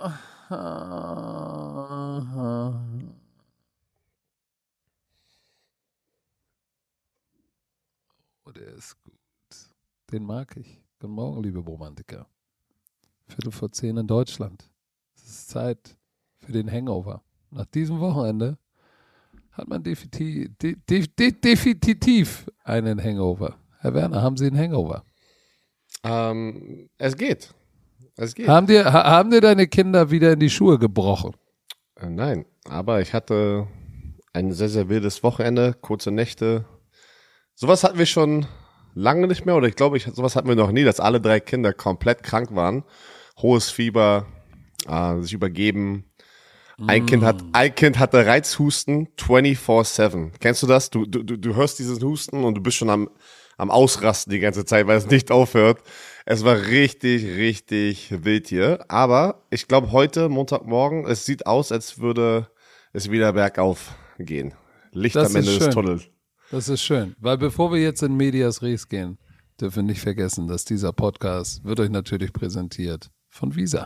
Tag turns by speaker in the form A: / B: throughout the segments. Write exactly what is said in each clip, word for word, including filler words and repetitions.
A: Oh, der ist gut. Den mag ich. Guten Morgen, liebe Romantiker. Viertel vor zehn in Deutschland. Es ist Zeit für den Hangover. Nach diesem Wochenende hat man definitiv, de, de, de, definitiv einen Hangover. Herr Werner, haben Sie einen Hangover?
B: Ähm, es geht. Es geht.
A: Haben dir, ha, haben dir deine Kinder wieder in die Schuhe gebrochen?
B: Äh, nein, aber ich hatte ein sehr, sehr wildes Wochenende, kurze Nächte. Sowas hatten wir schon lange nicht mehr, oder ich glaube, ich, sowas hatten wir noch nie, dass alle drei Kinder komplett krank waren. Hohes Fieber, äh, sich übergeben. Ein, mm. kind hat, ein Kind hatte Reizhusten vierundzwanzig sieben. Kennst du das? Du, du, du hörst diesen Husten und du bist schon am, am Ausrasten die ganze Zeit, weil es nicht aufhört. Es war richtig, richtig wild hier. Aber ich glaube, heute, Montagmorgen, es sieht aus, als würde es wieder bergauf gehen. Licht
A: Das
B: am Ende
A: ist
B: des
A: schön.
B: Tunnels.
A: Das ist schön, weil bevor wir jetzt in Medias Res gehen, dürfen wir nicht vergessen, dass dieser Podcast wird euch natürlich präsentiert von Visa.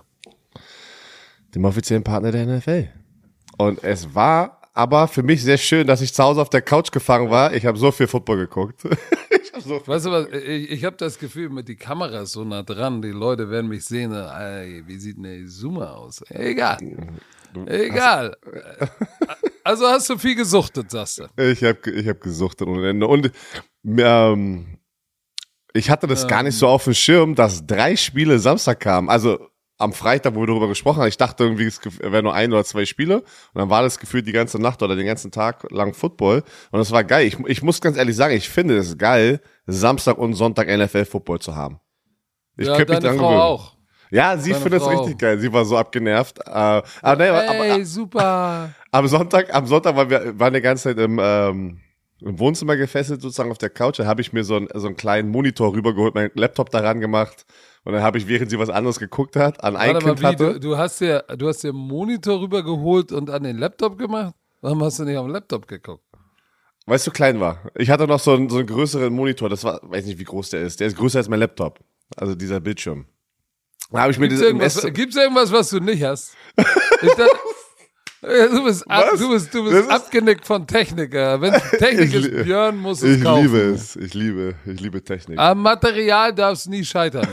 B: Dem offiziellen Partner der N F L. Und es war aber für mich sehr schön, dass ich zu Hause auf der Couch gefangen war. Ich habe so viel Football geguckt. ich hab so
A: weißt du was, ich, ich habe das Gefühl, mit die Kamera ist so nah dran, die Leute werden mich sehen, ey, wie sieht denn der Zoomer aus? Egal, egal. Also hast du viel gesuchtet, sagst du?
B: Ich habe ich hab gesuchtet ohne Ende. Und ähm, ich hatte das ähm. gar nicht so auf dem Schirm, dass drei Spiele Samstag kamen. Also am Freitag, wo wir darüber gesprochen haben, ich dachte irgendwie, es wären nur ein oder zwei Spiele. Und dann war das gefühlt die ganze Nacht oder den ganzen Tag lang Football. Und das war geil. Ich, ich muss ganz ehrlich sagen, ich finde es geil, Samstag und Sonntag N F L-Football zu haben. Ich
A: ja,
B: könnte mich
A: deine
B: dran
A: Frau
B: gewöhnen.
A: auch.
B: Ja, sie findet es richtig geil. Sie war so abgenervt. Äh, aber, nee,
A: Ey,
B: aber, aber,
A: super.
B: Am Sonntag, am Sonntag waren wir waren die ganze Zeit im, ähm, im Wohnzimmer gefesselt, sozusagen auf der Couch. Da habe ich mir so, ein, so einen kleinen Monitor rübergeholt, meinen Laptop daran gemacht. Und dann habe ich, während sie was anderes geguckt hat, an ein
A: Warte
B: Kind
A: mal, wie,
B: hatte.
A: du, du hast dir, du hast dir einen Monitor rübergeholt und an den Laptop gemacht? Warum hast du nicht auf den Laptop geguckt?
B: Weil es so klein war. Ich hatte noch so einen, so einen größeren Monitor. Das war, weiß nicht, wie groß der ist. Der ist größer als mein Laptop. Also dieser Bildschirm. Da habe ich mir
A: Gibt's
B: diese,
A: irgendwas, gibt's irgendwas, was du nicht hast? Ich dachte, du bist, ab, du bist, du bist abgenickt von Techniker. Wenn Technik ist, Björn muss es
B: ich
A: kaufen.
B: Ich liebe es. Ich liebe, ich liebe Technik.
A: Am Material darf es nie scheitern.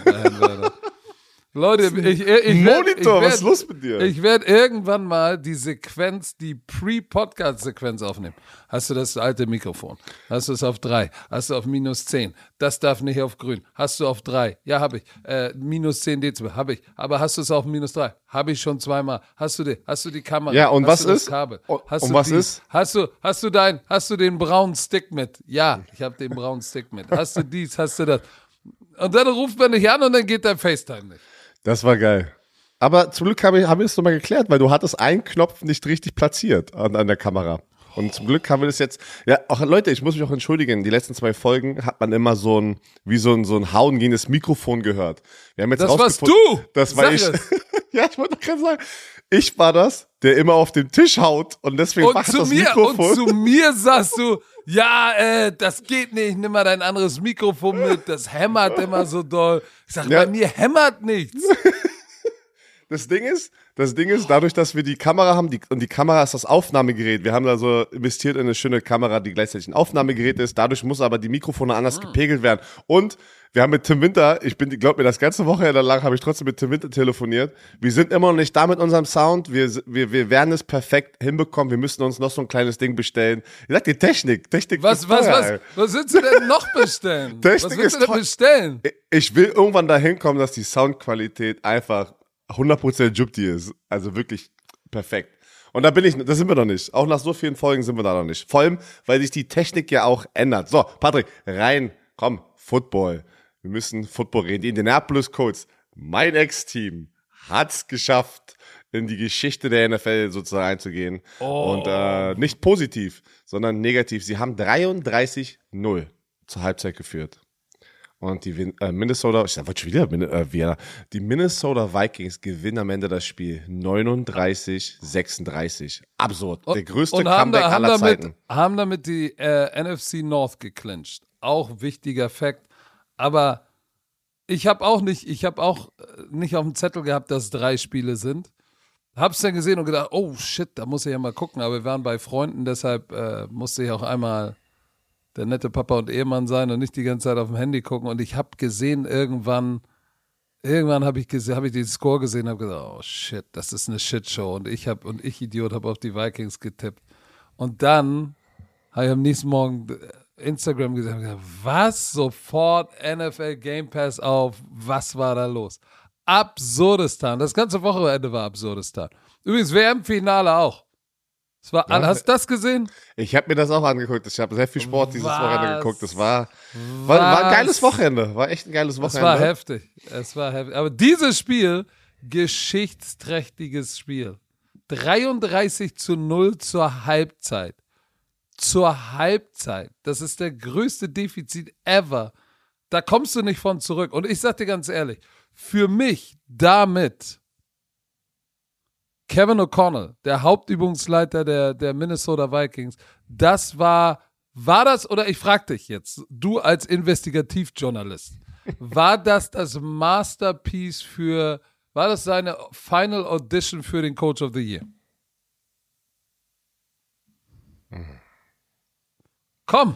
A: Leute, ich, ich, ich
B: Monitor,
A: werd, ich werd,
B: was ist los mit dir?
A: Ich werde irgendwann mal die Sequenz, die Pre-Podcast-Sequenz aufnehmen. Hast du das alte Mikrofon? Hast du es auf drei? Hast du auf minus zehn? Das darf nicht auf grün. Hast du auf drei? Ja, habe ich. Äh, minus zehn Dezibel, habe ich. Aber hast du es auf minus drei? Habe ich schon zweimal. Hast du die, hast du die Kamera?
B: Ja, und
A: hast
B: was ist?
A: Kabel? Hast
B: und
A: du
B: was
A: die,
B: ist?
A: Hast du, hast du dein, hast du den braunen Stick mit? Ja, ich habe den braunen Stick mit. Hast du dies? Hast du das? Und dann ruft man dich an und dann geht dein FaceTime nicht.
B: Das war geil. Aber zum Glück habe ich, hab ich es nochmal geklärt, weil du hattest einen Knopf nicht richtig platziert an, an der Kamera. Und zum Glück haben wir das jetzt, ja, auch Leute, ich muss mich auch entschuldigen, die letzten zwei Folgen hat man immer so ein, wie so ein, so ein Hauen gegen das Mikrofon gehört. Wir haben jetzt
A: das warst du!
B: Das war
A: Sag
B: ich.
A: es.
B: Ja, ich wollte doch gerade sagen, ich war das, der immer auf den Tisch haut und deswegen
A: Und
B: macht
A: zu
B: das
A: mir,
B: Mikrofon.
A: und zu mir sagst du, ja, äh, das geht nicht, nimm mal dein anderes Mikrofon mit, das hämmert immer so doll. Ich sag,
B: Ja.
A: bei mir hämmert nichts.
B: Das Ding ist, das Ding ist, dadurch, dass wir die Kamera haben, die, und die Kamera ist das Aufnahmegerät. Wir haben da so investiert in eine schöne Kamera, die gleichzeitig ein Aufnahmegerät ist. Dadurch muss aber die Mikrofone anders
A: Mhm.
B: gepegelt werden. Und wir haben mit Tim Winter, ich bin, glaub mir, das ganze Wochenende lang habe ich trotzdem mit Tim Winter telefoniert. Wir sind immer noch nicht da mit unserem Sound. Wir, wir, wir werden es perfekt hinbekommen. Wir müssen uns noch so ein kleines Ding bestellen. Ich sag dir, Technik, Technik.
A: Was,
B: ist
A: was,
B: teuer,
A: was,
B: ey.
A: was willst du denn noch bestellen?
B: Technik
A: Was willst
B: ist
A: du denn
B: teuer.
A: bestellen?
B: Ich will irgendwann dahin kommen, dass die Soundqualität einfach hundert Prozent Jupti ist. Also wirklich perfekt. Und da bin ich, da sind wir noch nicht. Auch nach so vielen Folgen sind wir da noch nicht. Vor allem, weil sich die Technik ja auch ändert. So, Patrick, rein, komm, Football. Wir müssen Football reden. Die Indianapolis Colts, mein Ex-Team, hat's geschafft, in die Geschichte der N F L sozusagen einzugehen.
A: Oh.
B: Und äh, nicht positiv, sondern negativ. Sie haben dreiunddreißig null zur Halbzeit geführt. Und die Win- äh, Minnesota, ich wollte schon wieder, Min- äh, Vienna, die Minnesota Vikings gewinnen am Ende das Spiel neununddreißig sechsunddreißig. Absurd. Der größte
A: und haben,
B: Comeback
A: da, haben,
B: aller
A: damit,
B: Zeiten.
A: haben damit die äh, N F C North geclincht. Auch wichtiger Fakt. Aber ich habe auch nicht, ich habe auch äh, nicht auf dem Zettel gehabt, dass es drei Spiele sind. Hab's dann gesehen und gedacht, oh shit, da muss ich ja mal gucken. Aber wir waren bei Freunden, deshalb äh, musste ich auch einmal der nette Papa und Ehemann sein und nicht die ganze Zeit auf dem Handy gucken. Und ich habe gesehen, irgendwann, irgendwann habe ich gesehen, habe ich den Score gesehen, habe gesagt, oh shit, das ist eine Shitshow. Und ich habe und ich Idiot habe auf die Vikings getippt. Und dann habe ich am nächsten Morgen Instagram gesehen, gesagt, was? Sofort N F L Game Pass auf, was war da los? Absurdistan, das ganze Wochenende war Absurdistan. Übrigens W M-Finale auch. Es war, ja, hast du das gesehen?
B: Ich habe mir das auch angeguckt. Ich habe sehr viel Sport dieses was? Wochenende geguckt. Das war, war, war ein geiles Wochenende. War echt ein geiles Wochenende.
A: Es war heftig. Es war heftig. Aber dieses Spiel, geschichtsträchtiges Spiel. dreiunddreißig zu null zur Halbzeit. Zur Halbzeit. Das ist der größte Defizit ever. Da kommst du nicht von zurück. Und ich sag dir ganz ehrlich, für mich damit Kevin O'Connell, der Hauptübungsleiter der, der Minnesota Vikings, das war, war das, oder ich frage dich jetzt, du als Investigativjournalist, war das das Masterpiece für, war das seine Final Audition für den Coach of the Year? Mhm. Komm!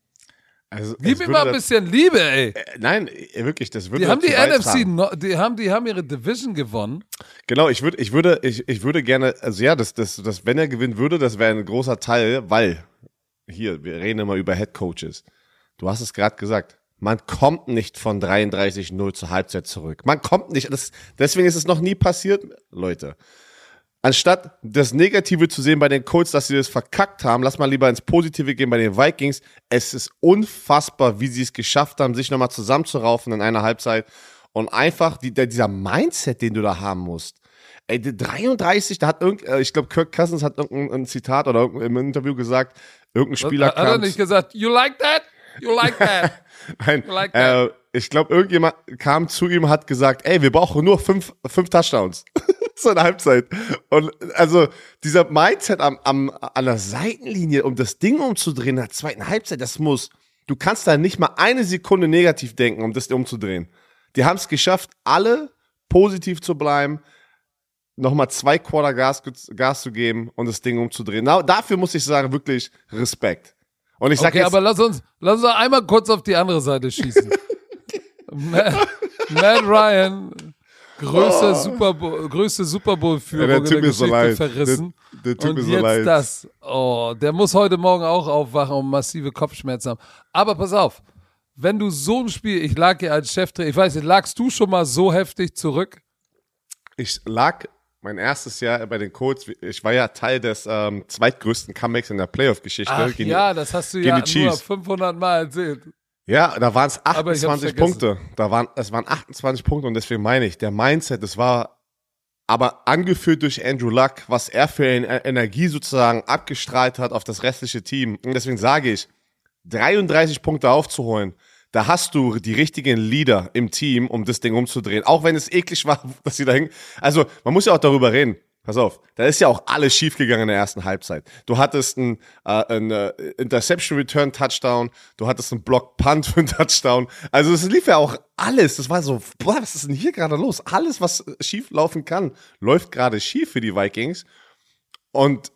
A: Also, gib ihm mal ein bisschen Liebe, ey.
B: Äh, nein, wirklich, das würde
A: Die haben die N F C, no, die haben, die haben ihre Division gewonnen.
B: Genau, ich würde, ich würde, ich, ich würde gerne, also ja, das, das, das, wenn er gewinnen würde, das wäre ein großer Teil, weil, hier, wir reden immer über Head Coaches. Du hast es gerade gesagt, man kommt nicht von dreiunddreißig null zur Halbzeit zurück. Man kommt nicht, das, deswegen ist es noch nie passiert, Leute. Anstatt das Negative zu sehen bei den Colts, dass sie das verkackt haben, lass mal lieber ins Positive gehen bei den Vikings. Es ist unfassbar, wie sie es geschafft haben, sich nochmal zusammenzuraufen in einer Halbzeit. Und einfach die, der, dieser Mindset, den du da haben musst. Ey, die dreiunddreißig, da hat irgendein, ich glaube, Kirk Cousins hat irgendein Zitat oder im Interview gesagt, irgendein Spieler kam.
A: Hat er nicht gesagt, you like that? You like that?
B: Nein,
A: you like that?
B: Äh, ich glaube, irgendjemand kam zu ihm und hat gesagt, ey, wir brauchen nur fünf, fünf Touchdowns. So eine Halbzeit. Und also dieser Mindset am, am, an der Seitenlinie, um das Ding umzudrehen in der zweiten Halbzeit, das muss, du kannst da nicht mal eine Sekunde negativ denken, um das umzudrehen. Die haben es geschafft, alle positiv zu bleiben, nochmal zwei Quarter Gas, Gas zu geben und das Ding umzudrehen. Na, dafür muss ich sagen, wirklich Respekt. Und ich sag
A: okay,
B: jetzt,
A: aber lass uns, lass uns einmal kurz auf die andere Seite schießen. Matt, Matt Ryan, größte, oh. Super Bowl, größte Super Bowl-Führung
B: ja,
A: in der Geschichte
B: so
A: verrissen.
B: Der, der tut
A: und
B: mir so
A: jetzt
B: leid.
A: das. Oh, der muss heute Morgen auch aufwachen und massive Kopfschmerzen haben. Aber pass auf, wenn du so ein Spiel, ich lag ja als Cheftrainer, ich weiß nicht, lagst du schon mal so heftig zurück?
B: Ich lag mein erstes Jahr bei den Colts, ich war ja Teil des ähm, zweitgrößten Comebacks in der Playoff-Geschichte.
A: Ach
B: gegen,
A: ja, das hast du ja nur fünfhundert Mal erzählt.
B: Ja, da waren es achtundzwanzig Punkte. Da waren, es waren achtundzwanzig Punkte und deswegen meine ich, der Mindset, das war aber angeführt durch Andrew Luck, was er für Energie sozusagen abgestrahlt hat auf das restliche Team. Und deswegen sage ich, dreiunddreißig Punkte aufzuholen, da hast du die richtigen Leader im Team, um das Ding umzudrehen. Auch wenn es eklig war, dass sie da hingen. Also, man muss ja auch darüber reden. Pass auf, da ist ja auch alles schiefgegangen in der ersten Halbzeit. Du hattest einen, äh, einen äh, Interception Return Touchdown, du hattest einen Block Punt für einen Touchdown. Also es lief ja auch alles. Das war so, boah, was ist denn hier gerade los? Alles, was schief laufen kann, läuft gerade schief für die Vikings. Und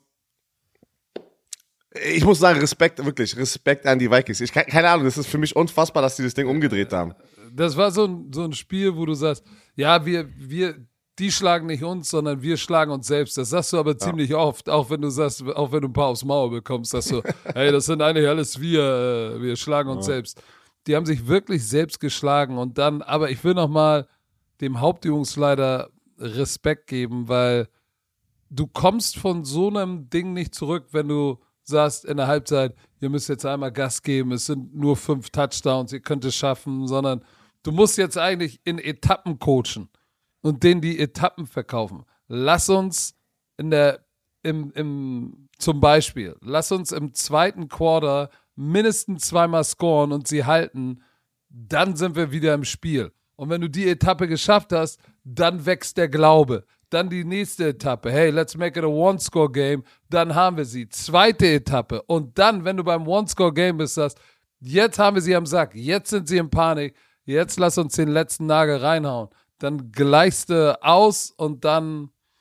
B: ich muss sagen, Respekt, wirklich, Respekt an die Vikings. Ich keine Ahnung, das ist für mich unfassbar, dass die das Ding umgedreht haben.
A: Das war so ein, so ein Spiel, wo du sagst, ja, wir, wir, die schlagen nicht uns, sondern wir schlagen uns selbst. Das sagst du aber ziemlich ja. oft, auch wenn du sagst, auch wenn du ein paar aufs Maul bekommst, sagst du, hey, das sind eigentlich alles wir, wir schlagen uns ja. selbst. Die haben sich wirklich selbst geschlagen und dann, aber ich will nochmal dem Hauptübungsleiter Respekt geben, weil du kommst von so einem Ding nicht zurück, wenn du sagst in der Halbzeit, ihr müsst jetzt einmal Gas geben, es sind nur fünf Touchdowns, ihr könnt es schaffen, sondern du musst jetzt eigentlich in Etappen coachen und denen die Etappen verkaufen. Lass uns in der, im, im, zum Beispiel, lass uns im zweiten Quarter mindestens zweimal scoren und sie halten, dann sind wir wieder im Spiel. Und wenn du die Etappe geschafft hast, dann wächst der Glaube. Dann die nächste Etappe. Hey, let's make it a One-Score-Game. Dann haben wir sie. Zweite Etappe. Und dann, wenn du beim One-Score-Game bist, sagst, jetzt haben wir sie am Sack. Jetzt sind sie in Panik. Jetzt lass uns den letzten Nagel reinhauen. Dann gleichst du aus und dann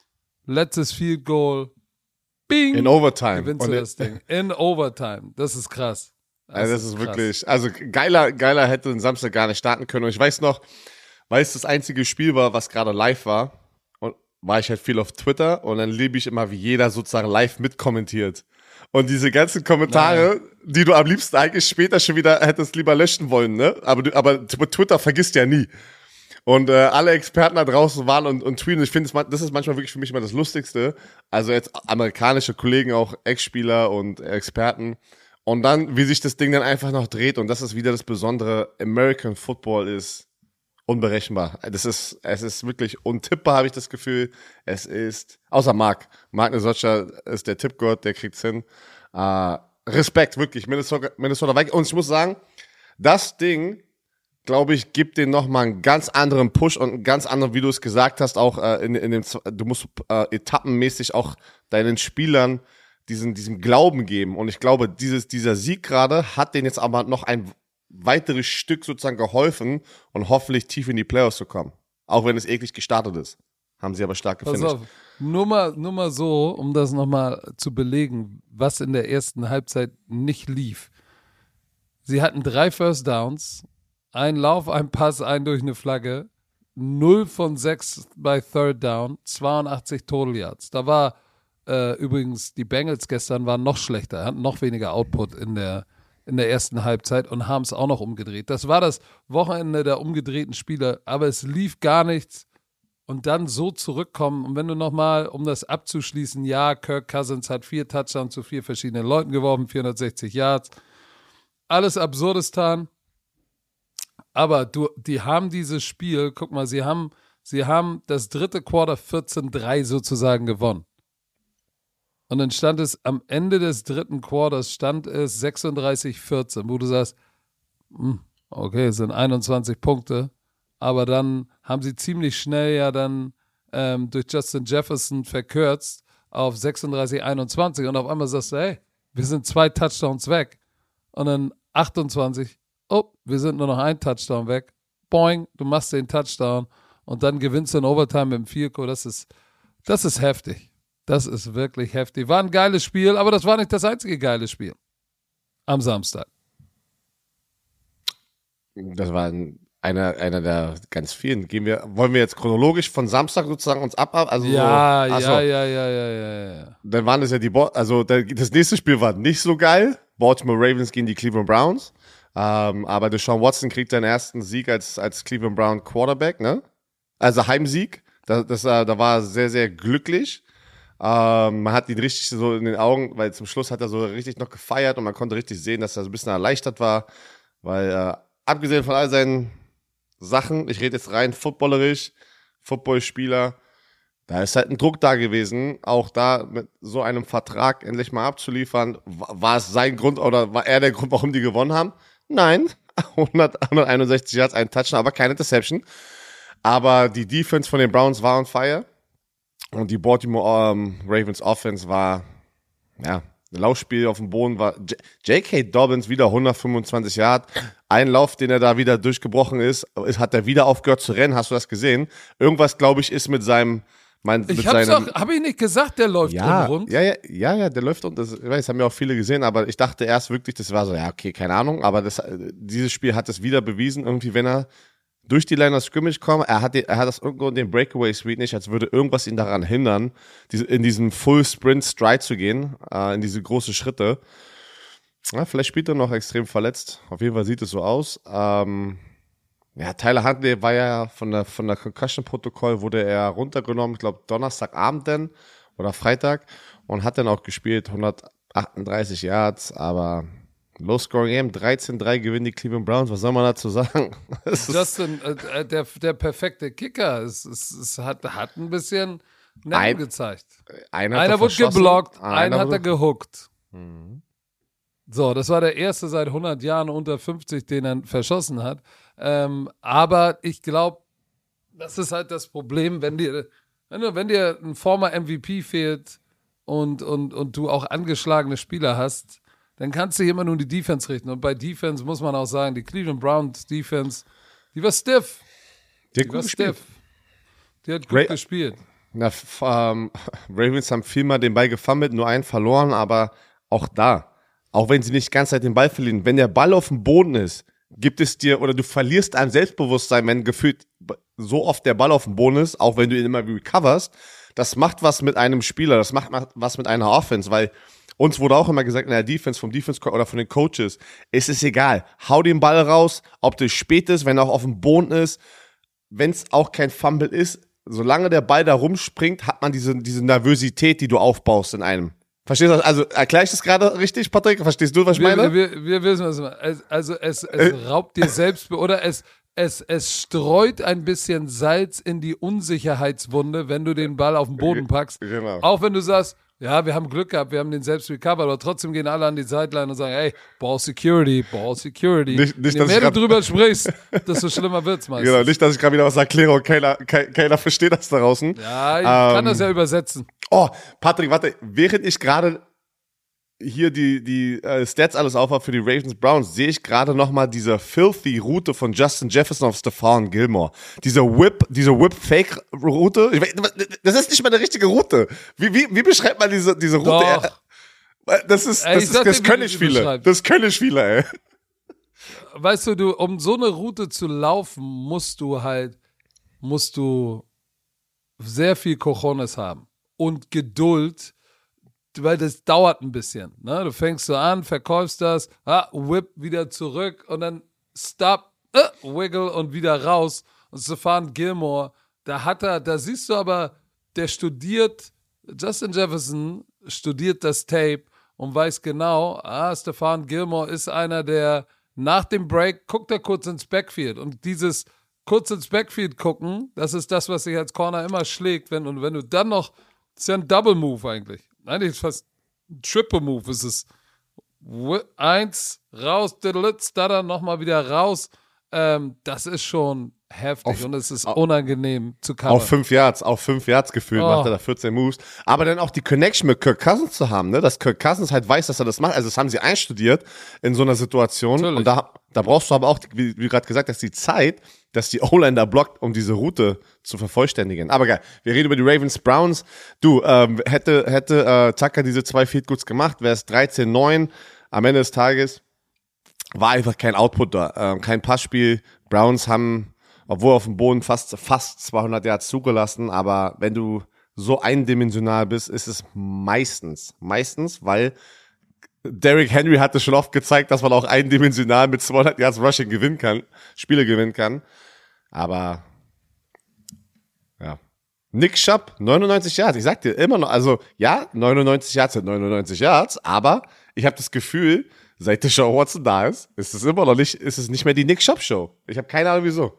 A: letztes Field Goal, bing,
B: in Overtime.
A: gewinnst du das Ding. In Overtime. Das ist krass. Das,
B: also das ist,
A: ist
B: wirklich, also geiler, geiler hätte den Samstag gar nicht starten können. Und ich weiß noch, weil es das einzige Spiel war, was gerade live war, und war ich halt viel auf Twitter und dann liebe ich immer, wie jeder sozusagen live mitkommentiert. Und diese ganzen Kommentare, Nein. die du am liebsten eigentlich später schon wieder hättest lieber löschen wollen, ne? Aber, du, aber Twitter vergisst ja nie. Und äh, alle Experten da draußen waren und, und tweeten. Ich finde, das ist manchmal wirklich für mich immer das Lustigste. Also jetzt amerikanische Kollegen, auch Ex-Spieler und Experten. Und dann, wie sich das Ding dann einfach noch dreht. Und das ist wieder das Besondere. American Football ist unberechenbar. Das ist, es ist wirklich untippbar, habe ich das Gefühl. Es ist, außer Marc. Marc Nesocha ist der Tippgott, der kriegt's hin. Äh, Respekt, wirklich. Minnesota, Minnesota Vikings. Und ich muss sagen, das Ding, glaube ich, gibt denen nochmal einen ganz anderen Push und einen ganz anderen, wie du es gesagt hast, auch äh, in, in dem, du musst äh, etappenmäßig auch deinen Spielern diesen, diesen Glauben geben. Und ich glaube, dieses, dieser Sieg gerade hat denen jetzt aber noch ein weiteres Stück sozusagen geholfen und hoffentlich tief in die Playoffs zu kommen. Auch wenn es eklig gestartet ist. Haben sie aber stark gefinisht.
A: Pass auf, nur mal, nur mal so, um das nochmal zu belegen, was in der ersten Halbzeit nicht lief. Sie hatten drei First Downs, ein Lauf, ein Pass, ein durch eine Flagge, null von sechs bei Third Down, zweiundachtzig Total Yards. Da war äh, übrigens, die Bengals gestern waren noch schlechter, hatten noch weniger Output in der in der ersten Halbzeit und haben es auch noch umgedreht. Das war das Wochenende der umgedrehten Spiele, aber es lief gar nichts und dann so zurückkommen. Und wenn du nochmal, um das abzuschließen, ja, Kirk Cousins hat vier Touchdowns zu vier verschiedenen Leuten geworfen, vierhundertsechzig Yards, alles Absurdistan, aber du, die haben dieses Spiel, guck mal, sie haben, sie haben das dritte Quarter vierzehn drei sozusagen gewonnen. Und dann stand es am Ende des dritten Quarters, stand es sechsunddreißig vierzehn, wo du sagst, okay, es sind einundzwanzig Punkte, aber dann haben sie ziemlich schnell ja dann ähm, durch Justin Jefferson verkürzt auf sechsunddreißig einundzwanzig und auf einmal sagst du, hey, wir sind zwei Touchdowns weg. Und dann achtundzwanzig, oh, wir sind nur noch ein Touchdown weg. Boing, du machst den Touchdown und dann gewinnst du in Overtime mit dem Field Goal. Das ist, das ist heftig. Das ist wirklich heftig. War ein geiles Spiel, aber das war nicht das einzige geile Spiel am Samstag.
B: Das war ein, einer, einer der ganz vielen. Gehen wir, wollen wir jetzt chronologisch von Samstag sozusagen uns ab? Also
A: ja,
B: so,
A: ja, ja, ja, ja, ja, ja.
B: Dann waren das ja die, Bo- also das nächste Spiel war nicht so geil. Baltimore Ravens gegen die Cleveland Browns. Ähm, aber Deshaun Watson kriegt seinen ersten Sieg als, als Cleveland Brown Quarterback, ne? Also Heimsieg. Das, das, da war er sehr, sehr glücklich. Ähm, man hat ihn richtig so in den Augen, weil zum Schluss hat er so richtig noch gefeiert und man konnte richtig sehen, dass er so ein bisschen erleichtert war, weil äh, abgesehen von all seinen Sachen, ich rede jetzt rein footballerisch, Footballspieler, da ist halt ein Druck da gewesen, auch da mit so einem Vertrag endlich mal abzuliefern. War es sein Grund oder war er der Grund, warum die gewonnen haben? Nein, hundert, hunderteinundsechzig Yards, ein Touchdown, aber keine Interception. Aber die Defense von den Browns war on fire. Und die Baltimore ähm, Ravens Offense war, ja, ein Laufspiel auf dem Boden war. J K. Dobbins wieder hundertfünfundzwanzig Yards. Ein Lauf, den er da wieder durchgebrochen ist, hat er wieder aufgehört zu rennen. Hast du das gesehen? Irgendwas, glaube ich, ist mit seinem, mein, mit
A: ich hab's
B: seinem.
A: Doch, hab ich nicht gesagt, der läuft
B: ja,
A: rund?
B: Ja, ja, ja, ja, der läuft und das, ich weiß, haben ja auch viele gesehen, aber ich dachte erst wirklich, das war so, ja, okay, keine Ahnung, aber das, dieses Spiel hat es wieder bewiesen, irgendwie, wenn er durch die Line of Scrimmage kommen, er hat, die, er hat das irgendwo in den Breakaway Suite nicht, als würde irgendwas ihn daran hindern, diese, in diesen Full Sprint Stride zu gehen, äh, in diese großen Schritte. Ja, vielleicht spielt er noch extrem verletzt. Auf jeden Fall sieht es so aus. Ähm, ja, Tyler Huntley war ja von der, von der Concussion-Protokoll, wurde er runtergenommen, ich glaube Donnerstagabend dann oder Freitag und hat dann auch gespielt, hundertachtunddreißig Yards, aber Low-Scoring-Game, dreizehn drei gewinnen die Cleveland Browns. Was soll man dazu sagen?
A: Justin, äh, der, der perfekte Kicker. Es, es, es hat, hat ein bisschen Nerven ein, gezeigt.
B: Einer,
A: einer wurde geblockt, einer, einen hat
B: wurde...
A: er gehuckt. Mhm. So, das war der erste seit hundert Jahren unter fünfzig, den er verschossen hat. Ähm, aber ich glaube, das ist halt das Problem, wenn dir, wenn, du, wenn dir ein former M V P fehlt und, und, und du auch angeschlagene Spieler hast, dann kannst du hier immer nur die Defense richten. Und bei Defense muss man auch sagen, die Cleveland Browns Defense, die war stiff.
B: Die,
A: die war
B: gespielt.
A: stiff. Die hat gut Ra- gespielt.
B: Na, f- ähm, Ravens haben viermal den Ball gefummelt, nur einen verloren, aber auch da, auch wenn sie nicht die ganze Zeit den Ball verlieren, wenn der Ball auf dem Boden ist, gibt es dir, oder du verlierst an Selbstbewusstsein, wenn gefühlt so oft der Ball auf dem Boden ist, auch wenn du ihn immer recoverst, das macht was mit einem Spieler, das macht was mit einer Offense, weil uns wurde auch immer gesagt in der Defense, vom Defense oder von den Coaches, es ist egal, hau den Ball raus, ob das spät ist, wenn er auch auf dem Boden ist, wenn es auch kein Fumble ist, solange der Ball da rumspringt, hat man diese, diese Nervosität, die du aufbaust in einem. Verstehst du? Also erkläre ich das gerade richtig, Patrick? Verstehst du, was ich
A: wir,
B: meine?
A: Wir, wir wissen, was du meinst. Also es, es raubt dir selbst, oder es, es, es streut ein bisschen Salz in die Unsicherheitswunde, wenn du den Ball auf den Boden packst.
B: Genau.
A: Auch wenn du sagst, ja, wir haben Glück gehabt, wir haben den selbst recovered, aber trotzdem gehen alle an die Sideline und sagen, ey, Ball Security, Ball Security.
B: Nicht, nicht,
A: Je
B: dass
A: mehr
B: ich
A: du
B: grad,
A: drüber sprichst, desto schlimmer wird's meistens.
B: genau, nicht, dass ich gerade wieder was erkläre und keiner, keiner, keiner versteht das da draußen.
A: Ja, ich
B: Ähm,
A: kann das ja übersetzen.
B: Oh, Patrick, warte, während ich gerade hier die, die äh, Stats alles aufhabe für die Ravens Browns, sehe ich gerade nochmal diese filthy Route von Justin Jefferson auf Stephon Gilmore. Diese Whip, diese Whip-Fake-Route. Ich weiß, das ist nicht mal eine richtige Route. Wie, wie, wie beschreibt man diese, diese Route?
A: Doch.
B: Das ist,
A: Ey,
B: das,
A: ich
B: ist,
A: sag
B: das
A: dir, wie
B: können
A: du
B: nicht
A: die
B: viele.
A: beschreibst.
B: Das können nicht viele, ey.
A: Weißt du, du, um so eine Route zu laufen, musst du halt, musst du sehr viel Cojones haben und Geduld, weil das dauert ein bisschen. Ne? Du fängst so an, verkaufst das, ah, whip wieder zurück und dann stop, äh, wiggle und wieder raus. Und Stephon Gilmore, da hat er, da siehst du aber, der studiert, Justin Jefferson studiert das Tape und weiß genau, ah, Stephon Gilmore ist einer, der nach dem Break guckt er kurz ins Backfield. Und dieses kurz ins Backfield gucken, das ist das, was sich als Corner immer schlägt. Wenn, und wenn du dann noch, das ist ja ein Double Move eigentlich. Eigentlich ist es fast ein Triple Move. Es ist eins, raus, stutter, nochmal wieder raus. Ähm, das ist schon heftig
B: Auf,
A: und es ist
B: auf,
A: unangenehm zu covern.
B: Auf fünf Yards, auf fünf Yards gefühlt
A: Oh.
B: macht er da vierzehn Moves. Aber dann auch die Connection mit Kirk Cousins zu haben, ne? Dass Kirk Cousins halt weiß, dass er das macht. Also das haben sie einstudiert in so einer Situation.
A: Natürlich.
B: Und da, da brauchst du aber auch, wie, wie gerade gesagt hast, die Zeit, dass die O-Line da blockt, um diese Route zu vervollständigen. Aber geil, wir reden über die Ravens Browns. Du, ähm, hätte, hätte äh, Tucker diese zwei Field Goals gemacht, wäre es dreizehn neun. Am Ende des Tages war einfach kein Output da, ähm, kein Passspiel. Browns haben, obwohl auf dem Boden fast, fast zweihundert Yards zugelassen, aber wenn du so eindimensional bist, ist es meistens, meistens, weil Derrick Henry hat es schon oft gezeigt, dass man auch eindimensional mit zweihundert Yards Rushing gewinnen kann, Spiele gewinnen kann, aber ja. Nick Chubb, neunundneunzig Yards, ich sag dir immer noch, also ja, neunundneunzig Yards sind neunundneunzig Yards, aber ich habe das Gefühl, seit der Show Watson da ist, ist es immer noch nicht, ist es nicht mehr die Nick Chubb Show. Ich habe keine Ahnung wieso.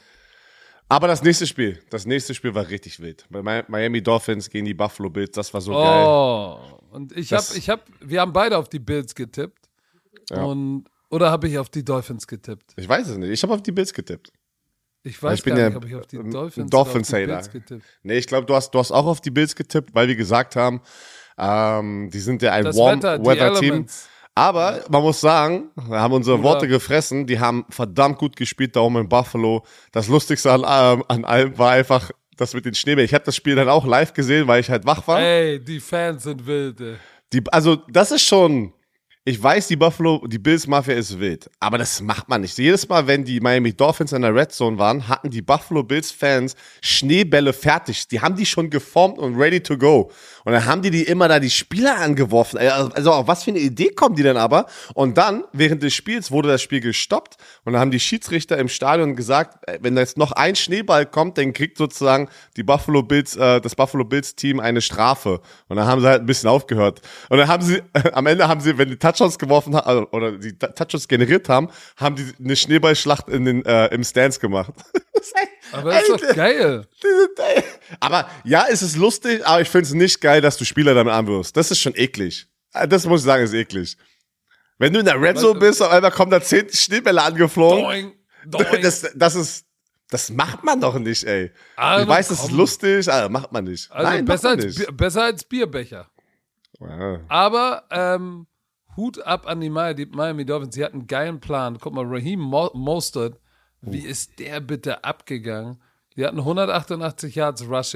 B: Aber das nächste Spiel, das nächste Spiel war richtig wild. Bei Miami Dolphins gegen die Buffalo Bills, das war so
A: oh,
B: geil.
A: Oh, und ich habe,
B: Das-
A: ich habe, wir haben beide auf die Bills getippt.
B: Ja.
A: Und, oder habe ich auf die Dolphins getippt?
B: Ich weiß es nicht. Ich habe auf die Bills getippt.
A: Ich weiß
B: Ich bin
A: gar
B: ja
A: nicht, ob ich auf die
B: ein
A: Dolphins,
B: Dolphins
A: oder auf die
B: Hater.
A: Bills getippt.
B: Nee, ich glaube, du hast, du hast auch auf die Bills getippt, weil wir gesagt haben, ähm, die sind ja ein
A: Das
B: Warm
A: Wetter, die
B: Weather Team.
A: Elements.
B: Aber man muss sagen, wir haben unsere
A: Bruder.
B: Worte gefressen, die haben verdammt gut gespielt da oben in Buffalo. Das Lustigste an, ähm, an allem war einfach das mit den Schneebällen. Ich habe das Spiel dann auch live gesehen, weil ich halt wach war.
A: Ey, die Fans sind wild, ey.
B: Die, also das ist schon, ich weiß, die Buffalo, die Bills Mafia ist wild, aber das macht man nicht. Jedes Mal, wenn die Miami Dolphins in der Red Zone waren, hatten die Buffalo Bills Fans Schneebälle fertig. Die haben die schon geformt und ready to go. Und dann haben die die immer da die Spieler angeworfen. Also auf was für eine Idee kommen die denn aber? Und dann, während des Spiels, wurde das Spiel gestoppt und dann haben die Schiedsrichter im Stadion gesagt, wenn da jetzt noch ein Schneeball kommt, dann kriegt sozusagen die Buffalo Bills, äh, das Buffalo Bills Team eine Strafe. Und dann haben sie halt ein bisschen aufgehört. Und dann haben sie, äh, am Ende haben sie, wenn die Touchdowns geworfen haben, also, oder die Touchdowns generiert haben, haben die eine Schneeballschlacht in den, äh, im Stands gemacht.
A: Aber das ist doch geil.
B: Aber ja, es ist lustig, aber ich finde es nicht geil, dass du Spieler damit anwirfst. Das ist schon eklig. Das muss ich sagen, ist eklig. Wenn du in der Red Zone bist, auf einmal kommen da zehn Schneebälle angeflogen.
A: Doing, doing.
B: Das, das ist, das macht man doch nicht, ey.
A: Also,
B: ich weiß, das ist
A: komm.
B: lustig, aber macht man nicht.
A: Also
B: Nein,
A: besser,
B: macht man
A: als,
B: nicht.
A: Bier, besser als Bierbecher.
B: Ja.
A: Aber ähm, Hut ab an die Miami, die Miami Dolphins. Sie hatten einen geilen Plan. Guck mal, Raheem Mo- Mostert, wie ist der bitte abgegangen? Die hatten hundertachtundachtzig Yards Rushing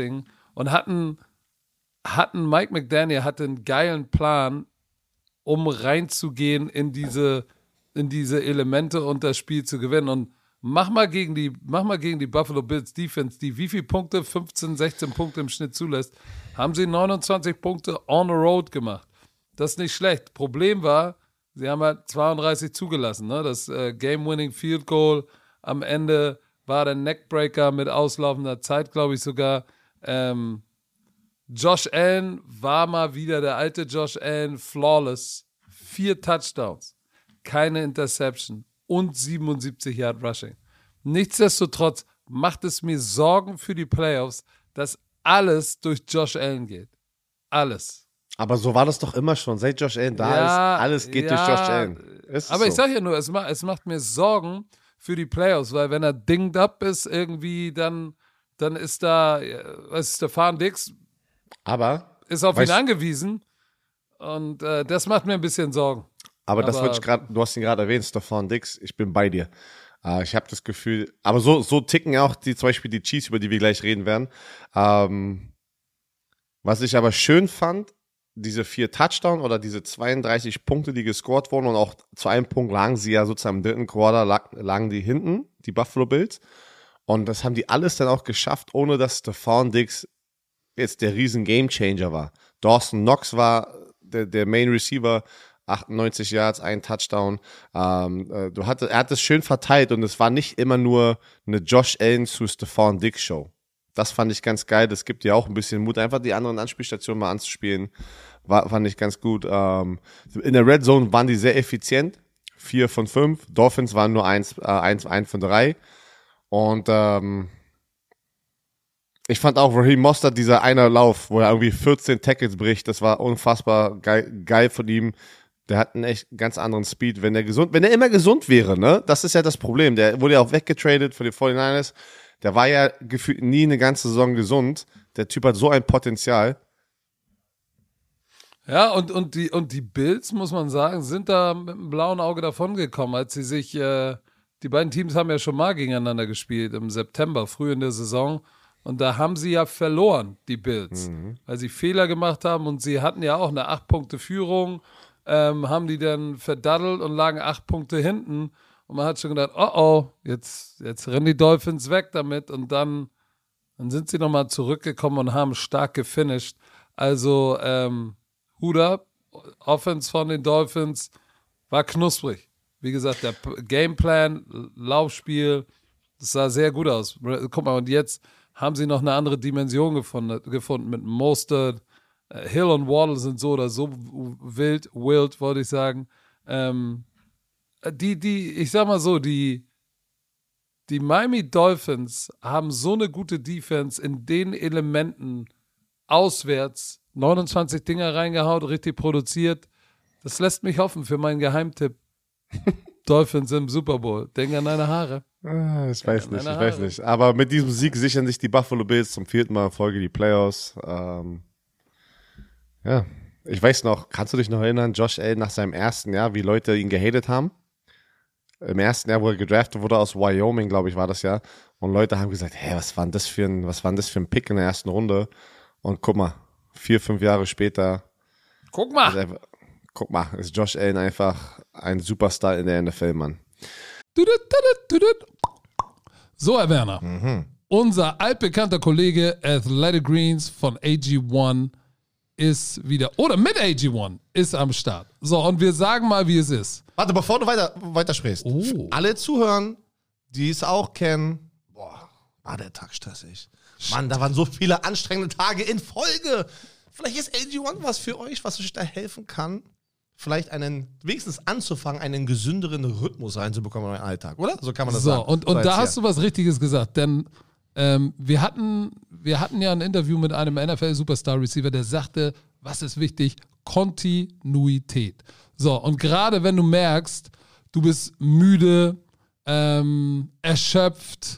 A: und hatten, hatten Mike McDaniel hatte einen geilen Plan, um reinzugehen in diese, in diese Elemente und das Spiel zu gewinnen. Und mach mal gegen die, mach mal gegen die Buffalo Bills Defense, die wie viele Punkte, fünfzehn, sechzehn Punkte im Schnitt zulässt, haben sie neunundzwanzig Punkte on the road gemacht. Das ist nicht schlecht. Problem war, sie haben halt zweiunddreißig zugelassen. Ne? Das äh, Game-Winning Field Goal am Ende war der Neckbreaker mit auslaufender Zeit, glaube ich sogar. Ähm, Josh Allen war mal wieder der alte Josh Allen, flawless. Vier Touchdowns, keine Interception und siebenundsiebzig Yard Rushing. Nichtsdestotrotz macht es mir Sorgen für die Playoffs, dass alles durch Josh Allen geht. Alles.
B: Aber so war das doch immer schon. Seit Josh Allen da
A: ja,
B: ist, alles geht
A: ja,
B: durch Josh Allen. Ist
A: aber
B: so.
A: ich sag ja nur, es macht, es macht mir Sorgen für die Playoffs, weil wenn er dinged up ist irgendwie, dann, dann ist da, was ist Stefan Diggs,
B: aber
A: ist auf
B: weißt,
A: ihn angewiesen und äh, das macht mir ein bisschen Sorgen.
B: Aber, aber das würde ich gerade, du hast ihn gerade erwähnt, Stefan Diggs, ich bin bei dir. Uh, ich habe das Gefühl, aber so, so ticken auch die, zum Beispiel die Chiefs, über die wir gleich reden werden. Um, was ich aber schön fand, diese vier Touchdown oder diese zweiunddreißig Punkte, die gescored wurden und auch zu einem Punkt lagen sie ja sozusagen im dritten Quarter, lag, lagen die hinten, die Buffalo Bills. Und das haben die alles dann auch geschafft, ohne dass Stefan Diggs jetzt der riesen Gamechanger war. Dawson Knox war der, der Main Receiver, achtundneunzig Yards, ein Touchdown. Ähm, äh, du hatte, er hat es schön verteilt und es war nicht immer nur eine Josh Allen zu Stefan Diggs Show. Das fand ich ganz geil. Das gibt ja auch ein bisschen Mut, einfach die anderen Anspielstationen mal anzuspielen. War, fand ich ganz gut. Ähm, in der Red Zone waren die sehr effizient. Vier von fünf. Dolphins waren nur eins, äh, eins, eins von drei. Und ähm, ich fand auch Raheem Mostert, dieser eine Lauf, wo er irgendwie vierzehn Tackles bricht, das war unfassbar geil, geil von ihm. Der hat einen echt ganz anderen Speed, wenn er gesund, wenn er immer gesund wäre, ne? Das ist ja das Problem. Der wurde ja auch weggetradet für die forty-niners. Der war ja gefühlt nie eine ganze Saison gesund. Der Typ hat so ein Potenzial.
A: Ja, und, und, die, und die Bills, muss man sagen, sind da mit einem blauen Auge davongekommen, als sie sich, äh, die beiden Teams haben ja schon mal gegeneinander gespielt im September, früh in der Saison. Und da haben sie ja verloren, die Bills, mhm. weil sie Fehler gemacht haben und sie hatten ja auch eine acht Punkte Führung, ähm, haben die dann verdaddelt und lagen acht Punkte hinten. Und man hat schon gedacht, oh oh, jetzt, jetzt rennen die Dolphins weg damit. Und dann, dann sind sie nochmal zurückgekommen und haben stark gefinisht. Also, ähm, Hut ab, Offense von den Dolphins war knusprig. Wie gesagt, der Gameplan, Laufspiel, das sah sehr gut aus. Guck mal, und jetzt haben sie noch eine andere Dimension gefunden, gefunden mit Mostert. Hill und Waddle sind so oder so wild, wild, wollte ich sagen. Ähm, die, die, ich sag mal so, die, die Miami Dolphins haben so eine gute Defense in den Elementen auswärts, neunundzwanzig Dinger reingehaut, richtig produziert. Das lässt mich hoffen für meinen Geheimtipp. Dolphins im Super Bowl. Denk an deine Haare.
B: Ah, ich weiß nicht, ich weiß nicht. Aber mit diesem Sieg sichern sich die Buffalo Bills zum vierten Mal in Folge die Playoffs. Ähm, ja, ich weiß noch, kannst du dich noch erinnern, Josh Allen nach seinem ersten Jahr, wie Leute ihn gehatet haben? Im ersten Jahr, wo er gedraftet wurde aus Wyoming, glaube ich, war das ja. Und Leute haben gesagt, hey, was war denn das für ein, was war denn das für ein Pick in der ersten Runde? Und guck mal, vier, fünf Jahre später.
A: Guck mal.
B: Ist einfach, guck mal, ist Josh Allen einfach ein Superstar in der N F L, Mann.
A: So, Herr Werner. Mhm. Unser altbekannter Kollege Athletic Greens von A G eins ist wieder, oder mit A G eins, ist am Start. So, und wir sagen mal, wie es ist.
C: Warte, bevor du weiter, weiter sprichst.
A: Oh.
C: Alle zuhören, die es auch kennen. Boah, war der Tag stressig. Mann, da waren so viele anstrengende Tage in Folge. Vielleicht ist A G eins was für euch, was euch da helfen kann, vielleicht einen, wenigstens anzufangen, einen gesünderen Rhythmus reinzubekommen in euren Alltag, oder? So kann man das
A: so,
C: sagen.
A: Und, und so, und da hast du was Richtiges gesagt, denn ähm, wir, hatten, wir hatten ja ein Interview mit einem N F L-Superstar-Receiver, der sagte, was ist wichtig? Kontinuität. So, und gerade wenn du merkst, du bist müde, ähm, erschöpft,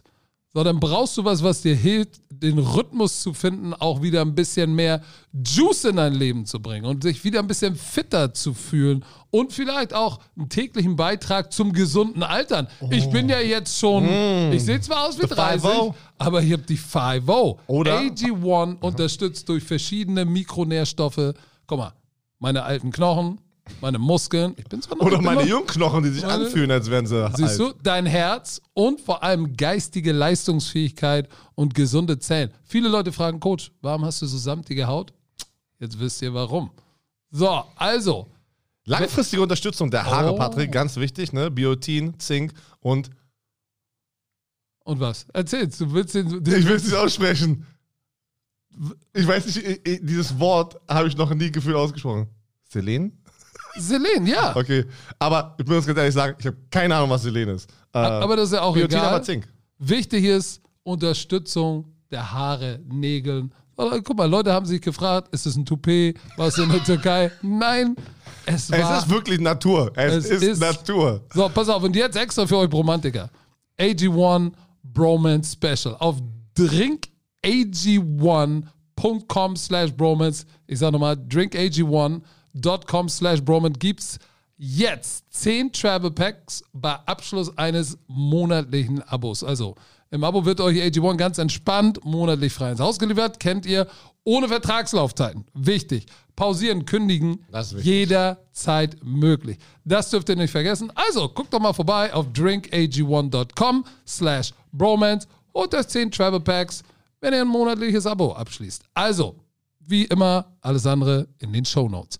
A: So, dann brauchst du was, was dir hilft, den Rhythmus zu finden, auch wieder ein bisschen mehr Juice in dein Leben zu bringen und sich wieder ein bisschen fitter zu fühlen und vielleicht auch einen täglichen Beitrag zum gesunden Altern. Oh. Ich bin ja jetzt schon, mm. ich sehe zwar aus wie
C: The
A: dreißig,
C: five oh.
A: aber ich habe die fünf oh.
C: Oder?
A: A G eins unterstützt durch verschiedene Mikronährstoffe. Guck mal, meine alten Knochen, meine Muskeln. Ich bin zwar noch
C: Oder meine
A: immer,
C: Jungknochen, die sich
A: meine,
C: anfühlen, als wären sie
A: siehst
C: alt.
A: du, dein Herz und vor allem geistige Leistungsfähigkeit und gesunde Zellen. Viele Leute fragen, Coach, warum hast du so samtige Haut? Jetzt wisst ihr warum. So, also.
C: Langfristige Unterstützung der Haare,
A: Oh.
C: Patrick, ganz wichtig, ne? Biotin, Zink und...
A: Und was? Erzähl's, du willst den... den
C: Ich will es nicht aussprechen. Ich weiß nicht, ich, ich, dieses Wort habe ich noch nie gefühlt ausgesprochen. Selen?
A: Selen, ja.
C: Okay, aber ich muss uns ganz ehrlich sagen, ich habe keine Ahnung, was Selen ist. Äh,
A: Aber das ist ja auch
C: Biotin,
A: egal.
C: aber Zink.
A: Wichtig ist Unterstützung der Haare, Nägeln. Oder, guck mal, Leute haben sich gefragt, ist es ein Toupet? War es in der Türkei? Nein, es war...
C: Es ist wirklich Natur. Es,
A: Es
C: ist,
A: ist-
C: Natur.
A: So, pass auf, und jetzt extra für euch Bromantiker. A G eins Bromance Special. Auf drink A G eins Punkt com slash bromance. Ich sag nochmal, drink A G eins Punkt com slash bromance gibt's jetzt zehn Travel Packs bei Abschluss eines monatlichen Abos. Also, im Abo wird euch A G eins ganz entspannt monatlich frei ins Haus geliefert. Kennt ihr, ohne Vertragslaufzeiten. Wichtig. Pausieren, kündigen,
C: Das ist wichtig.
A: jederzeit möglich. Das dürft ihr nicht vergessen. Also, guckt doch mal vorbei auf drink A G eins Punkt com slash bromance und das zehn Travel Packs, wenn ihr ein monatliches Abo abschließt. Also, wie immer, alles andere in den Shownotes.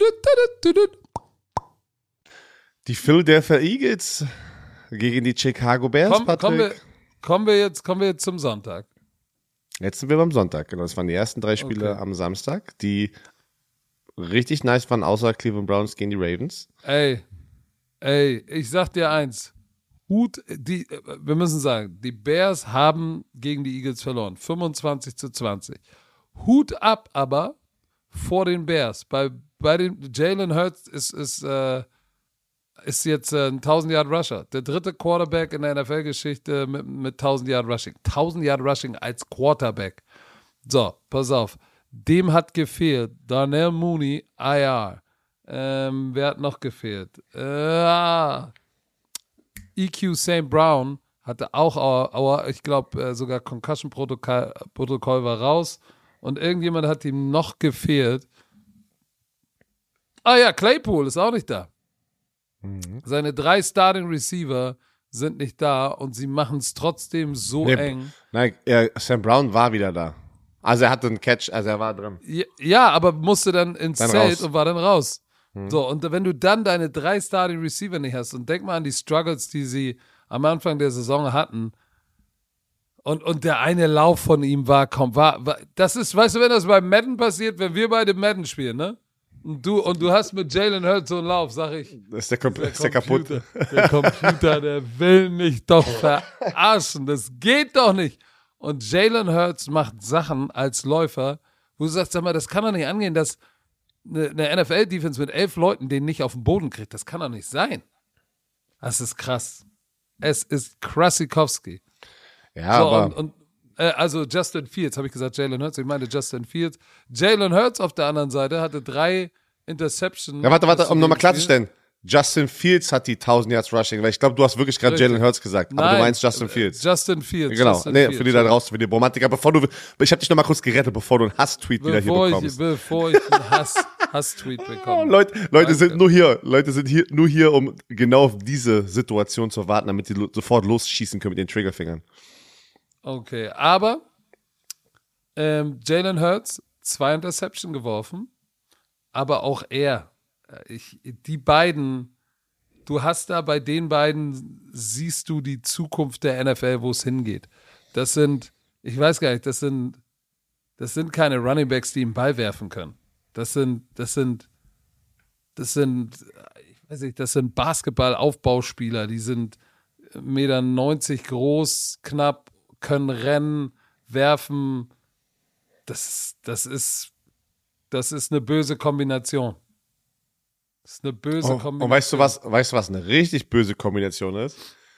B: Die Philadelphia Eagles gegen die Chicago Bears,
A: Komm,
B: Patrick.
A: kommen, wir, kommen, wir jetzt, kommen wir jetzt zum Sonntag.
B: Jetzt sind wir beim Sonntag, genau. Das waren die ersten drei Spiele
A: Okay.
B: am Samstag, die richtig nice waren, außer Cleveland Browns gegen die Ravens.
A: Ey, ey, ich sag dir eins. Hut, die, wir müssen sagen, die Bears haben gegen die Eagles verloren. fünfundzwanzig zu zwanzig. Hut ab aber vor den Bears. Bei, bei den Jalen Hurts ist, ist, äh, ist jetzt äh, ein tausend-Yard-Rusher. Der dritte Quarterback in der N F L-Geschichte mit, mit tausend-Yard-Rushing. tausend-Yard-Rushing als Quarterback. So, pass auf. Dem hat gefehlt Darnell Mooney, I R. Ähm, wer hat noch gefehlt? Äh, E Q Saint Brown hatte auch, aber ich glaube, äh, sogar Concussion-Protokoll Protokoll war raus. Und irgendjemand hat ihm noch gefehlt. Ah ja, Claypool ist auch nicht da.
B: Mhm.
A: Seine drei Starting Receiver sind nicht da und sie machen es trotzdem so
B: Nee,
A: eng.
B: Nein, äh, Sam Brown war wieder da. Also er hatte einen Catch, also er war drin.
A: Ja, ja, aber musste dann ins
B: Dann
A: Zelt
B: raus.
A: und war dann raus. So, und wenn du dann deine drei Starting Receiver nicht hast und denk mal an die Struggles, die sie am Anfang der Saison hatten und, und der eine Lauf von ihm war, komm, war, war, das ist, weißt du, wenn das bei Madden passiert, wenn wir beide Madden spielen, ne? Und du, und du hast mit Jalen Hurts so einen Lauf, sag ich,
B: Das ist der, Kom ist der kaputt.
A: Computer, der Computer, der will mich doch verarschen. Das geht doch nicht. Und Jalen Hurts macht Sachen als Läufer, wo du sagst, sag mal, das kann doch nicht angehen, dass eine, eine N F L-Defense mit elf Leuten den nicht auf den Boden kriegt. Das kann doch nicht sein. Das ist krass. Es ist Krassikowski.
B: Ja,
A: So,
B: aber
A: und, und äh, also Justin Fields, habe ich gesagt, Jalen Hurts, ich meine Justin Fields. Jalen Hurts auf der anderen Seite hatte drei Interceptions.
B: ja, warte, warte,
A: zu
B: um
A: dem
B: nochmal
A: Spiel.
B: klarzustellen. Justin Fields hat die tausend Yards Rushing, weil ich glaube, du hast wirklich gerade
A: Richtig.
B: Jalen Hurts gesagt, aber
A: Nein,
B: du meinst Justin
A: äh,
B: Fields.
A: Justin Fields.
B: Genau,
A: Justin
B: nee,
A: Fields.
B: für die da draußen, für die Romantiker, bevor du, ich habe dich nochmal kurz gerettet, bevor du einen Hass-Tweet wieder hier
A: Bevor ich,
B: bekommst.
A: bevor ich einen Hass, Hass-Tweet
B: Oh,
A: bekomme.
B: Leute, Leute
A: Danke.
B: sind nur hier, Leute sind hier, nur hier, um genau auf diese Situation zu warten, damit sie lo sofort losschießen können mit den Triggerfingern.
A: Okay, aber ähm, Jalen Hurts, zwei Interception geworfen, aber auch er. äh, Ich, die beiden, du hast da bei den beiden, siehst du die Zukunft der N F L, wo es hingeht. Das sind, ich weiß gar nicht, das sind, das sind keine Runningbacks, die den Ball werfen können. Das sind, das sind, das sind, ich weiß nicht, das sind Basketball-Aufbauspieler, die sind eins Komma neunzig Meter groß, knapp, können rennen, werfen. Das, das ist, das ist eine böse Kombination. Das ist eine böse
B: Oh,
A: Kombination.
B: und weißt du was, weißt du was eine richtig böse Kombination ist?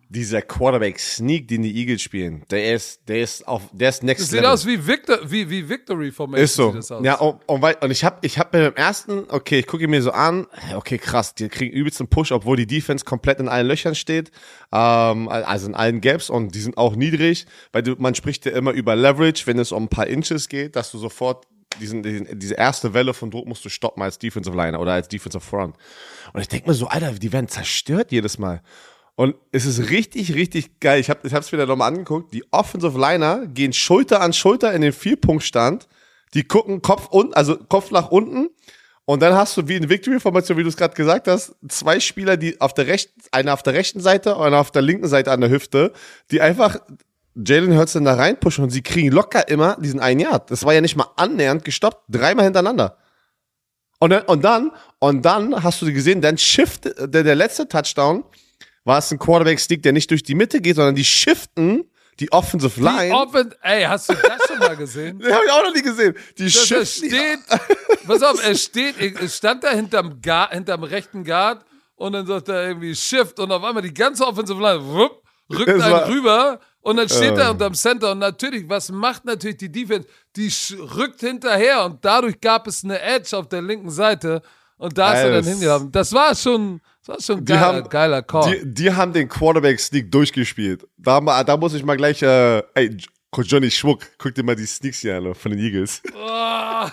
B: dieser Quarterback-Sneak, den die Eagles spielen, der ist, der ist auf, der ist next
A: Das sieht
B: level.
A: aus wie, Victor, wie, wie Victory Formation.
B: Ist so.
A: Sieht das aus.
B: Ja, und, und, weil, und ich hab, ich hab mir beim ersten, okay, ich gucke ihn mir so an, okay, krass, die kriegen übelst einen Push, obwohl die Defense komplett in allen Löchern steht, ähm, also in allen Gaps, und die sind auch niedrig, weil du, man spricht ja immer über Leverage, wenn es um ein paar Inches geht, dass du sofort diesen, diesen, diese erste Welle von Druck musst du stoppen als Defensive Liner oder als Defensive Front. Und ich denke mir so, Alter, die werden zerstört jedes Mal. Und es ist richtig, richtig geil. Ich habe ich hab's mir da nochmal angeguckt. Die Offensive Liner gehen Schulter an Schulter in den Vierpunktstand. Die gucken Kopf unten, also Kopf nach unten. Und dann hast du wie in Victory-Formation, wie du es gerade gesagt hast, zwei Spieler, die auf der rechten, einer auf der rechten Seite und einer auf der linken Seite an der Hüfte, die einfach Jalen Hurts dann da reinpushen, und sie kriegen locker immer diesen einen Yard. Das war ja nicht mal annähernd gestoppt. Dreimal hintereinander. Und dann, und dann, und dann hast du gesehen, dann shift, der, der letzte Touchdown war es ein Quarterback-Sneak, der nicht durch die Mitte geht, sondern die shiften die Offensive Line.
A: Die Offen Ey, hast du das schon mal gesehen?
B: Den habe ich auch noch nie gesehen. Die
A: Dass er
B: shiften.
A: steht, pass auf, er steht, er stand da hinterm, Guard, hinterm rechten Guard, und dann sagt er irgendwie Shift, und auf einmal die ganze Offensive Line wupp, rückt
B: Es
A: einen
B: war-
A: rüber, und dann steht
B: Ähm.
A: er unterm Center, und natürlich, was macht natürlich die Defense? Die sch- rückt hinterher, und dadurch gab es eine Edge auf der linken Seite, und da ist er dann
B: Alles.
A: hingegangen. Das war schon, das war schon
B: Die
A: geiler,
B: haben-
A: geiler Call.
B: Die, die haben den Quarterback-Sneak durchgespielt. Da, ma- da muss ich mal gleich, äh, ey, Coach Johnny Schmuck, guck dir mal die Sneaks hier an von den Eagles.
A: Oh.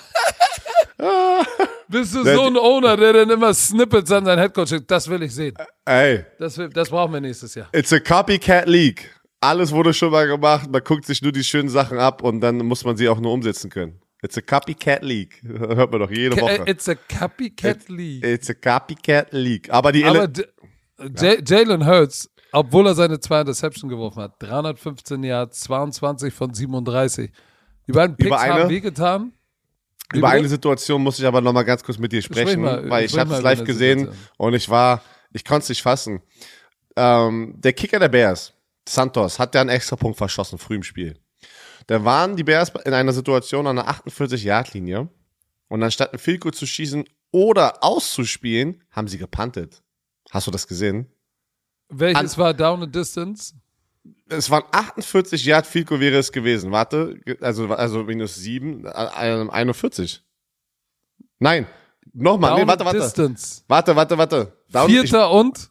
A: Bist du
B: Der-
A: so ein Owner, der dann immer Snippets an seinen Headcoach schickt? Das will ich sehen.
B: Ey,
A: Das, will, das brauchen wir nächstes Jahr.
B: it's a copycat league. Alles wurde schon mal gemacht, man guckt sich nur die schönen Sachen ab, und dann muss man sie auch nur umsetzen können. It's a copycat league. Hört man doch jede Woche.
A: Äh, It's a Copycat League.
B: It's a copycat league. Aber die
A: Aber
B: Ele-
A: D- J- Jalen Hurts, obwohl er seine zwei Interception geworfen hat, dreihundertfünfzehn Yards, zweiundzwanzig von siebenunddreißig. Die beiden Picks
B: Über eine-
A: haben wehgetan. Wie
B: Über
A: bitte?
B: eine Situation muss ich aber noch mal ganz kurz mit dir sprechen,
A: mal,
B: weil ich
A: sprich
B: habe
A: mal
B: es
A: über
B: live
A: eine
B: gesehen
A: Situation.
B: und ich war, ich konnte es nicht fassen. Ähm, der Kicker der Bears, Santos, hat ja einen Extrapunkt verschossen früh im Spiel. Da waren die Bears in einer Situation an der achtundvierzig-Yard-Linie, und anstatt ein Field Goal zu schießen oder auszuspielen, haben sie gepuntet. Hast du das gesehen?
A: Welches war Down and Distance?
B: Es waren achtundvierzig Yard Field Goal wäre es gewesen. Warte, also, also minus sieben, äh, einundvierzig. Nein, nochmal,
A: Down
B: nee, warte,
A: and
B: warte.
A: Distance.
B: Warte, warte, warte. Down, ich,
A: Vierter und?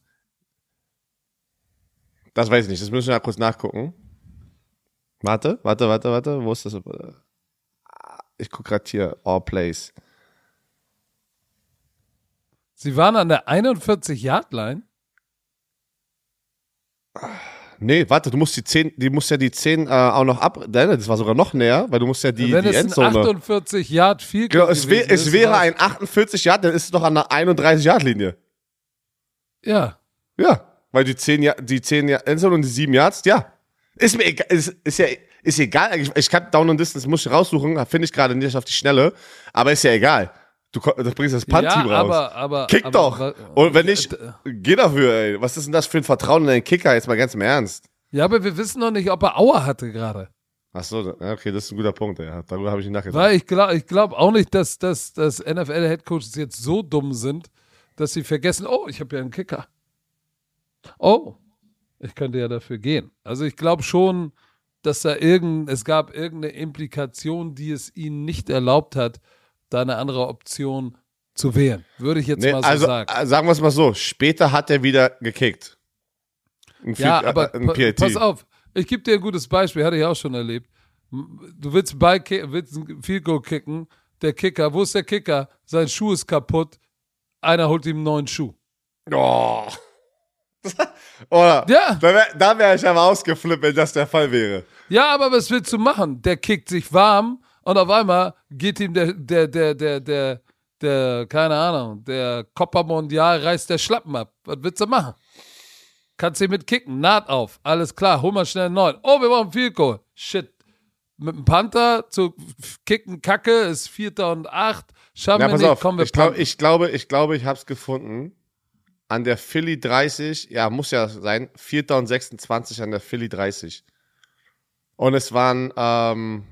B: das weiß ich nicht, das müssen wir mal kurz nachgucken. Warte, warte, warte, warte, wo ist das? Ich gucke gerade hier, All Plays.
A: Sie waren an der einundvierzig-Yard-Line.
B: Nee, warte, du musst die zehn, die musst ja die zehn äh, auch noch ab, nein, das war sogar noch näher, weil du musst ja die,
A: Wenn
B: die
A: es ein
B: Endzone.
A: achtundvierzig-Yard Field
B: Genau,
A: Goal
B: es, wär,
A: gewesen
B: es
A: ist,
B: wäre
A: war-
B: ein achtundvierzig Yard, dann ist es doch an der einunddreißig Yard Linie.
A: Ja.
B: Ja, weil die zehn, Ja- die zehn Ja- Endzone und die sieben Yards, ja. Ist mir egal, ist, ist ja, ist egal. Ich, ich kann Down and Distance, muss ich raussuchen, finde ich gerade nicht auf die Schnelle, aber ist ja egal. Du, ko- du bringst das Punt-Team
A: ja,
B: raus.
A: aber, aber,
B: Kick
A: aber,
B: doch.
A: aber-
B: Und wenn nicht,
A: äh,
B: geh dafür, ey. Was ist denn das für ein Vertrauen in deinen Kicker? Jetzt mal ganz im Ernst.
A: Ja, aber wir wissen noch nicht, ob er Aua hatte gerade.
B: Ach so, ja, okay, das ist ein guter Punkt, ey. Darüber habe ich nicht nachgedacht.
A: Weil ich glaube ich glaub auch nicht, dass, dass, dass N F L-Headcoaches jetzt so dumm sind, dass sie vergessen, oh, ich habe ja einen Kicker. Oh, ich könnte ja dafür gehen. Also ich glaube schon, dass da irgend, es gab irgendeine Implikation, die es ihnen nicht erlaubt hat, da eine andere Option zu wählen. Würde ich jetzt
B: Nee,
A: mal so
B: also,
A: sagen.
B: äh, sagen wir es mal so, später hat er wieder gekickt. Ein
A: Ja,
B: Field-
A: aber
B: äh, ein
A: pa-
B: P A T.
A: pass auf, ich gebe dir ein gutes Beispiel, hatte ich auch schon erlebt. Du willst, bei, willst ein Field Goal kicken, der Kicker, wo ist der Kicker? Sein Schuh ist kaputt, einer holt ihm einen neuen Schuh.
B: Oh. Oder?
A: Ja.
B: Da wäre da wär ich aber ausgeflippt, wenn das der Fall wäre.
A: Ja, aber was willst du machen? Der kickt sich warm und auf einmal geht ihm der, der, der, der, der, der, keine Ahnung, der Copa Mondial reißt der Schlappen ab. Was willst du machen? Kannst du mit kicken, Naht auf, alles klar, hol mal schnell einen neuen. Oh, wir brauchen Field Goal. Shit. Mit dem Panther zu kicken, Kacke, ist Vierter und Acht. Schaffen
B: Ja,
A: wir
B: pass
A: nicht,
B: auf,
A: kommen wir
B: ich, glaub,
A: punten.
B: ich glaube, ich glaube, ich hab's gefunden. An der Philly dreißig, ja, muss ja sein, Vierter und sechsundzwanzig an der Philly dreißig. Und es waren, ähm,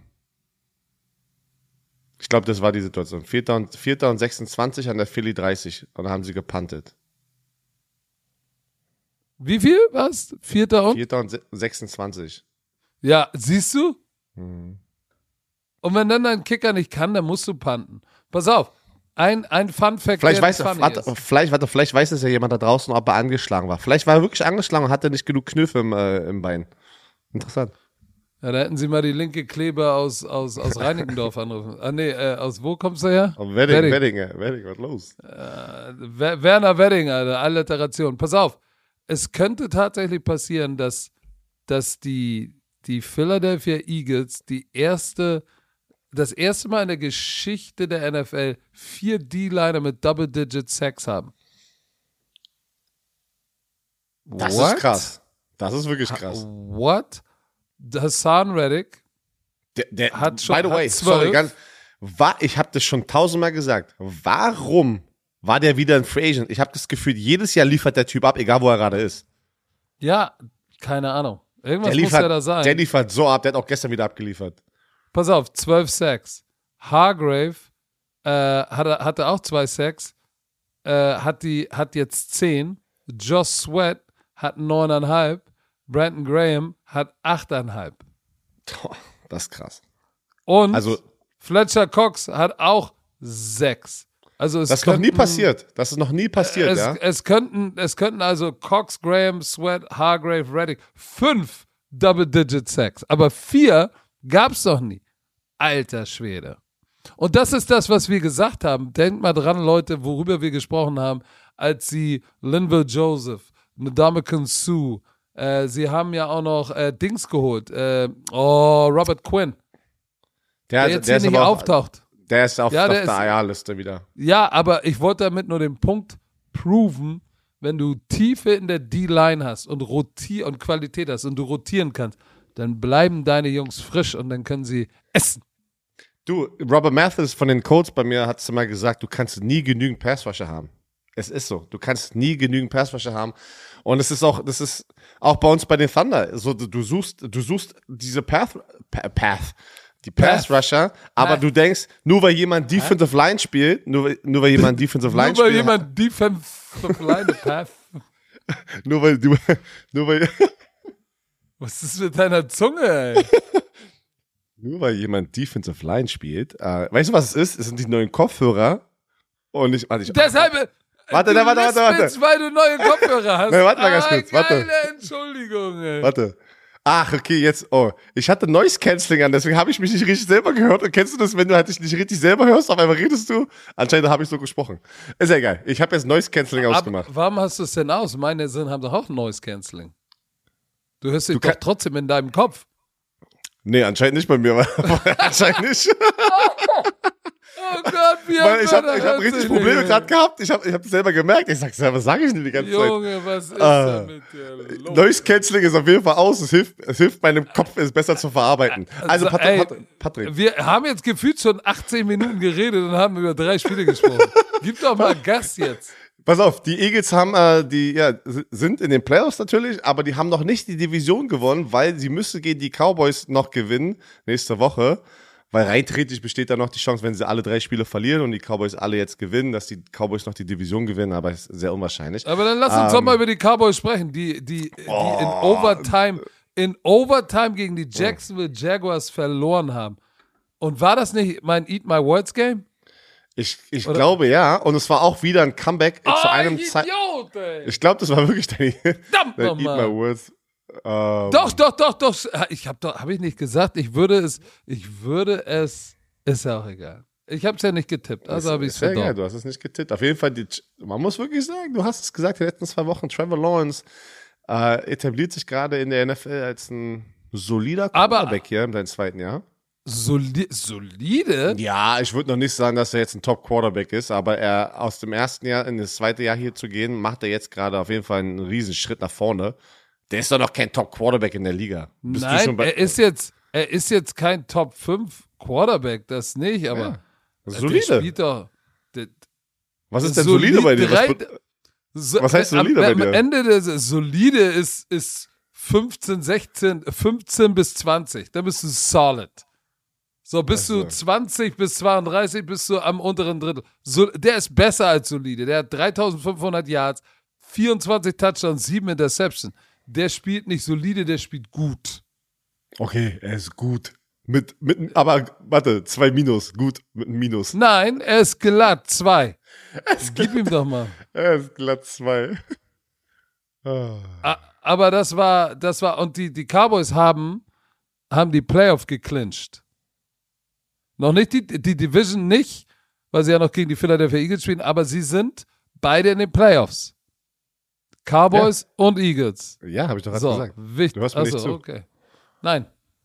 B: ich glaube, das war die Situation. Vierter und, Vierter und sechsundzwanzig an der Philly dreißig. Und dann haben sie gepuntet.
A: Wie viel? Was? Vierter und?
B: Vierter und sechsundzwanzig.
A: Ja, siehst du?
B: Mhm.
A: Und wenn dann dein Kicker nicht kann, dann musst du punten. Pass auf, ein, ein Fun-Fact,
B: Vielleicht
A: der
B: weiß,
A: funny
B: warte,
A: ist.
B: vielleicht, warte, vielleicht weiß es ja jemand da draußen, ob er angeschlagen war. Vielleicht war er wirklich angeschlagen und hatte nicht genug Knöpfe im, äh, im Bein. Interessant.
A: Ja, da hätten sie mal die linke Kleber aus, aus, aus Reinickendorf anrufen. Ah, nee, äh, aus wo kommst du her?
B: Oh, Wedding,
A: Wedding.
B: Wedding, Wedding, Wedding, was los?
A: Äh, Wer- Werner Wedding, Alter, Alliteration. Pass auf, es könnte tatsächlich passieren, dass, dass die, die Philadelphia Eagles die erste, das erste Mal in der Geschichte der N F L vier D-Liner mit Double-Digit Sacks haben.
B: Das
A: What?
B: ist krass. Das ist wirklich krass.
A: What? Hassan Reddick
B: Der, der,
A: hat schon
B: by the way,
A: hat zwölf.
B: sorry, ganz, war, ich habe das schon tausendmal gesagt. Warum war der wieder ein Free Agent? Ich habe das Gefühl, jedes Jahr liefert der Typ ab, egal wo er gerade ist.
A: Ja, keine Ahnung. Irgendwas
B: Der
A: muss
B: liefert,
A: ja da sein.
B: der liefert so ab, der hat auch gestern wieder abgeliefert.
A: Pass auf, zwölf Sacks. Hargrave äh, hatte, hatte auch zwei Sacks, äh, hat, die, hat jetzt zehn. Josh Sweat hat neuneinhalb. Brandon Graham hat achteinhalb.
B: Boah, das ist krass.
A: Und
B: Also,
A: Fletcher Cox hat auch sechs. Also es
B: das ist noch nie
A: könnten-
B: passiert. Das ist noch nie passiert,
A: Es,
B: ja.
A: es, könnten, es könnten also Cox, Graham, Sweat, Hargrave, Reddick fünf Double-Digit Sacks. Aber vier gab es doch nie. Alter Schwede. Und das ist das, was wir gesagt haben. Denkt mal dran, Leute, worüber wir gesprochen haben, als sie Linville Joseph, Ndamukong Suh, äh, sie haben ja auch noch äh, Dings geholt. Äh, oh, Robert Quinn,
B: Der,
A: der jetzt
B: der
A: hier
B: ist
A: nicht
B: aber auch,
A: auftaucht.
B: der ist auf,
A: Ja,
B: auf
A: der
B: der
A: ist-
B: I R-Liste wieder.
A: Ja, aber ich wollte damit nur den Punkt proven, wenn du Tiefe in der D-Line hast und rotier und Qualität hast und du rotieren kannst, dann bleiben deine Jungs frisch und dann können sie essen.
B: Du, Robert Mathis von den Colts bei mir hat mal gesagt, du kannst nie genügend Passrusher haben. Es ist so. Du kannst nie genügend Passrusher haben. Und es ist auch, das ist auch bei uns bei den Thunder. So, du du suchst, du suchst diese Path, Pa- Path, die Passrusher, aber
A: Path.
B: du denkst, nur weil jemand Defensive Line spielt, nur, weil- nur weil jemand Defensive Line
A: Nur weil
B: spielt,
A: jemand Defensive Line Path.
B: nur weil du, nur weil,
A: Was ist mit deiner Zunge, ey?
B: nur weil jemand Defensive Line spielt, äh, weißt du, was es ist? Es sind die neuen Kopfhörer. Und ich, warte, ich,
A: Deshalb.
B: Warte,
A: du
B: da, warte, warte, warte.
A: lispelst, weil du neue Kopfhörer hast.
B: Nee, warte mal ganz
A: ah,
B: kurz, warte.
A: geile Entschuldigung, ey.
B: Warte. Ach, okay, jetzt, oh. Ich hatte Noise Cancelling an, deswegen habe ich mich nicht richtig selber gehört. Und kennst du das, wenn du halt dich nicht richtig selber hörst, auf einmal redest du? Anscheinend habe ich so gesprochen. Ist ja egal. Ich habe jetzt Noise Cancelling
A: Ab,
B: ausgemacht.
A: warum hast du es denn aus? Meine Sinn haben doch auch Noise Cancelling. Du hörst dich
B: Du
A: doch
B: kann-
A: trotzdem in deinem Kopf.
B: Nee, anscheinend nicht bei mir. aber- anscheinend nicht.
A: Oh Gott, wie
B: Weil ich habe
A: hört
B: ich hab
A: sich
B: richtig
A: nicht,
B: Probleme
A: ey.
B: gerade gehabt. Ich habe ich hab selber gemerkt. Ich sag, was sage ich denn die ganze Zeit?
A: Junge, was ist
B: Ah.
A: denn mit dir los?
B: Noise Cancelling ist auf jeden Fall aus. Es hilft, es hilft meinem Kopf, es besser zu verarbeiten. Also,
A: Also,
B: Patrick,
A: ey,
B: Patrick, Patrick.
A: Wir haben jetzt gefühlt schon achtzehn Minuten geredet und haben über drei Spiele gesprochen. Gib doch mal Gas jetzt.
B: Pass auf, die Eagles haben, äh, die ja, s- sind in den Playoffs natürlich, aber die haben noch nicht die Division gewonnen, weil sie müssen gegen die Cowboys noch gewinnen nächste Woche. Weil rein theoretisch besteht da noch die Chance, wenn sie alle drei Spiele verlieren und die Cowboys alle jetzt gewinnen, dass die Cowboys noch die Division gewinnen, aber ist sehr unwahrscheinlich.
A: Aber dann lass uns
B: Ähm,
A: doch mal über die Cowboys sprechen, die, die, die in Overtime, in Overtime gegen die Jacksonville Jaguars verloren haben. Und war das nicht mein Eat My Words Game?
B: Ich, ich
A: Oder-
B: glaube ja, und es war auch wieder ein Comeback
A: Oh,
B: zu einem Zeit.
A: Idiot, ey.
B: Ich glaube, das war wirklich dein,
A: Verdammt
B: dein Eat
A: nochmal.
B: My Words. Ähm,
A: Doch, doch, doch, doch. Ich habe doch, habe ich nicht gesagt. Ich würde es, ich würde es, ist ja auch egal. Ich habe es ja nicht getippt, also habe ich es
B: Sehr geil,
A: verdorben.
B: du hast es nicht getippt. Auf jeden Fall, die, man muss wirklich sagen, du hast es gesagt, die letzten zwei Wochen, Trevor Lawrence äh, etabliert sich gerade in der N F L als ein solider
A: Aber-
B: Quarterback hier in seinem zweiten Jahr.
A: Soli solide?
B: Ja, ich würde noch nicht sagen, dass er jetzt ein Top-Quarterback ist, aber er aus dem ersten Jahr in das zweite Jahr hier zu gehen, macht er jetzt gerade auf jeden Fall einen riesen Schritt nach vorne. Der ist doch noch kein Top-Quarterback in der Liga. Bist du
A: Nein,
B: schon bei,
A: er ist jetzt, er ist jetzt kein Top fünf Quarterback, das nicht, aber
B: Ja,
A: der
B: solide.
A: spielt doch. Der,
B: Was ist denn solide bei dir?
A: drei-
B: Was,
A: so,
B: Was heißt solide
A: am,
B: bei
A: am
B: dir?
A: Ende des solide ist, ist fünfzehn, sechzehn, fünfzehn bis zwanzig. Dann bist du solid. So, bist
B: Ach so.
A: du zwanzig bis zweiunddreißig, bist du am unteren Drittel. So, der ist besser als solide. Der hat dreitausendfünfhundert Yards, vierundzwanzig Touchdowns, sieben Interceptions. Der spielt nicht solide, der spielt gut.
B: Okay, er ist gut. Mit, mit, aber, warte, zwei Minus, gut, mit einem Minus.
A: Nein, er ist glatt, zwei. Gib ihm doch mal.
B: Er ist glatt zwei. Oh.
A: Aber das war, das war, und die, die Cowboys haben, haben die Playoff geclincht. Noch nicht die, die Division nicht, weil sie ja noch gegen die Philadelphia Eagles spielen, aber sie sind beide in den Playoffs. Cowboys ja. und Eagles.
B: Ja, habe ich doch gerade
A: so,
B: gesagt.
A: Wichtig.
B: Du hörst mir
A: Achso,
B: nicht zu.
A: Okay. Nein.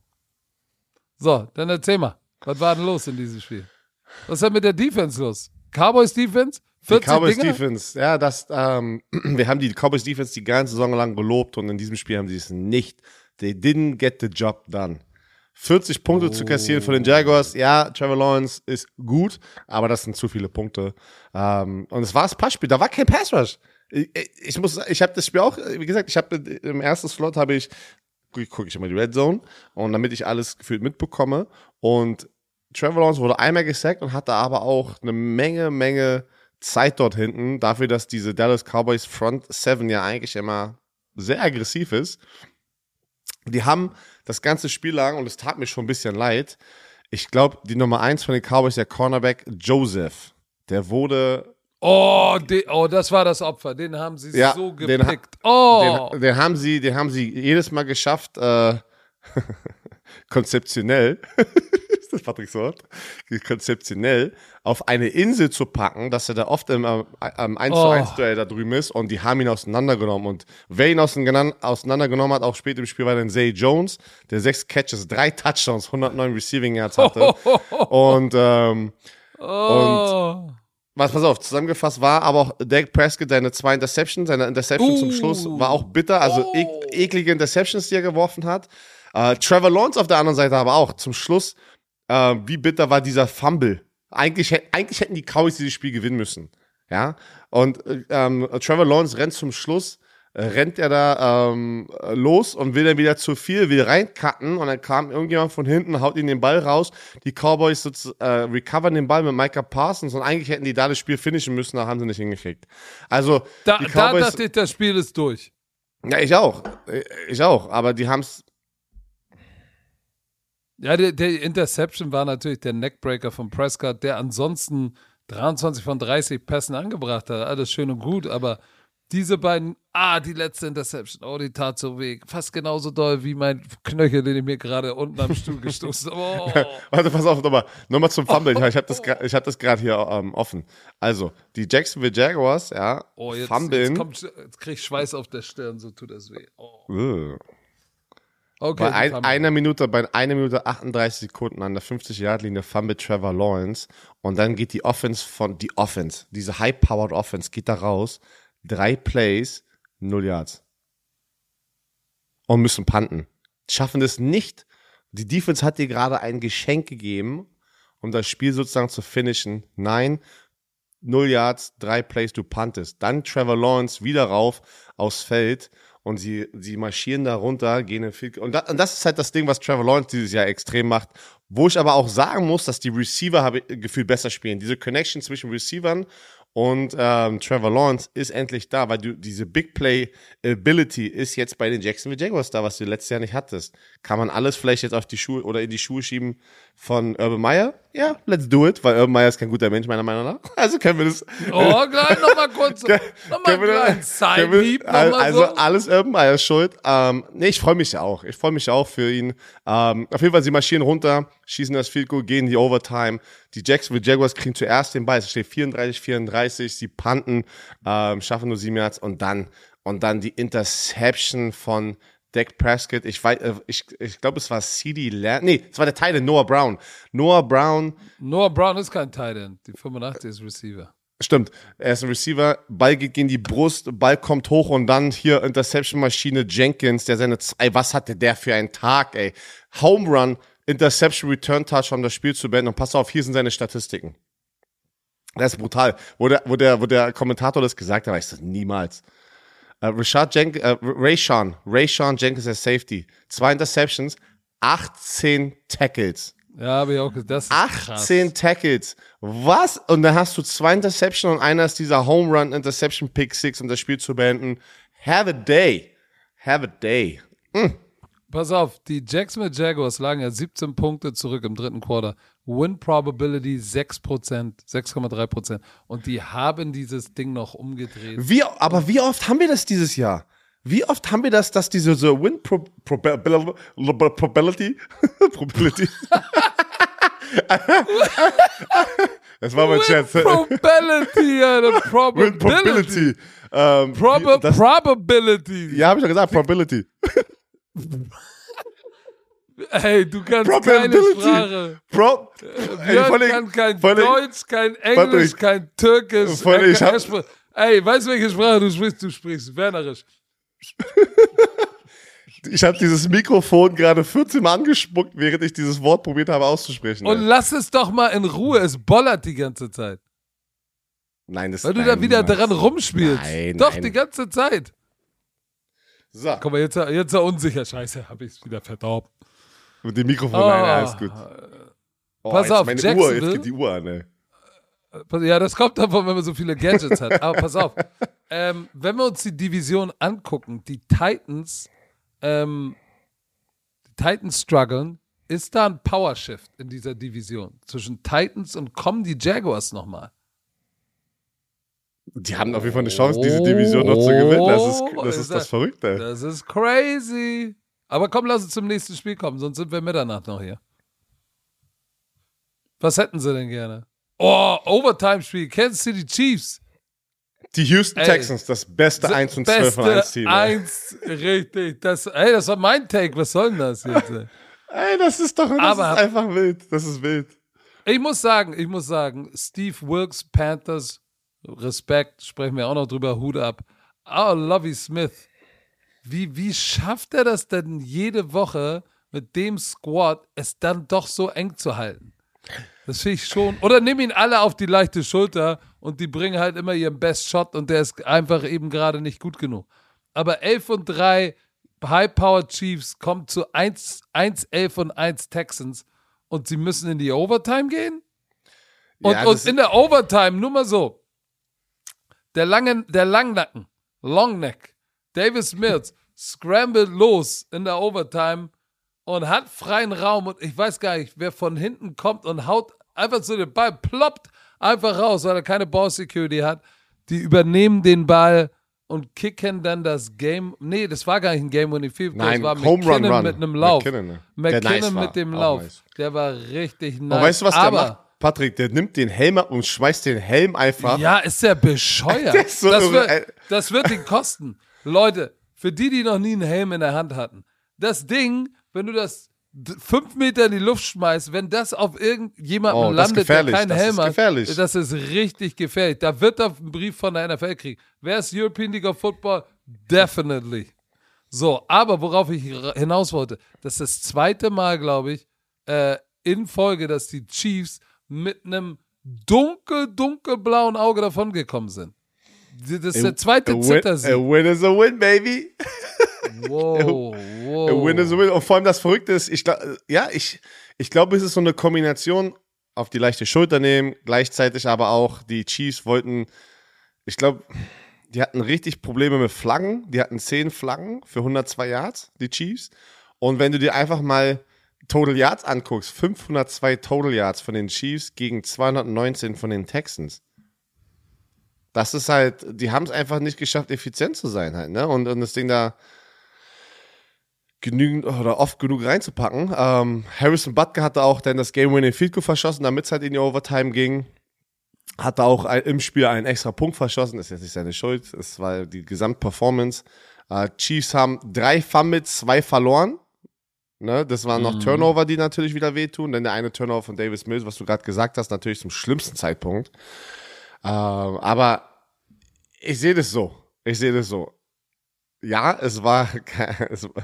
A: So, dann erzähl mal. Was war denn los in diesem Spiel? Was ist denn mit der Defense los? Cowboys Defense?
B: Die Cowboys
A: Dinger?
B: Defense, ja, das, ähm, wir haben die Cowboys Defense die ganze Saison lang gelobt und in diesem Spiel haben sie es nicht. They didn't get the job done. vierzig Punkte oh. zu kassieren von den Jaguars, ja, Trevor Lawrence ist gut, aber das sind zu viele Punkte. Ähm, und es war das Passspiel, da war kein Pass Rush. Ich, ich muss, ich habe das Spiel auch, wie gesagt, ich habe im ersten Slot habe ich, gucke ich immer die Red Zone und damit ich alles gefühlt mitbekomme und Trevor Lawrence wurde einmal gesackt und hatte aber auch eine Menge, Menge Zeit dort hinten, dafür, dass diese Dallas Cowboys Front Seven ja eigentlich immer sehr aggressiv ist. Die haben das ganze Spiel lang, und es tat mir schon ein bisschen leid, ich glaube, die Nummer eins von den Cowboys, der Cornerback Joseph, der wurde...
A: Oh, die, oh, das war das Opfer, den haben sie
B: ja,
A: so
B: den,
A: gepickt. Oh.
B: Den, den, haben sie, den haben sie jedes Mal geschafft, äh, konzeptionell, ist das Patricks Wort? Konzeptionell auf eine Insel zu packen, dass er da oft im ähm, eins zu eins Duell da drüben ist und die haben ihn auseinandergenommen. Und wer ihn auseinandergenommen hat, auch später im Spiel, war dann Zay Jones, der sechs Catches, drei Touchdowns, hundertneun Receiving Yards hatte. Und, ähm,
A: oh.
B: und was, pass auf, zusammengefasst war aber auch Dak Prescott, seine zwei Interceptions, seine Interception uh. zum Schluss war auch bitter, also oh. ek eklige Interceptions, die er geworfen hat. Uh, Trevor Lawrence auf der anderen Seite aber auch zum Schluss, uh, wie bitter war dieser Fumble. Eigentlich, eigentlich hätten die Cowboys dieses Spiel gewinnen müssen. Ja, und ähm, Trevor Lawrence rennt zum Schluss, äh, rennt er da ähm, los und will dann wieder zu viel, will reincutten und dann kam irgendjemand von hinten, haut ihn den Ball raus. Die Cowboys so, äh, recovern den Ball mit Micah Parsons und eigentlich hätten die da das Spiel finishen müssen, da haben sie nicht hingekriegt. Also,
A: da,
B: die Cowboys,
A: da dachte ich, das Spiel ist durch.
B: Ja, ich auch. Ich auch, aber die haben es.
A: Ja, der, der Interception war natürlich der Neckbreaker von Prescott, der ansonsten dreiundzwanzig von dreißig Pässen angebracht hat. Alles schön und gut, aber diese beiden, ah, die letzte Interception, oh, die tat so weh. Fast genauso doll wie mein Knöchel, den ich mir gerade unten am Stuhl gestoßen habe. Oh.
B: Warte, pass auf, nochmal. Nochmal zum Fumble. Oh. Ich habe das gerade hab hier ähm, offen. Also, die Jacksonville Jaguars, ja,
A: oh, jetzt,
B: fummeln.
A: Jetzt, kommt, jetzt krieg ich Schweiß auf der Stirn, so tut das weh. Oh.
B: Uh.
A: Okay,
B: bei ein, einer Minute, bei einer Minute achtunddreißig Sekunden an der fünfzig-Yard-Linie fumble Trevor Lawrence und dann geht die Offense von, die Offense, diese high-powered Offense geht da raus, drei Plays, null Yards. Und müssen punten. Schaffen es nicht. Die Defense hat dir gerade ein Geschenk gegeben, um das Spiel sozusagen zu finishen. Nein, null Yards, drei Plays, du puntest. Dann Trevor Lawrence wieder rauf aufs Feld. Und sie, sie marschieren da runter, gehen in viel. Und, da, und das ist halt das Ding, was Trevor Lawrence dieses Jahr extrem macht. Wo ich aber auch sagen muss, dass die Receiver, habe ich gefühlt, besser spielen. Diese Connection zwischen Receivern und ähm, Trevor Lawrence ist endlich da, weil du diese Big Play Ability ist jetzt bei den Jacksonville Jaguars da, was du letztes Jahr nicht hattest. Kann man alles vielleicht jetzt auf die Schuhe oder in die Schuhe schieben von Urban Meyer? Ja, let's do it, weil Urban Meyer ist kein guter Mensch, meiner Meinung nach. Also können wir das.
A: Oh, gleich nochmal kurz. Nochmal ein Sidehieb. Noch
B: also
A: so.
B: Alles Urban Meyer schuld. Ähm, nee, ich freue mich ja auch. Ich freue mich auch für ihn. Ähm, auf jeden Fall, sie marschieren runter, schießen das Field Goal, gehen in die Overtime. Die Jacksonville Jaguars kriegen zuerst den Ball. Es steht vierunddreißig vierunddreißig. Sie punten, ähm, schaffen nur sieben Yards und dann, und dann die Interception von Dak Prescott. Ich weiß, ich, ich glaube, es war CeeDee Lamb. Nee, es war der Tight End, Noah Brown. Noah Brown.
A: Noah Brown ist kein Tight End. Die fünfundachtzig ist Receiver.
B: Stimmt, er ist ein Receiver, Ball geht gegen die Brust, Ball kommt hoch und dann hier Interception-Maschine Jenkins, der seine, ey, was hatte der für einen Tag, ey. Home Run, Interception, Return Touch, um das Spiel zu beenden und pass auf, hier sind seine Statistiken. Das ist brutal. Wo der, wo der, wo der Kommentator das gesagt hat, war ich das niemals. Uh, Rashad Jenkins, uh, Rayshawn, Rayshawn Jenkins als Safety, zwei Interceptions, achtzehn Tackles.
A: Ja, habe ich auch gesagt. Das ist
B: achtzehn
A: krass.
B: Tackles. Was? Und dann hast du zwei Interception und einer ist dieser Home Run Interception Pick Six, um das Spiel zu beenden. Have a day. Have a day. Mm.
A: Pass auf, die Jacksonville Jaguars lagen ja siebzehn Punkte zurück im dritten Quarter. Win Probability sechs Prozent, sechs Komma drei Prozent. Und die haben dieses Ding noch umgedreht.
B: Wie, aber wie oft haben wir das dieses Jahr? Wie oft haben wir das, dass diese so Win Pro, Probability Probability Probability Das war mein Scherz.
A: Probability, Alter, Probability.
B: Win Probability. Ähm,
A: Prob
B: das,
A: Probability.
B: ja, habe ich doch gesagt, Probability.
A: Hey, du kannst keine Sprache.
B: Pro,
A: Björn
B: ey,
A: kann kein
B: allem,
A: Deutsch, kein Englisch,
B: allem,
A: kein Türkisch.
B: allem,
A: er
B: ich
A: kann,
B: hab-
A: er spr- Ey, weißt du, welche Sprache du sprichst? Du sprichst Wernerisch.
B: Ich habe dieses Mikrofon gerade vierzehn Mal angespuckt, während ich dieses Wort probiert habe auszusprechen.
A: Und
B: ey.
A: lass es doch mal in Ruhe. Es bollert die ganze Zeit.
B: Nein, das
A: Weil du
B: nein,
A: da wieder
B: niemals.
A: dran rumspielst.
B: Nein,
A: Doch,
B: nein.
A: die ganze Zeit.
B: So,
A: Guck mal, jetzt, jetzt ist er unsicher. Scheiße, hab ich's wieder verdorben.
B: mit dem Mikrofon,
A: Oh.
B: nein, alles gut. Oh,
A: Pass
B: jetzt
A: auf,
B: meine
A: Jacksonville-
B: Uhr, jetzt geht die Uhr an, ey.
A: Ja, das kommt davon, wenn man so viele Gadgets hat. Aber pass auf. Ähm, wenn wir uns die Division angucken, die Titans, ähm, die Titans strugglen, ist da ein Powershift in dieser Division zwischen Titans und kommen die Jaguars nochmal?
B: Die haben auf jeden Fall eine Chance, diese Division noch zu gewinnen. Das ist das,
A: ist
B: ist das
A: das-
B: Verrückte.
A: Das ist crazy. Aber komm, lass uns zum nächsten Spiel kommen, sonst sind wir Mitternacht noch hier. Was hätten sie denn gerne? Oh, Overtime-Spiel, Kansas City Chiefs.
B: Die Houston
A: Ey.
B: Texans, das beste eins und zwölf von eins Team. ey.
A: eins, richtig. Das, ey, das war mein Take. Was soll denn das jetzt? Ey?
B: Ey, das ist doch das
A: Aber-
B: ist einfach wild. Das ist wild.
A: Ich muss sagen, ich muss sagen, Steve Wilkes, Panthers, Respekt, sprechen wir auch noch drüber, Hut ab. Oh, Lovie Smith. Wie, wie schafft er das denn jede Woche mit dem Squad, es dann doch so eng zu halten? Das finde ich schon. Oder nimm ihn alle auf die leichte Schulter und die bringen halt immer ihren Best Shot und der ist einfach eben gerade nicht gut genug. Aber elf und drei High-Powered Chiefs kommt zu eins, elf und eins Texans und sie müssen in die Overtime gehen? Und,
B: Ja,
A: und
B: das-
A: in der Overtime, nur mal so, der, lange, der Langnacken, Longneck, Davis Mills, scrambled los in der Overtime und hat freien Raum und ich weiß gar nicht, wer von hinten kommt und haut einfach so den Ball, ploppt einfach raus, weil er keine Ball-Security hat. Die übernehmen den Ball und kicken dann das Game. Nee, das war gar nicht ein Game-Winning Field Goal,
B: Nein,
A: das war
B: Home Run
A: McKinnon
B: Run.
A: mit einem Lauf.
B: McKinnon, ne? Der
A: McKinnon
B: nice war.
A: mit dem
B: Auch
A: Lauf.
B: nice.
A: Der war richtig nice.
B: Und weißt du, was der
A: Aber,
B: macht? Patrick, der nimmt den Helm ab und schmeißt den Helm einfach.
A: Ja, ist der bescheuert.
B: Der ist so
A: das,
B: irre, ey.
A: wird, das wird ihn kosten. Leute, für die, die noch nie einen Helm in der Hand hatten, das Ding, wenn du das d- fünf Meter in die Luft schmeißt, wenn das auf irgendjemanden
B: Oh, das ist
A: landet, der
B: gefährlich.
A: keinen
B: Das
A: Helm
B: ist
A: hat,
B: gefährlich.
A: das ist richtig gefährlich. Da wird er einen Brief von der N F L kriegen. Wer ist European League of Football? Definitely. So, aber worauf ich ra- hinaus wollte, das ist das zweite Mal, glaube ich, äh, in Folge, dass die Chiefs mit einem dunkel, dunkelblauen Auge davongekommen sind. Das ist der zweite
B: a win,
A: Zittersieg.
B: a win is a win, baby.
A: Wow,
B: A
A: wow.
B: win is a win. Und vor allem das Verrückte ist, ich, gla- ja, ich, ich glaube, es ist so eine Kombination auf die leichte Schulter nehmen, gleichzeitig aber auch die Chiefs wollten, ich glaube, die hatten richtig Probleme mit Flaggen. Die hatten zehn Flaggen für hundertzwei Yards, die Chiefs. Und wenn du dir einfach mal Total Yards anguckst, fünfhundertzwei Total Yards von den Chiefs gegen zweihundertneunzehn von den Texans. Das ist halt, die haben es einfach nicht geschafft, effizient zu sein halt, ne? Und, und das Ding da genügend oder oft genug reinzupacken. Ähm, Harrison Butker hatte auch dann das Game-Winning Field Goal verschossen, damit es halt in die Overtime ging. Hatte auch ein, im Spiel einen extra Punkt verschossen, ist jetzt nicht seine Schuld, es war die Gesamtperformance. Äh, Chiefs haben drei Fumbles, zwei verloren. Ne, das waren noch
A: Mhm.
B: Turnover, die natürlich wieder wehtun. Denn der eine Turnover von Davis Mills, was du gerade gesagt hast, natürlich zum schlimmsten Zeitpunkt. Ähm, aber ich sehe das so. Ich sehe das so. Ja, es war, es,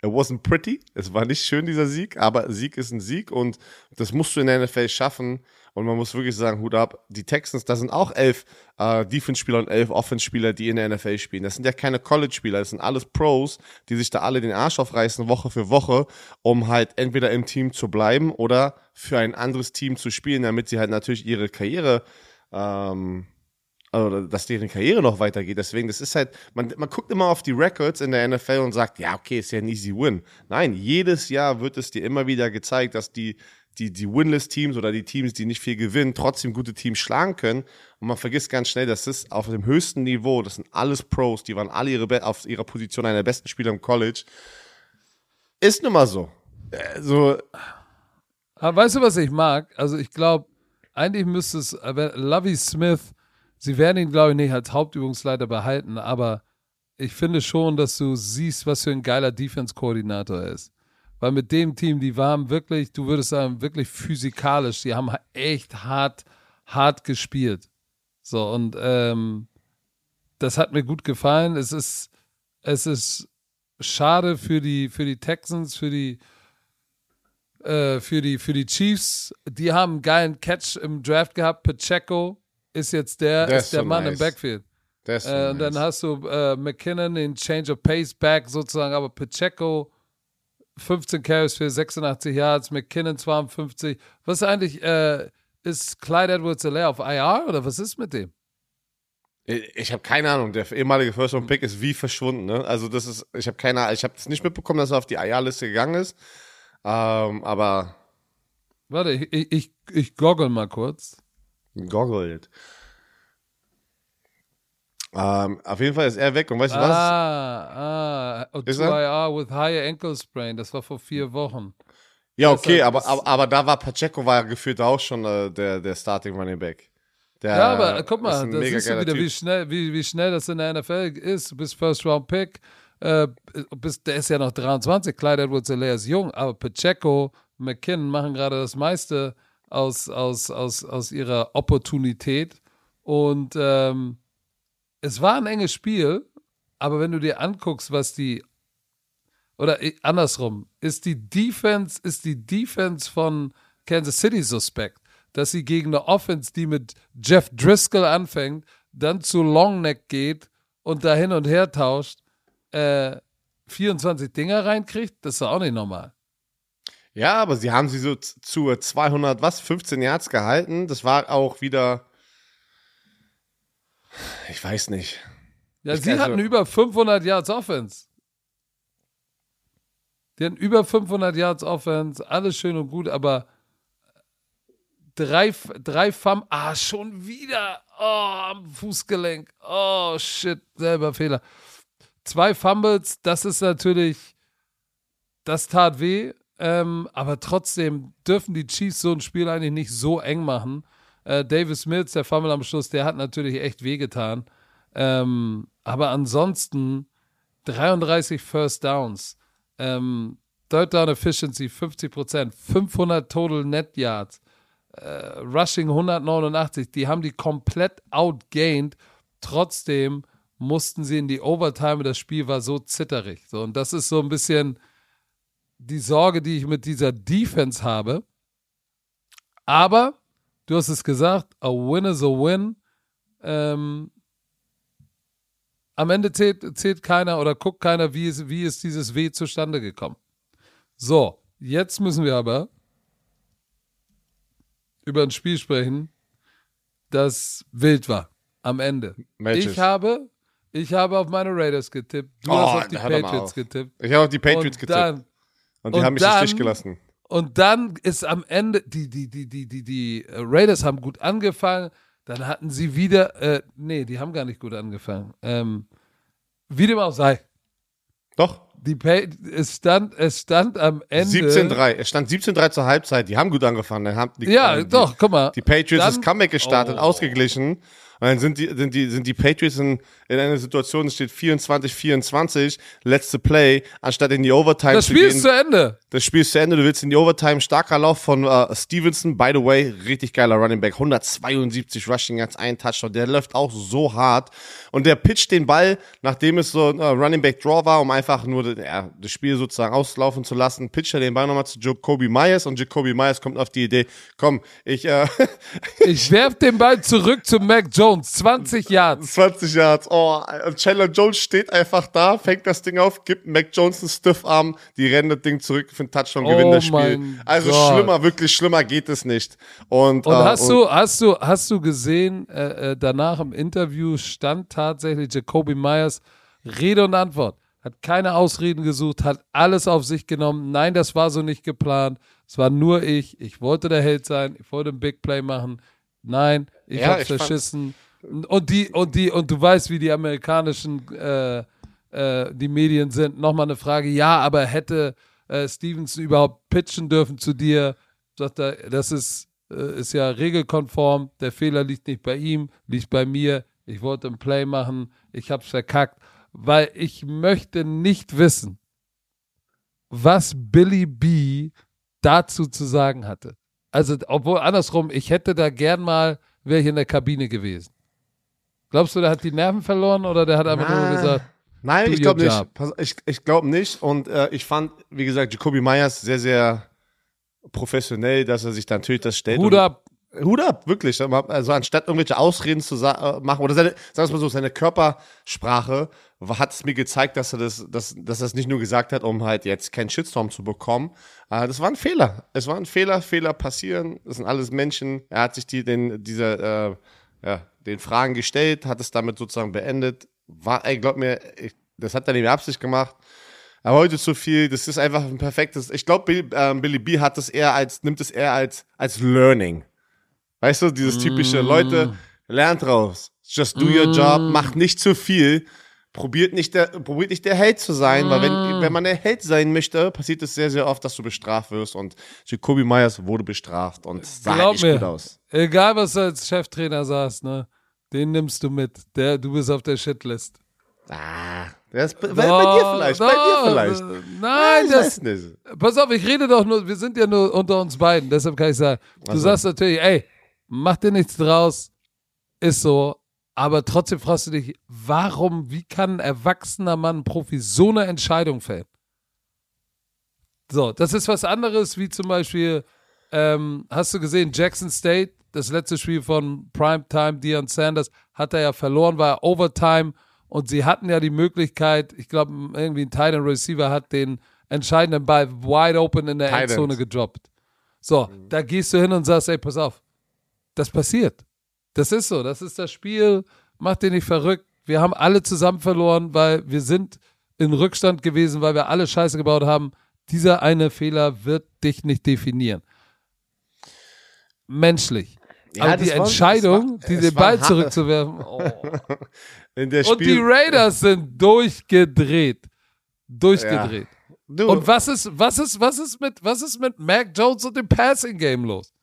B: It wasn't pretty. Es war nicht schön, dieser Sieg, aber Sieg ist ein Sieg und das musst du in der N F L schaffen. Und man muss wirklich sagen, Hut ab, die Texans, da sind auch elf äh, Defense-Spieler und elf Offense-Spieler, die in der N F L spielen. Das sind ja keine College-Spieler, das sind alles Pros, die sich da alle den Arsch aufreißen, Woche für Woche, um halt entweder im Team zu bleiben oder für ein anderes Team zu spielen, damit sie halt natürlich ihre Karriere, ähm, also dass deren Karriere noch weitergeht. Deswegen, das ist halt, man, man guckt immer auf die Records in der N F L und sagt, ja, okay, ist ja ein easy win. Nein, jedes Jahr wird es dir immer wieder gezeigt, dass die die, die Winless-Teams oder die Teams, die nicht viel gewinnen, trotzdem gute Teams schlagen können. Und man vergisst ganz schnell, das ist auf dem höchsten Niveau, das sind alles Pros, die waren alle ihre Be- auf ihrer Position einer der besten Spieler im College. Ist nun mal so. Äh, so.
A: Aber weißt du, was ich mag? Also ich glaube, eigentlich müsste es, Lovie Smith, sie werden ihn, glaube ich, nicht als Hauptübungsleiter behalten, aber ich finde schon, dass du siehst, was für ein geiler Defense-Koordinator er ist. Weil mit dem Team, die waren wirklich, du würdest sagen, wirklich physikalisch. Die haben echt hart, hart gespielt. So, und ähm, das hat mir gut gefallen. Es ist, es ist schade für die, für die Texans, für die, äh, für die, für die Chiefs. Die haben einen geilen Catch im Draft gehabt. Pacheco ist jetzt der,
B: Der
A: ist
B: ist
A: der
B: so
A: Mann
B: nice.
A: im Backfield.
B: Der ist so
A: Äh, und dann
B: nice.
A: hast du äh, McKinnon, den Change of Pace Back sozusagen, aber Pacheco fünfzehn Carries für sechsundachtzig Yards, McKinnon zweiundfünfzig. Was ist eigentlich, äh, ist Clyde Edwards-Helaire auf I R oder was ist mit dem?
B: Ich, ich habe keine Ahnung, der ehemalige First-Round-Pick ist wie verschwunden, ne? Also das ist, ich habe keine Ahnung, ich habe es nicht mitbekommen, dass er auf die I R-Liste gegangen ist, ähm, aber
A: Warte, ich, ich, ich, ich goggle mal kurz.
B: goggelt. Ähm, auf jeden Fall ist er weg und weißt du was?
A: Ah, ah, oh,
B: Ist
A: to
B: er?
A: I R with high ankle sprain, das war vor vier Wochen.
B: Ja,
A: Deshalb
B: okay, aber,
A: ist-
B: aber, aber da war Pacheco war ja gefühlt auch schon äh, der, der Starting Running Back. Der
A: Ja, aber äh, guck
B: ist
A: mal,
B: ein
A: da
B: mega
A: siehst du
B: geiler
A: wieder, wie
B: Typ.
A: schnell, wie, wie schnell das in der N F L ist. Du bist First-Round-Pick, äh, bist, der ist ja noch dreiundzwanzig, Clyde Edwards-Helaire ist jung, aber Pacheco, McKinnon machen gerade das meiste aus, aus, aus, aus ihrer Opportunität. Und ähm, es war ein enges Spiel, aber wenn du dir anguckst, was die, oder eh, andersrum, ist die Defense, ist die Defense von Kansas City suspekt, dass sie gegen eine Offense, die mit Jeff Driscoll anfängt, dann zu Longneck geht und da hin und her tauscht, äh, vierundzwanzig Dinger reinkriegt, das ist doch auch nicht normal.
B: Ja, aber sie haben sie so z- zu zweihundert, was, fünfzehn Yards gehalten. Das war auch wieder, ich weiß nicht.
A: Ja,
B: Ich
A: sie
B: also-
A: hatten über fünfhundert Yards Offense. Die hatten über fünfhundert Yards Offense, alles schön und gut, aber drei, drei Fum, ah, schon wieder, oh, am Fußgelenk, oh, shit, selber Fehler. Zwei Fumbles, das ist natürlich, das tat weh, ähm, aber trotzdem dürfen die Chiefs so ein Spiel eigentlich nicht so eng machen. Äh, Davis Mills, der Fumble am Schluss, der hat natürlich echt wehgetan. Ähm, aber ansonsten dreiunddreißig First Downs, ähm, Third Down Efficiency fünfzig Prozent, fünfhundert Total Net Yards, äh, Rushing hundertneunundachtzig, die haben die komplett outgained, trotzdem mussten sie in die Overtime und das Spiel war so zitterig. So, und das ist so ein bisschen die Sorge, die ich mit dieser Defense habe. Aber, du hast es gesagt, a win is a win. Ähm, am Ende zählt, zählt keiner oder guckt keiner, wie ist, wie ist dieses W zustande gekommen. So, jetzt müssen wir aber über ein Spiel sprechen, das wild war am Ende.
B: Matches.
A: Ich habe, ich habe auf meine Raiders getippt, du
B: Oh,
A: hast auf die
B: hör doch mal
A: Patriots
B: auf.
A: getippt.
B: Ich habe auf die Patriots
A: und
B: getippt
A: dann,
B: und die
A: und
B: haben mich
A: dann-
B: im Stich gelassen.
A: Und dann ist am Ende, die, die, die, die, die, die Raiders haben gut angefangen, dann hatten sie wieder, äh, nee, die haben gar nicht gut angefangen. Ähm, wie dem auch sei.
B: Doch,
A: Die Pay es, stand, es stand am Ende.
B: siebzehn drei. Es stand siebzehn drei zur Halbzeit. Die haben gut angefangen. Dann haben die,
A: Ja,
B: äh, die,
A: doch, guck mal.
B: Die Patriots
A: Dann-
B: das Comeback gestartet,
A: Oh.
B: ausgeglichen. Und dann sind die, sind die, sind die Patriots in, in einer Situation, es steht vierundzwanzig vierundzwanzig, letzte Play, anstatt in die Overtime
A: Das
B: zu
A: Spiel
B: gehen.
A: ist zu Ende.
B: Das Spiel ist zu Ende, du willst in die Overtime, starker Lauf von uh, Stevenson, by the way, richtig geiler Running Back, hundertzweiundsiebzig Rushing Yards, ein Touchdown, der läuft auch so hart und der pitcht den Ball, nachdem es so ein uh, Running Back Draw war, um einfach nur ja, das Spiel sozusagen auslaufen zu lassen, pitcht er den Ball nochmal zu Jacoby Myers und Jacoby Myers kommt auf die Idee, komm, ich äh,
A: Ich werf den Ball zurück zu Mac Jones, zwanzig Yards.
B: zwanzig Yards, oh, und Chandler Jones steht einfach da, fängt das Ding auf, gibt Mac Jones einen Stiffarm, die rennen das Ding zurück für einen Touchdown, gewinnen
A: Oh
B: das Spiel.
A: mein
B: Also
A: Gott.
B: schlimmer, wirklich schlimmer geht es nicht. Und,
A: Und
B: äh,
A: hast
B: und
A: du, hast du, hast du gesehen, äh, äh, danach im Interview stand tatsächlich Jacoby Myers Rede und Antwort. Hat keine Ausreden gesucht, hat alles auf sich genommen. Nein, das war so nicht geplant. Es war nur ich. Ich wollte der Held sein. Ich wollte ein Big Play machen. Nein, ich
B: Ja,
A: hab's
B: ich fand's-
A: verschissen. Und die, und die, und du weißt, wie die amerikanischen äh, äh, die Medien sind. Nochmal eine Frage. Ja, aber hätte äh, Stevenson überhaupt pitchen dürfen zu dir? Sagt er, das ist, äh, ist ja regelkonform. Der Fehler liegt nicht bei ihm, liegt bei mir. Ich wollte ein Play machen. Ich hab's verkackt. Weil ich möchte nicht wissen, was Billy B dazu zu sagen hatte. Also, obwohl andersrum, ich hätte da gern mal, wäre ich in der Kabine gewesen. Glaubst du, der hat die Nerven verloren oder der hat einfach nur
B: Na,
A: gesagt,
B: Nein,
A: do
B: ich
A: your
B: glaube nicht.
A: job?
B: Pass- Ich, ich glaube nicht. Und äh, ich fand, wie gesagt, Jacoby Myers sehr, sehr professionell, dass er sich da natürlich das stellt.
A: Hut
B: und-
A: ab.
B: Hut ab, wirklich. Also anstatt irgendwelche Ausreden zu sa- äh, machen, oder seine, sagen wir mal so, seine Körpersprache wa- hat es mir gezeigt, dass er das, dass, dass er es nicht nur gesagt hat, um halt jetzt keinen Shitstorm zu bekommen. Äh, das war ein Fehler. Es war ein Fehler, Fehler passieren. Das sind alles Menschen. Er hat sich die, den, dieser, äh, ja, den Fragen gestellt, hat es damit sozusagen beendet. War, ey, glaub mir, ich, das hat er nicht mit Absicht gemacht. Er wollte zu viel, das ist einfach ein perfektes, ich glaube, Billy, ähm, Billy B hat es eher als, nimmt es eher als, als Learning. Weißt du, dieses typische,
A: Mm.
B: Leute, lernt raus. Just do your job, macht nicht zu viel. Probiert nicht der, probiert nicht der Held zu sein, weil wenn,
A: Mm.
B: wenn man der Held sein möchte, passiert es sehr, sehr oft, dass du bestraft wirst und Jacoby Myers wurde bestraft und sah
A: Glaub
B: nicht
A: mir.
B: gut aus.
A: Egal, was du als Cheftrainer sagst, ne? Den nimmst du mit. Der, du bist auf der Shitlist.
B: Ah, das, bei, bei dir vielleicht, bei dir vielleicht.
A: Nein,
B: ich
A: das,
B: weiß nicht.
A: pass auf, ich rede doch nur, wir sind ja nur unter uns beiden, deshalb kann ich sagen, du
B: Also.
A: sagst natürlich, ey, mach dir nichts draus, ist so, aber trotzdem fragst du dich, warum, wie kann ein erwachsener Mann, ein Profi, so eine Entscheidung fällen? So, das ist was anderes, wie zum Beispiel, ähm, hast du gesehen, Jackson State, das letzte Spiel von Primetime, Deion Sanders, hat er ja verloren, war Overtime und sie hatten ja die Möglichkeit, ich glaube, irgendwie ein Tight End Receiver hat den entscheidenden Ball wide open in der
B: Tight End.
A: Endzone gedroppt. So, da gehst du hin und sagst, ey, pass auf, das passiert. Das ist so, das ist das Spiel, mach dir nicht verrückt. Wir haben alle zusammen verloren, weil wir sind in Rückstand gewesen, weil wir alle Scheiße gebaut haben. Dieser eine Fehler wird dich nicht definieren. Menschlich.
B: Ja,
A: Aber
B: das
A: die
B: war-
A: Entscheidung,
B: es war-
A: die
B: es
A: den
B: war
A: Ball
B: hart.
A: zurückzuwerfen. Oh.
B: In der
A: Und die
B: Spiel,
A: Raiders sind durchgedreht. Durchgedreht.
B: du,
A: Und was ist, was ist, was ist mit, was ist mit Mac Jones und dem Passing Game los?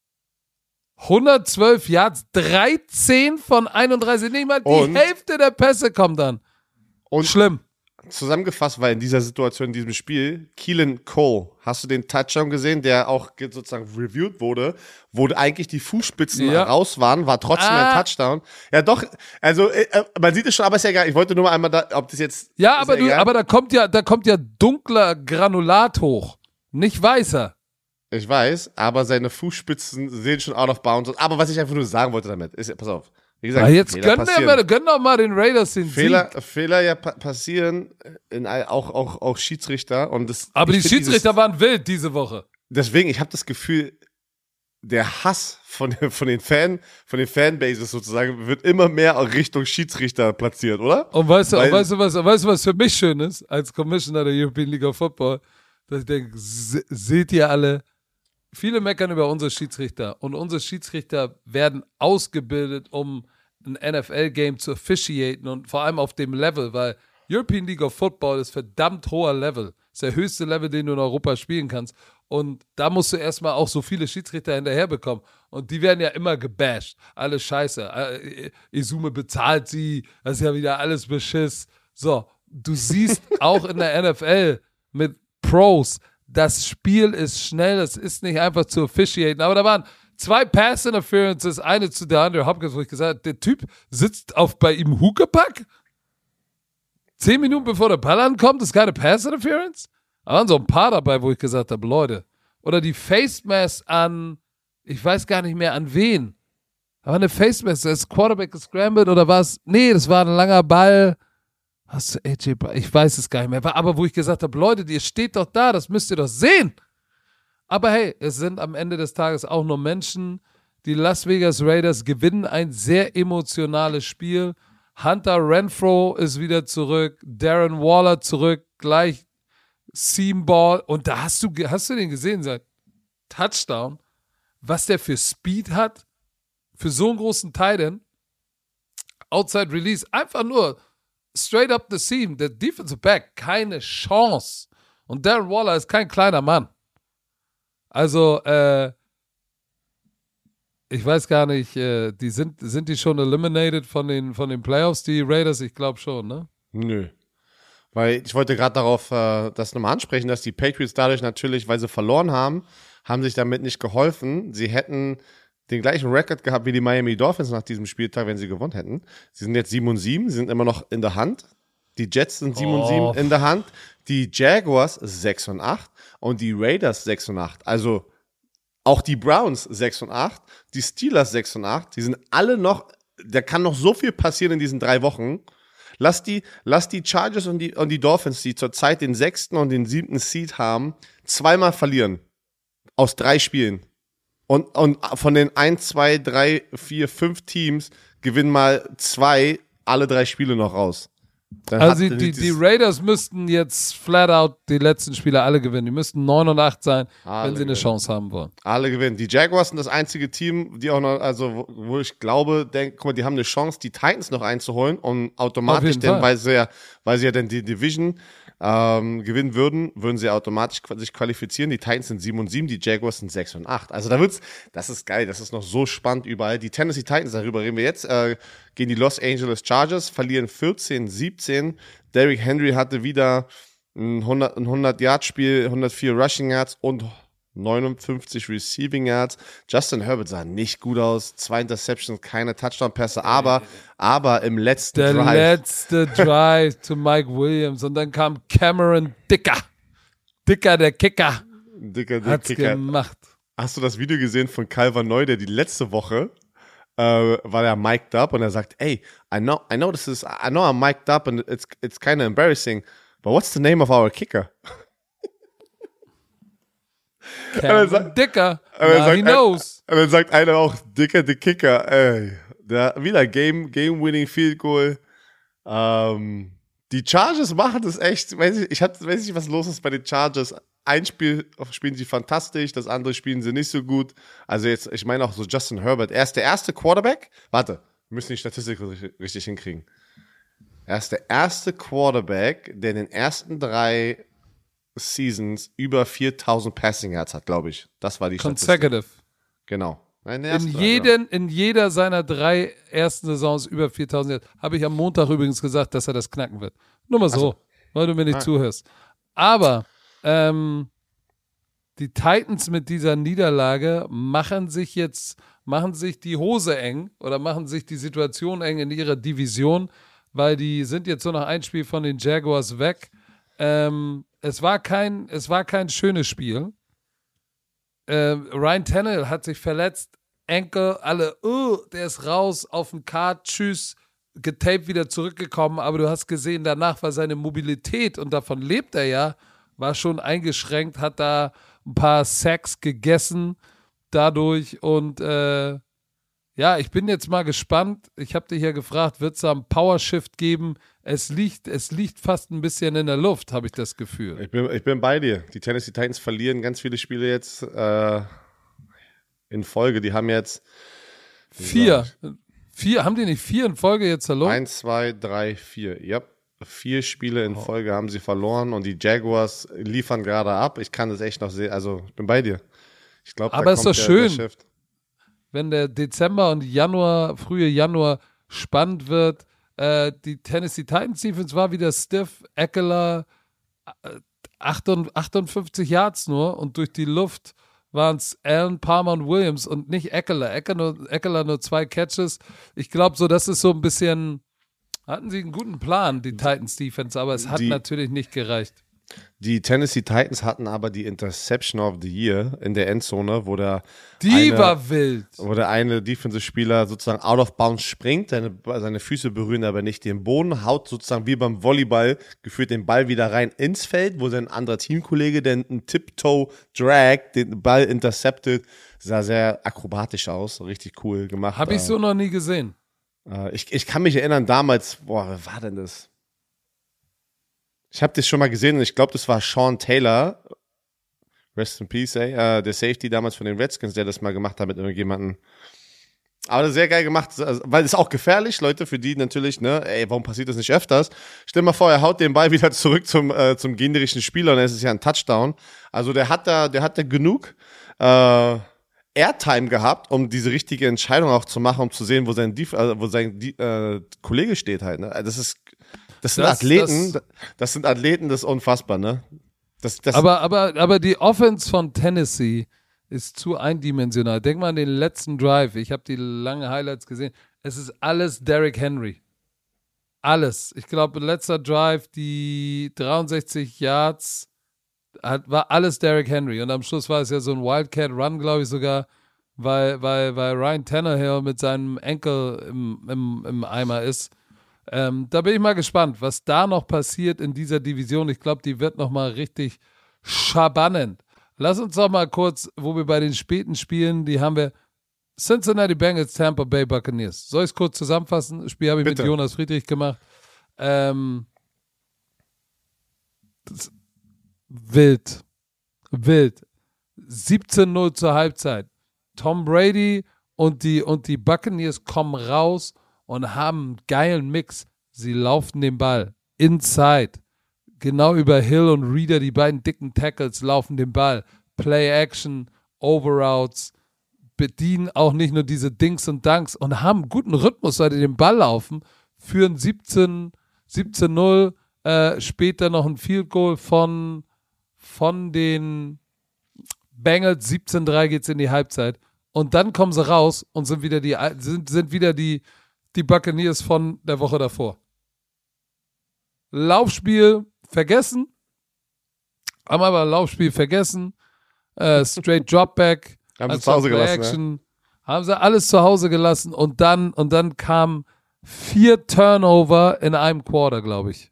A: hundertzwölf Yards, dreizehn von einunddreißig, nicht mal die
B: Und-
A: Hälfte der Pässe kommt dann.
B: und
A: Schlimm.
B: zusammengefasst war in dieser Situation, in diesem Spiel, Keelan Cole, hast du den Touchdown gesehen, der auch ge- sozusagen reviewed wurde, wo eigentlich die Fußspitzen
A: Ja.
B: raus waren, war trotzdem
A: Ah.
B: ein Touchdown. Ja doch, also äh, äh, man sieht es schon, aber ist ja egal. Ich wollte nur mal einmal da, ob das jetzt...
A: Ja,
B: ist
A: aber du,
B: egal.
A: aber da kommt ja, da kommt ja dunkler Granulat hoch. Nicht weißer.
B: Ich weiß, aber seine Fußspitzen sehen schon out of bounds aus. Aber was ich einfach nur sagen wollte damit, ist, pass auf, wie gesagt,
A: Ah, jetzt
B: Fehler
A: gönn,
B: passieren.
A: der, gönn doch mal den Raiders den
B: Fehler,
A: Sieg.
B: Fehler ja pa passieren, in, all- auch, auch, auch Schiedsrichter. Und das,
A: Aber
B: ich
A: die
B: find
A: Schiedsrichter
B: dieses,
A: waren wild diese Woche.
B: Deswegen, ich habe das Gefühl, der Hass von, von den Fan, von den Fanbases sozusagen wird immer mehr Richtung Schiedsrichter platziert, oder?
A: Und weißt du,
B: Weil-
A: und weißt du, was, weißt du, was für mich schön ist, als Commissioner der European League of Football, dass ich denke, se- seht ihr alle, viele meckern über unsere Schiedsrichter und unsere Schiedsrichter werden ausgebildet, um ein N F L-Game zu officiaten und vor allem auf dem Level, weil European League of Football ist verdammt hoher Level. Ist der höchste Level, den du in Europa spielen kannst. Und da musst du erstmal auch so viele Schiedsrichter hinterher bekommen. Und die werden ja immer gebasht. Alles scheiße. Äh, Izume bezahlt sie. Das ist ja wieder alles Beschiss. So, du siehst auch in der N F L mit Pros, das Spiel ist schnell. Es ist nicht einfach zu officiaten. Aber da waren zwei Pass-Interferences. Eine zu DeAndre Hopkins, wo ich gesagt habe, der Typ sitzt auf bei ihm Huckepack. Zehn Minuten bevor der Ball ankommt, ist keine Pass-Interference. Da waren so ein paar dabei, wo ich gesagt habe, Leute. Oder die Face-Mask an, ich weiß gar nicht mehr an wen. Da war eine Face-Mask, da ist Quarterback gescrambled oder was? Nee, das war ein langer Ball. Hast du A J Brown? Ich weiß es gar nicht mehr. Aber wo ich gesagt habe, Leute, ihr steht doch da, das müsst ihr doch sehen. Aber hey, es sind am Ende des Tages auch nur Menschen. Die Las Vegas Raiders gewinnen ein sehr emotionales Spiel. Hunter Renfrow ist wieder zurück. Darren Waller zurück. Gleich Seamball, und da hast du, hast du den gesehen, sein Touchdown, was der für Speed hat, für so einen großen Tight End, Outside Release, einfach nur straight up the seam, der Defensive Back, keine Chance. Und Darren Waller ist kein kleiner Mann. Also, äh, ich weiß gar nicht, äh, die sind, sind die schon eliminated von den, von den Playoffs, die Raiders? Ich glaube schon, ne?
B: Nö. Weil ich wollte gerade darauf äh, das nochmal ansprechen, dass die Patriots dadurch natürlich, weil sie verloren haben, haben sich damit nicht geholfen. Sie hätten den gleichen Rekord gehabt wie die Miami Dolphins nach diesem Spieltag, wenn sie gewonnen hätten. Sie sind jetzt sieben und sieben, sie sind immer noch in der Hand. Die Jets sind sieben und sieben in der Hand. Die Jaguars sechs und acht und die Raiders sechs und acht. Also auch die Browns sechs und acht, die Steelers sechs und acht. Die sind alle noch, da kann noch so viel passieren in diesen drei Wochen. Lass die, lass die Chargers und die, und die Dolphins, die zurzeit den sechsten und den siebten Seed haben, zweimal verlieren. Aus drei Spielen. Und, und von den eins, zwei, drei, vier, fünf Teams gewinnen mal zwei alle drei Spiele noch raus. Dann
A: also die,
B: hat,
A: die, die Raiders müssten jetzt flat out die letzten Spiele alle gewinnen. Die müssten neun und acht sein,
B: alle
A: wenn sie eine
B: gewinnen.
A: Chance haben wollen.
B: Alle gewinnen. Die Jaguars sind das einzige Team, die auch noch, also wo, wo ich glaube, denk, guck mal, die haben eine Chance, die Titans noch einzuholen und automatisch, denn, weil sie ja, weil sie ja dann die Division ähm, gewinnen würden, würden sie automatisch sich qualifizieren. Die Titans sind sieben und sieben, die Jaguars sind sechs und acht. Also da wird's, das ist geil, das ist noch so spannend überall. Die Tennessee Titans, darüber reden wir jetzt, äh, gegen die Los Angeles Chargers, verlieren vierzehn siebzehn. Derrick Henry hatte wieder ein hundert-Yard-Spiel, hundertvier Rushing Yards und neunundfünfzig Receiving Yards. Justin Herbert sah nicht gut aus. Zwei Interceptions, keine Touchdown-Pässe, aber, aber im letzten
A: Der
B: Drive.
A: Der letzte Drive zu Mike Williams und dann kam Cameron Dicker. Dicker, der Kicker.
B: Dicker, der
A: Hat's
B: Kicker.
A: gemacht.
B: Hast du das Video gesehen von Calvin Neu, der die letzte Woche äh, war er mic'd up und er sagt, hey, I know, I know this is, I know I'm mic'd up and it's, it's kind of embarrassing, but what's the name of our kicker?
A: Cameron sagt, Dicker, now he knows.
B: Und dann sagt einer auch, Dicker, der Kicker, ey. Der, wieder Game, Game-Winning Field Goal. Ähm, die Chargers machen das echt, weiß ich, ich hab, weiß nicht, was los ist bei den Chargers. Ein Spiel spielen sie fantastisch, das andere spielen sie nicht so gut. Also jetzt, ich meine auch so Justin Herbert. Er ist der erste Quarterback. Warte, wir müssen die Statistik richtig, richtig hinkriegen. Er ist der erste Quarterback, der in den ersten drei Seasons über viertausend Passing Yards hat, glaube ich. Das war die
A: Consecutive.
B: Statistik. Genau. Nein,
A: In, jeden, in jeder seiner drei ersten Saisons über viertausend Yards. Habe ich am Montag übrigens gesagt, dass er das knacken wird. Nur mal so,
B: so.
A: weil du mir nicht
B: ah.
A: zuhörst. Aber ähm, die Titans mit dieser Niederlage machen sich jetzt, machen sich die Hose eng oder machen sich die Situation eng in ihrer Division, weil die sind jetzt nur noch ein Spiel von den Jaguars weg. Ähm, es war kein, es war kein schönes Spiel. Äh, Ryan Tannehill hat sich verletzt, Enkel, alle, uh, der ist raus, auf dem Kart, tschüss, getaped, wieder zurückgekommen, aber du hast gesehen, danach war seine Mobilität, und davon lebt er ja, war schon eingeschränkt, hat da ein paar Sacks gegessen dadurch, und äh, ja, ich bin jetzt mal gespannt, ich habe dich ja gefragt, wird es da einen Powershift geben? Es liegt, es liegt fast ein bisschen in der Luft, habe ich das Gefühl.
B: Ich bin, ich bin bei dir. Die Tennessee Titans verlieren ganz viele Spiele jetzt äh, in Folge. Die haben jetzt
A: vier. Vier, haben die nicht vier in Folge jetzt verloren?
B: Eins, zwei, drei, vier. Ja. vier Spiele in Folge haben sie verloren und die Jaguars liefern gerade ab. Ich kann das echt noch sehen. Also, ich bin bei dir. Ich glaube,
A: aber es ist doch schön, wenn der Dezember und Januar, frühe Januar spannend wird. Äh, die Tennessee Titans Defense war wieder stiff. Eckler äh, achtundfünfzig Yards nur und durch die Luft waren es Allen, Palmer und Williams und nicht Eckler. Eckler nur, Eckler nur zwei Catches. Ich glaube so, das ist so ein bisschen, hatten sie einen guten Plan, die Titans Defense, aber es hat
B: die,
A: natürlich nicht gereicht.
B: Die Tennessee Titans hatten aber die Interception of the Year in der Endzone, wo der
A: Die
B: eine,
A: war wild.
B: Wo der eine Defensive-Spieler sozusagen out of bounds springt, seine, seine Füße berühren aber nicht den Boden, haut sozusagen wie beim Volleyball geführt den Ball wieder rein ins Feld, wo sein anderer Teamkollege, der einen Tiptoe-Drag, den Ball interceptet, sah sehr akrobatisch aus, richtig cool gemacht.
A: Habe ich so noch nie gesehen.
B: Äh, ich, ich kann mich erinnern, damals, boah, wer war denn das? Ich habe das schon mal gesehen und ich glaube, das war Sean Taylor, rest in peace, ey, äh, der Safety damals von den Redskins, der das mal gemacht hat mit irgendjemandem. Aber sehr geil gemacht, weil es ist auch gefährlich, Leute, für die natürlich, ne, ey, warum passiert das nicht öfters? Stell dir mal vor, er haut den Ball wieder zurück zum, äh, zum gegnerischen Spieler und es ist ja ein Touchdown. Also der hat da, der hat da genug äh, Airtime gehabt, um diese richtige Entscheidung auch zu machen, um zu sehen, wo sein, Dief, äh, wo sein äh, Kollege steht halt, ne? Das ist Das sind das, Athleten, das, das sind Athleten, das ist unfassbar, ne? Das, das
A: aber, aber, aber die Offense von Tennessee ist zu eindimensional. Denk mal an den letzten Drive. Ich habe die langen Highlights gesehen. Es ist alles Derrick Henry. Alles. Ich glaube, letzter Drive, die dreiundsechzig Yards, hat, war alles Derrick Henry. Und am Schluss war es ja so ein Wildcat-Run, glaube ich sogar, weil, weil, weil Ryan Tannehill mit seinem Enkel im, im, im Eimer ist. Ähm, da bin ich mal gespannt, was da noch passiert in dieser Division. Ich glaube, die wird noch mal richtig schabannend. Lass uns doch mal kurz, wo wir bei den späten Spielen, die haben wir Cincinnati Bengals, Tampa Bay Buccaneers. Soll ich es kurz zusammenfassen? Das Spiel habe ich
B: Bitte.
A: mit Jonas Friedrich gemacht. Ähm, das, wild. Wild. siebzehn null zur Halbzeit. Tom Brady und die, und die Buccaneers kommen raus und haben einen geilen Mix. Sie laufen den Ball inside. Genau über Hill und Reader, die beiden dicken Tackles, laufen den Ball. Play-Action, Overroutes, bedienen auch nicht nur diese Dings und Dunks und haben einen guten Rhythmus, weil die den Ball laufen, führen siebzehn null, äh, später noch ein Field Goal von, von den Bengals, siebzehn drei geht's in die Halbzeit. Und dann kommen sie raus und sind wieder die, sind, sind wieder die die Buccaneers von der Woche davor. Laufspiel vergessen. Haben aber Laufspiel vergessen. Äh, straight Dropback.
B: Haben sie zu Hause gelassen,
A: Action. Haben sie alles zu Hause gelassen und dann, und dann kamen vier Turnover in einem Quarter, glaube ich.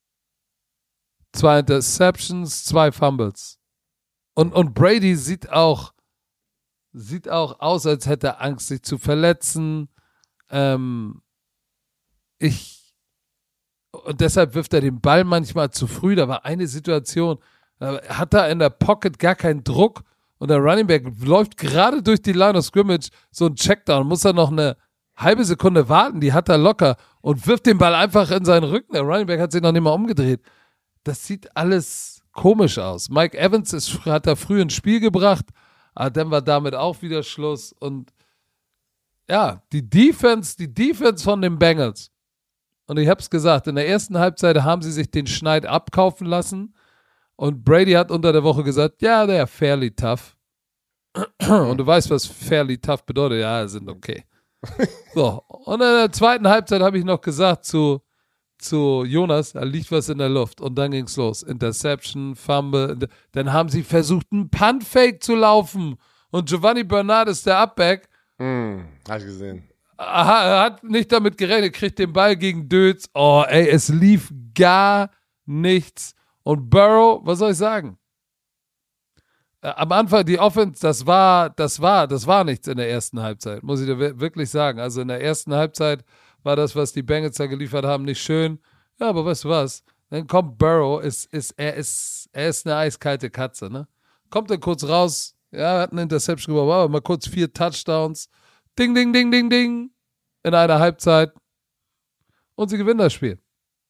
A: Zwei Interceptions, zwei Fumbles. Und, und Brady sieht auch, sieht auch aus, als hätte er Angst, sich zu verletzen. Ähm, ich und deshalb wirft er den Ball manchmal zu früh. Da war eine Situation, da hat er in der Pocket gar keinen Druck und der Running Back läuft gerade durch die Line of Scrimmage, so ein Checkdown, muss er noch eine halbe Sekunde warten, die hat er locker und wirft den Ball einfach in seinen Rücken. Der Running Back hat sich noch nicht mal umgedreht. Das sieht alles komisch aus. Mike Evans ist, hat da früh ins Spiel gebracht, aber dann war damit auch wieder Schluss und ja, die Defense, die Defense von den Bengals. Und ich habe es gesagt, in der ersten Halbzeit haben sie sich den Schneid abkaufen lassen. Und Brady hat unter der Woche gesagt, ja, der ist fairly tough. Und du weißt, was fairly tough bedeutet. Ja, sind okay. So, und in der zweiten Halbzeit habe ich noch gesagt zu, zu Jonas, da liegt was in der Luft. Und dann ging es los. Interception, Fumble. Dann haben sie versucht, einen Punt-Fake zu laufen. Und Giovanni Bernard ist der Upback.
B: Mm, hab ich gesehen.
A: Aha, er hat nicht damit gerechnet, kriegt den Ball gegen Dötz. Oh, ey, es lief gar nichts. Und Burrow, was soll ich sagen? Äh, am Anfang, die Offense, das war, das war, das war nichts in der ersten Halbzeit, muss ich dir wirklich sagen. Also in der ersten Halbzeit war das, was die Bengals da geliefert haben, nicht schön. Ja, aber weißt du was? Dann kommt Burrow, ist, ist, er, ist, er ist eine eiskalte Katze, ne? Kommt er kurz raus, ja, hat eine Interception gemacht, aber mal kurz vier Touchdowns. Ding, ding, ding, ding, ding. In einer Halbzeit. Und sie gewinnen das Spiel.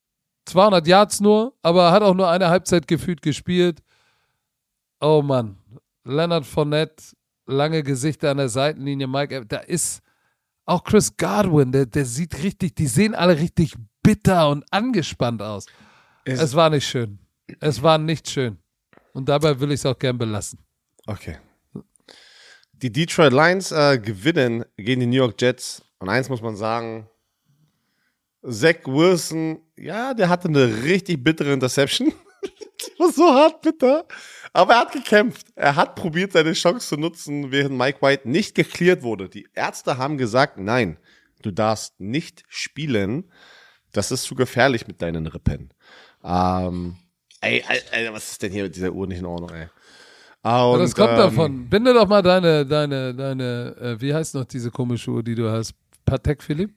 A: zweihundert Yards nur, aber hat auch nur eine Halbzeit gefühlt gespielt. Oh Mann, Leonard Fournette, lange Gesichter an der Seitenlinie, Mike, da ist auch Chris Godwin, der, der sieht richtig, die sehen alle richtig bitter und angespannt aus. Es, es war nicht schön. Es war nicht schön. Und dabei will ich es auch gern belassen.
B: Okay. Die Detroit Lions äh, gewinnen gegen die New York Jets. Und eins muss man sagen, Zach Wilson, ja, der hatte eine richtig bittere Interception. Die war so hart bitter. Aber er hat gekämpft. Er hat probiert, seine Chance zu nutzen, während Mike White nicht gecleared wurde. Die Ärzte haben gesagt, nein, du darfst nicht spielen. Das ist zu gefährlich mit deinen Rippen. Ähm, ey, ey, ey, was ist denn hier mit dieser Uhr nicht in Ordnung, ey? Und,
A: das kommt
B: ähm,
A: davon. Binde doch mal deine, deine, deine, äh, wie heißt noch diese komische Uhr, die du hast? Patek Philippe?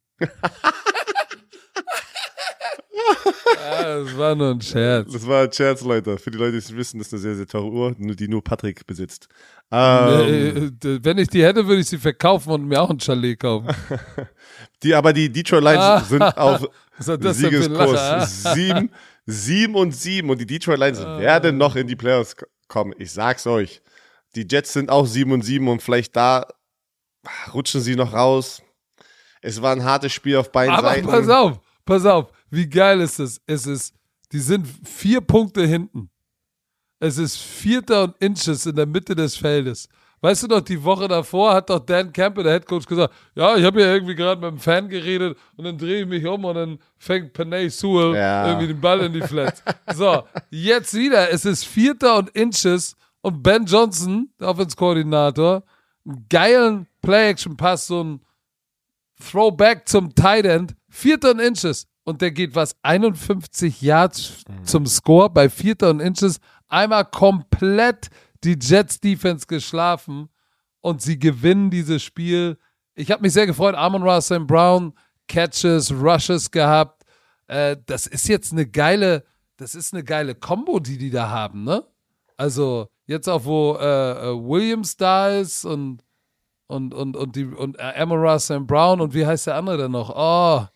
A: Ja, das war nur ein Scherz.
B: Das war ein Scherz, Leute. Für die Leute, die es wissen, das ist eine sehr, sehr teure Uhr, die nur Patrick besitzt. Ähm,
A: nee, wenn ich die hätte, würde ich sie verkaufen und mir auch ein Chalet kaufen.
B: Die, aber die Detroit Lions
A: Ah,
B: sind auf
A: was hat das denn für ein Lacher,
B: Siegeskurs sieben, sieben und sieben und die Detroit Lions
A: Ah.
B: werden noch in die Playoffs kommen. Ich sag's euch. Die Jets sind auch sieben und sieben und vielleicht da rutschen sie noch raus. Es war ein hartes Spiel auf beiden
A: Aber
B: Seiten.
A: pass auf, pass auf, wie geil ist es? Es ist, die sind vier Punkte hinten. Es ist Vierter und Inches in der Mitte des Feldes. Weißt du noch, die Woche davor hat doch Dan Campbell, der Headcoach, gesagt, ja, ich habe ja irgendwie gerade mit einem Fan geredet und dann drehe ich mich um und dann fängt Penei Sewell
B: Ja.
A: irgendwie den Ball in die Flats. So, jetzt wieder, es ist Vierter und Inches und Ben Johnson, der Offense-Koordinator, einen geilen Play-Action-Pass, so ein Throwback zum Tight End, Vierter und Inches und der geht was, einundfünfzig Yards zum Score bei Vierter und Inches, einmal komplett die Jets-Defense geschlafen und sie gewinnen dieses Spiel. Ich habe mich sehr gefreut. Amon-Ra Saint Brown, Catches, Rushes gehabt. Äh, das ist jetzt eine geile, das ist eine geile Kombo, die die da haben, ne? Also jetzt auch, wo äh, äh, Williams da ist und und und und die und äh, Amon-Ra Saint Brown und wie heißt der andere denn noch? Oh,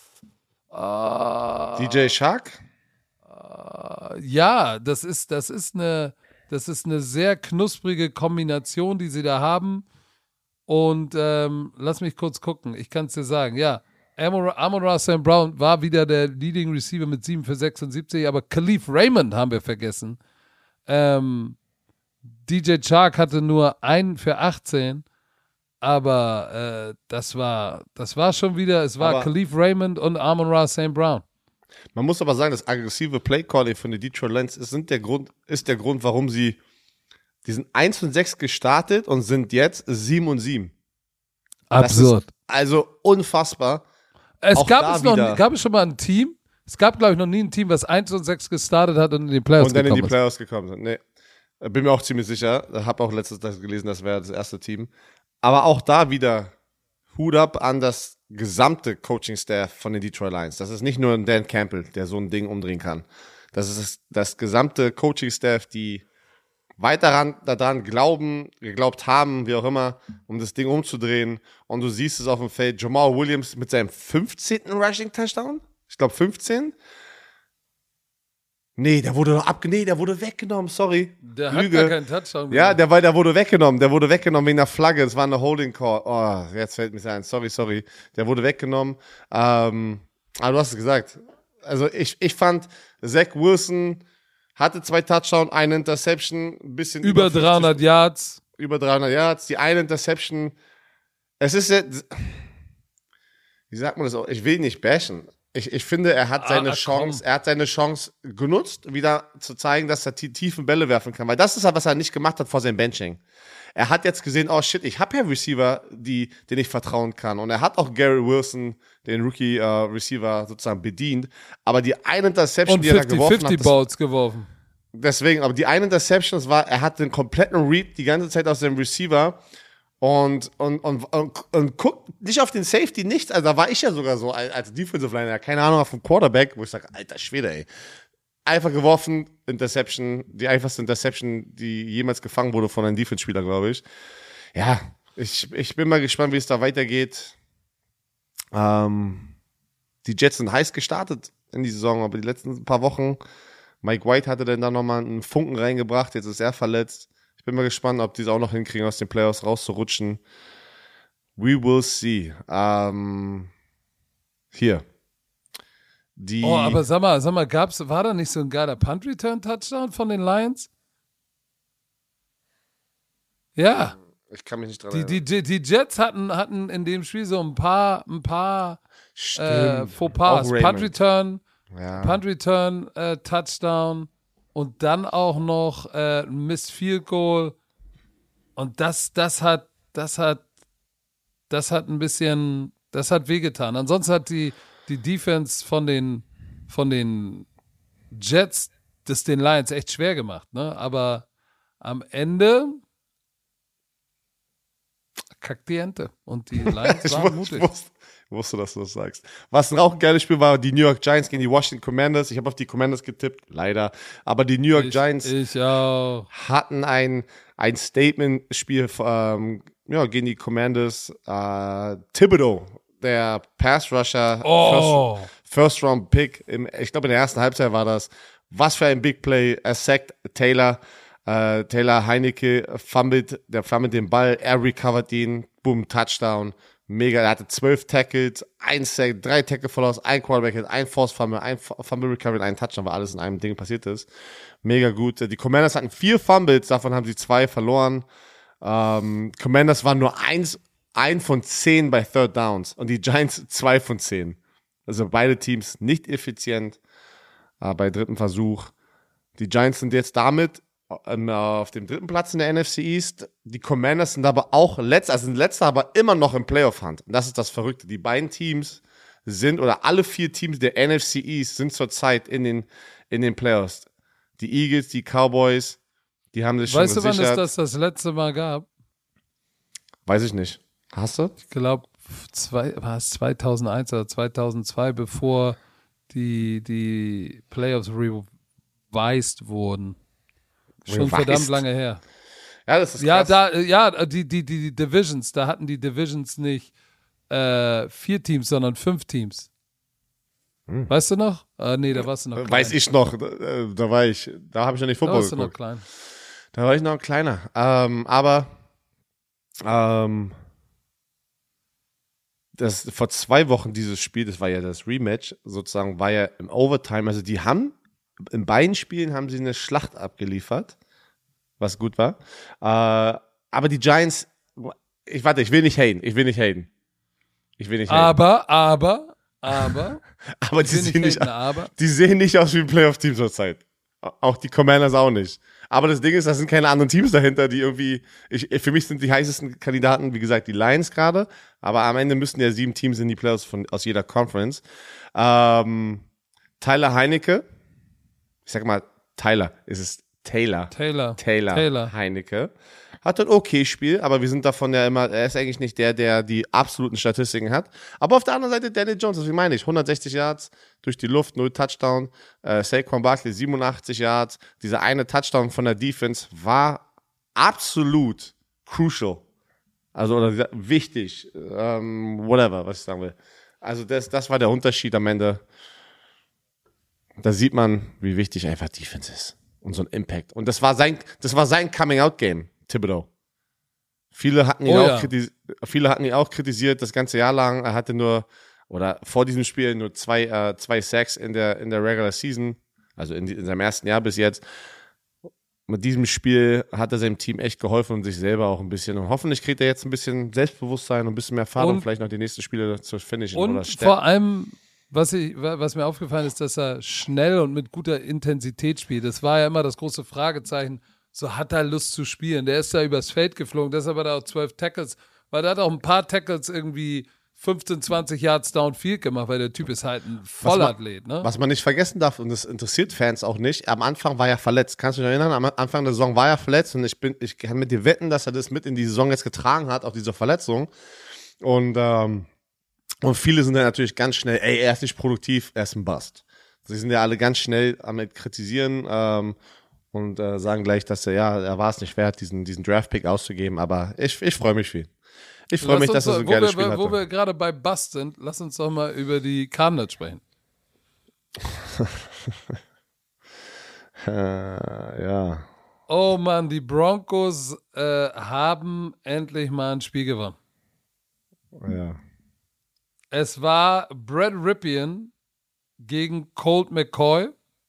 A: oh
B: D J Shark?
A: ja, das ist, das ist eine, das ist eine sehr knusprige Kombination, die sie da haben. Und ähm, lass mich kurz gucken, ich kann es dir sagen, ja, Amon-Ra Saint Brown war wieder der Leading Receiver mit sieben für sechsundsiebzig, aber Khalif Raymond haben wir vergessen. Ähm, D J Chark hatte nur einen für achtzehn, aber äh, das war, das war schon wieder, es war
B: Aber-
A: Khalif Raymond und Amon-Ra Saint Brown.
B: Man muss aber sagen, das aggressive Play-Calling von den Detroit Lions ist, sind der Grund, ist der Grund, warum sie, die sind eins und sechs gestartet und sind jetzt sieben und sieben. Das
A: Absurd.
B: ist also unfassbar.
A: Es
B: Auch
A: gab
B: da
A: es noch,
B: wieder.
A: gab es schon mal ein Team, es gab, glaube ich, noch nie ein Team, was eins und sechs gestartet hat und in die Playoffs
B: Und dann in die
A: gekommen
B: Playoffs gekommen sind. Nee. Bin mir auch ziemlich sicher. Habe auch letztes Tag gelesen, das wäre das erste Team. Aber auch da wieder Hut ab an das gesamte Coaching-Staff von den Detroit Lions. Das ist nicht nur ein Dan Campbell, der so ein Ding umdrehen kann. Das ist das, das gesamte Coaching-Staff, die weiter ran, daran glauben, geglaubt haben, wie auch immer, um das Ding umzudrehen. Und du siehst es auf dem Feld. Jamal Williams mit seinem fünfzehnten Rushing-Touchdown. Ich glaube fünfzehn. Nee, der wurde noch abge... Nee, der wurde weggenommen, sorry.
A: Der hat
B: Lüge.
A: gar keinen Touchdown
B: Ja,
A: gemacht.
B: der, war, der wurde weggenommen. Der wurde weggenommen wegen der Flagge. Das war eine Holding Call. Oh, jetzt fällt mir ein. Sorry, sorry. Der wurde weggenommen. Ähm, aber du hast es gesagt. Also ich, ich fand, Zach Wilson hatte zwei Touchdowns, eine Interception, ein bisschen
A: Über
B: fünfzig
A: dreihundert Yards.
B: über dreihundert Yards. Die eine Interception. Es ist jetzt, wie sagt man das auch? Ich will ihn nicht bashen. Ich, ich finde, er hat seine
A: Ah,
B: Chance,
A: komm.
B: er hat seine Chance genutzt, wieder zu zeigen, dass er die tiefen Bälle werfen kann. Weil das ist ja, was er nicht gemacht hat vor seinem Benching. Er hat jetzt gesehen, oh shit, ich habe ja Receiver, die, denen ich vertrauen kann. Und er hat auch Gary Wilson, den Rookie-Receiver, sozusagen bedient. Aber die eine Interception,
A: Und
B: die er da
A: fünfzig
B: geworfen
A: fünfzig
B: hat, das,
A: Balls geworfen.
B: deswegen, aber die eine Interception, das war, er hat den kompletten Read die ganze Zeit aus dem Receiver und, und, und, und, und guckt nicht auf den Safety, nichts. Also da war ich ja sogar so als, als Defensive Liner, keine Ahnung, auf dem Quarterback, wo ich sage, alter Schwede, ey. Einfach geworfen, Interception, die einfachste Interception, die jemals gefangen wurde von einem Defense-Spieler, glaube ich. Ja, ich, ich bin mal gespannt, wie es da weitergeht. Ähm, die Jets sind heiß gestartet. in die Saison, aber die letzten paar Wochen, Mike White hatte dann da nochmal einen Funken reingebracht, jetzt ist er verletzt. Ich bin mal gespannt, ob die es auch noch hinkriegen, aus den Playoffs rauszurutschen. We will see. Ähm, hier. Die
A: Oh, aber sag mal, sag mal, gab's, war da nicht so ein geiler Punt-Return-Touchdown von den Lions? Ja.
B: Ich kann mich nicht dran
A: Die,
B: erinnern.
A: die, die Jets hatten, hatten in dem Spiel so ein paar, ein paar äh,
B: Stimmt.
A: Fauxpas.
B: Auch Raymond.
A: Punt Return,
B: Ja.
A: Punt Return, äh, Touchdown und dann auch noch äh, ein Missed Field Goal. Und das, das hat, das hat, das hat ein bisschen, das hat wehgetan. Ansonsten hat die, die Defense von den, von den Jets das den Lions echt schwer gemacht, ne? Aber am Ende kackt die Ente. Und die Lions
B: Ich
A: waren
B: wusste,
A: mutig.
B: wusste, wusste, dass du das sagst. Was auch ein geiles Spiel war, die New York Giants gegen die Washington Commanders. Ich habe auf die Commanders getippt, leider. Aber die New York
A: Ich,
B: Giants
A: ich auch.
B: hatten ein, ein Statement-Spiel ähm, ja, gegen die Commanders. Äh, Thibodeau, der Pass-Rusher,
A: Oh.
B: First-Round-Pick, im, ich glaube in der ersten Halbzeit war das. Was für ein Big Play. Er sackt Taylor. Äh, Taylor Heinecke fummelt, der fummelt den Ball, er recovert ihn, boom, Touchdown. Mega, er hatte zwölf Tackles, ein Sack, drei Tackle Follows, ein Quarterback, ein Force Fumble, ein Fumble Recovery, ein Touchdown, weil alles in einem Ding passiert ist. Mega gut. Die Commanders hatten vier Fumbles, davon haben sie zwei verloren. Ähm, Commanders waren nur eins, ein von zehn bei Third Downs und die Giants zwei von zehn. Also beide Teams nicht effizient äh, bei dritten Versuch. Die Giants sind jetzt damit ähm, auf dem dritten Platz in der N F C East. Die Commanders sind aber auch letzter, also sind letzter, aber immer noch im Playoff-Hunt. Und das ist das Verrückte. Die beiden Teams sind, oder alle vier Teams der N F C East sind zurzeit in den, in den Playoffs. Die Eagles, die Cowboys, die haben sich schon
A: Weißt du, wann es
B: gesichert.
A: das das letzte Mal gab?
B: Weiß ich nicht. Hast du?
A: Ich glaube, zwei, war es zweitausendeins oder zweitausendzwei, bevor die, die Playoffs revised wurden. Schon
B: Revised?
A: verdammt lange her.
B: Ja, das ist
A: Ja,
B: krass.
A: da, ja, die, die, die, die Divisions, da hatten die Divisions nicht äh, vier Teams, sondern fünf Teams.
B: Hm.
A: Weißt du noch? Äh, nee, da warst du noch klein.
B: Weiß ich noch. Da, da war ich, da habe ich noch nicht
A: Da
B: Football
A: warst du noch
B: geguckt.
A: klein.
B: Da war ich noch kleiner. Ähm, aber ähm, das vor zwei Wochen dieses Spiel, das war ja das Rematch, sozusagen war ja im Overtime. Also die haben in beiden Spielen haben sie eine Schlacht abgeliefert, was gut war. Äh, aber die Giants, ich warte, ich will nicht haten, ich will nicht haten. Ich will nicht haten.
A: Aber, aber, aber,
B: aber die
A: ich will
B: sehen nicht,
A: haten, aber.
B: die sehen nicht aus wie ein Playoff-Team zurzeit. Auch die Commanders auch nicht. Aber das Ding ist, da sind keine anderen Teams dahinter, die irgendwie, ich, für mich sind die heißesten Kandidaten, wie gesagt, die Lions gerade, aber am Ende müssten ja sieben Teams in die Playoffs von, aus jeder Conference. Ähm, Tyler Heinecke, ich sag mal Tyler, ist es Taylor.
A: Taylor.
B: Taylor,
A: Taylor.
B: Heinecke. Hat ein okay Spiel, aber wir sind davon ja immer, er ist eigentlich nicht der, der die absoluten Statistiken hat. Aber auf der anderen Seite Daniel Jones, das meine ich, hundertsechzig Yards durch die Luft, null Touchdown. Äh, Saquon Barkley siebenundachtzig Yards. Dieser eine Touchdown von der Defense war absolut crucial. Also oder wichtig, ähm, whatever, was ich sagen will. Also das, das war der Unterschied am Ende. Da sieht man, wie wichtig einfach Defense ist. Und so ein Impact. Und das war sein, das war sein Coming-out-Game, Thibodeau. Viele hatten ihn
A: Oh
B: auch
A: ja.
B: kritis- viele hatten ihn auch kritisiert das ganze Jahr lang. Er hatte nur, oder vor diesem Spiel nur zwei, äh, zwei Sacks in der, in der Regular Season. Also in, die, in seinem ersten Jahr bis jetzt. Mit diesem Spiel hat er seinem Team echt geholfen und sich selber auch ein bisschen. Und hoffentlich kriegt er jetzt ein bisschen Selbstbewusstsein und ein bisschen mehr Erfahrung,
A: Und-
B: vielleicht noch die nächsten Spiele zu finishen oder
A: Und
B: steppen.
A: vor allem, was, ich, was mir aufgefallen ist, dass er schnell und mit guter Intensität spielt. Das war ja immer das große Fragezeichen. So hat er Lust zu spielen. Der ist da übers Feld geflogen, deshalb hat er auch zwölf Tackles, weil er hat auch ein paar Tackles irgendwie fünfzehn, zwanzig Yards downfield gemacht, weil der Typ ist halt ein Vollathlet, ne?
B: Was man nicht vergessen darf, und das interessiert Fans auch nicht, am Anfang war er verletzt. Kannst du dich erinnern? Am Anfang der Saison war er verletzt und ich, bin, ich kann mit dir wetten, dass er das mit in die Saison jetzt getragen hat, auch diese Verletzung. Und, ähm, und viele sind dann natürlich ganz schnell, ey, er ist nicht produktiv, er ist ein Bust. Sie sind ja alle ganz schnell am kritisieren ähm, und äh, sagen gleich, dass er, ja, er war es nicht wert, diesen, diesen Draft-Pick auszugeben, aber ich, ich freue mich viel. Ich freue
A: Lass
B: mich,
A: uns
B: dass er so
A: doch-
B: ein
A: wo
B: geiles
A: wir,
B: Spiel hatte.
A: Wo wir gerade bei Bust sind, lass uns doch mal über die Cardinals sprechen.
B: äh, ja.
A: Oh Mann, die Broncos äh, haben endlich mal ein Spiel gewonnen.
B: Ja.
A: Es war Brad Ripien gegen Colt McCoy.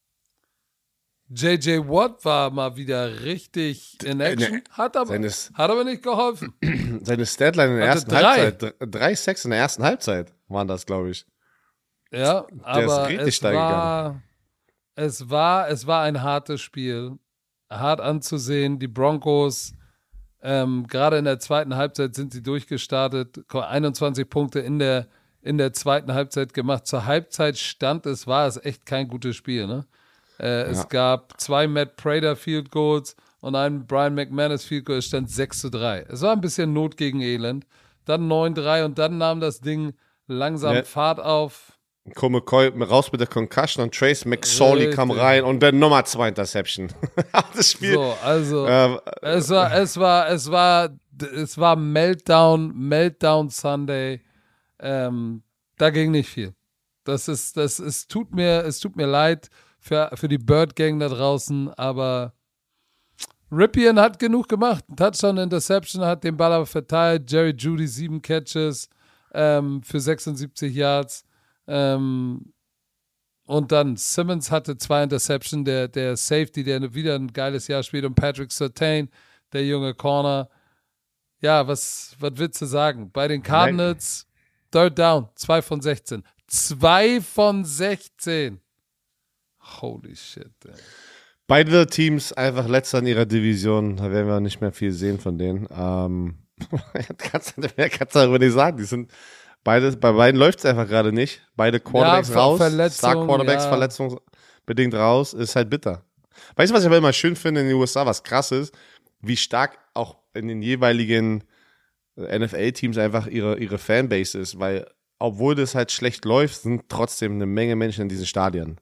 A: J J Watt war mal wieder richtig in Action, hat aber,
B: Seines-
A: hat aber nicht geholfen.
B: Seine Statline in der
A: Hatte
B: ersten
A: drei.
B: Halbzeit, dr- drei Sacks in der ersten Halbzeit waren das, glaube ich.
A: Ja,
B: ist
A: aber
B: richtig
A: es
B: steil
A: war, es war, es war ein hartes Spiel, hart anzusehen. Die Broncos, ähm, gerade in der zweiten Halbzeit sind sie durchgestartet, einundzwanzig Punkte in der, in der zweiten Halbzeit gemacht. Zur Halbzeit stand es, war es echt kein gutes Spiel, ne? Äh,
B: Ja.
A: Es gab zwei Matt Prater Field Goals und einen Brian McManus Field Goal. Es stand sechs zu drei. Es war ein bisschen Not gegen Elend. Dann neun drei und dann nahm das Ding langsam
B: Ja.
A: Fahrt auf.
B: Cole McCoy raus mit der Concussion und Trace McSorley kam
A: Richtig.
B: rein und dann Nummer zwei Interception. Das Spiel.
A: So, also
B: äh,
A: es war, es war, es war, es war Meltdown, Meltdown Sunday. Ähm, da ging nicht viel. Das ist, das ist, tut mir, es tut mir leid für, für die Bird Gang da draußen, aber Ripien hat genug gemacht. Touchdown, Interception, hat den Ball aber verteilt. Jerry Jeudy sieben Catches ähm, für sechsundsiebzig Yards. Ähm, und dann Simmons hatte zwei Interception, der, der Safety, der wieder ein geiles Jahr spielt, und Patrick Surtain, der junge Corner. Ja, was, was willst du sagen? Bei den Cardinals, Third Down, zwei von sechzehn. zwei von sechzehn. Holy shit, ey.
B: Beide Teams einfach letzter in ihrer Division. Da werden wir nicht mehr viel sehen von denen. Ähm, kannst, mehr kannst du darüber nicht sagen. Die sind beide, bei beiden läuft es einfach gerade nicht. Beide Quarterbacks
A: Ja, Ver-
B: raus.
A: Verletzung,
B: Star Quarterbacks
A: ja.
B: verletzungsbedingt raus. Ist halt bitter. Weißt du, was ich aber immer schön finde in den U S A, was krass ist? Wie stark auch in den jeweiligen N F L-Teams einfach ihre, ihre Fanbase ist. Weil, obwohl das halt schlecht läuft, sind trotzdem eine Menge Menschen in diesen Stadien.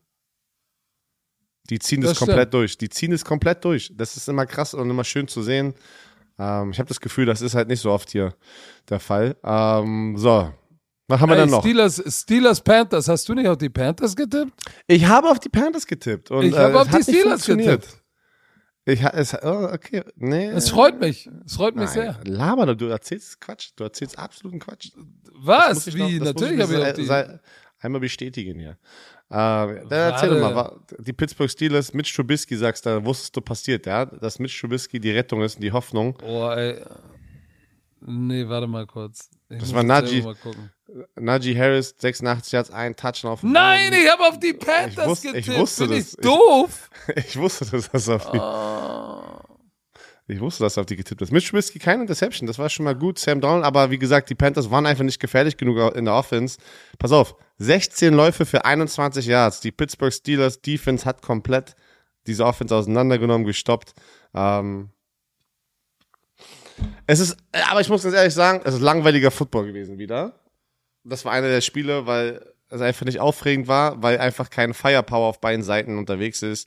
B: Die ziehen das,
A: Das
B: komplett
A: stimmt.
B: durch. Die ziehen es komplett durch. Das ist immer krass und immer schön zu sehen. Ähm, ich habe das Gefühl, das ist halt nicht so oft hier der Fall. Ähm, so, was haben wir
A: Ey,
B: dann noch?
A: Steelers, Steelers Panthers, hast du nicht auf die Panthers getippt?
B: Ich habe auf die Panthers getippt. Und,
A: Ich habe
B: äh,
A: auf
B: es
A: die
B: hat nicht
A: Steelers
B: funktioniert.
A: getippt.
B: Ich, ha- es, oh, okay, nee.
A: Es freut mich. Es freut mich
B: Nein,
A: sehr.
B: Laber, du erzählst Quatsch. Du erzählst absoluten Quatsch. Das
A: Was?
B: muss ich
A: Wie?
B: noch- das muss
A: Natürlich habe ich
B: sei-
A: auf die.
B: sei- einmal bestätigen hier. Äh, dann erzähl doch mal, wa- die Pittsburgh Steelers, Mitch Trubisky, sagst du, da wusstest du passiert, ja? Dass Mitch Trubisky die Rettung ist und die Hoffnung.
A: Oh, ey. Nee, warte mal kurz. Ich
B: Das
A: muss
B: war
A: jetzt
B: Najee.
A: selber mal gucken.
B: Najee Harris, sechsundachtzig Yards, ein Touchdown auf dem
A: Nein,
B: Boden.
A: ich habe auf die Panthers
B: wusste- ich
A: getippt.
B: wusste
A: Bin
B: das.
A: ich
B: Ich-
A: doof?
B: Ich wusste, dass das auf die,
A: Oh.
B: ich wusste, dass du auf die getippt hast. Mitch Trubisky, keine Interception, das war schon mal gut. Sam Darnold, aber wie gesagt, die Panthers waren einfach nicht gefährlich genug in der Offense. Pass auf, sechzehn Läufe für einundzwanzig Yards. Die Pittsburgh Steelers Defense hat komplett diese Offense auseinandergenommen, gestoppt. Ähm, es ist, aber ich muss ganz ehrlich sagen, es ist langweiliger Football gewesen wieder. Das war einer der Spiele, weil es einfach nicht aufregend war, weil einfach keine Firepower auf beiden Seiten unterwegs ist.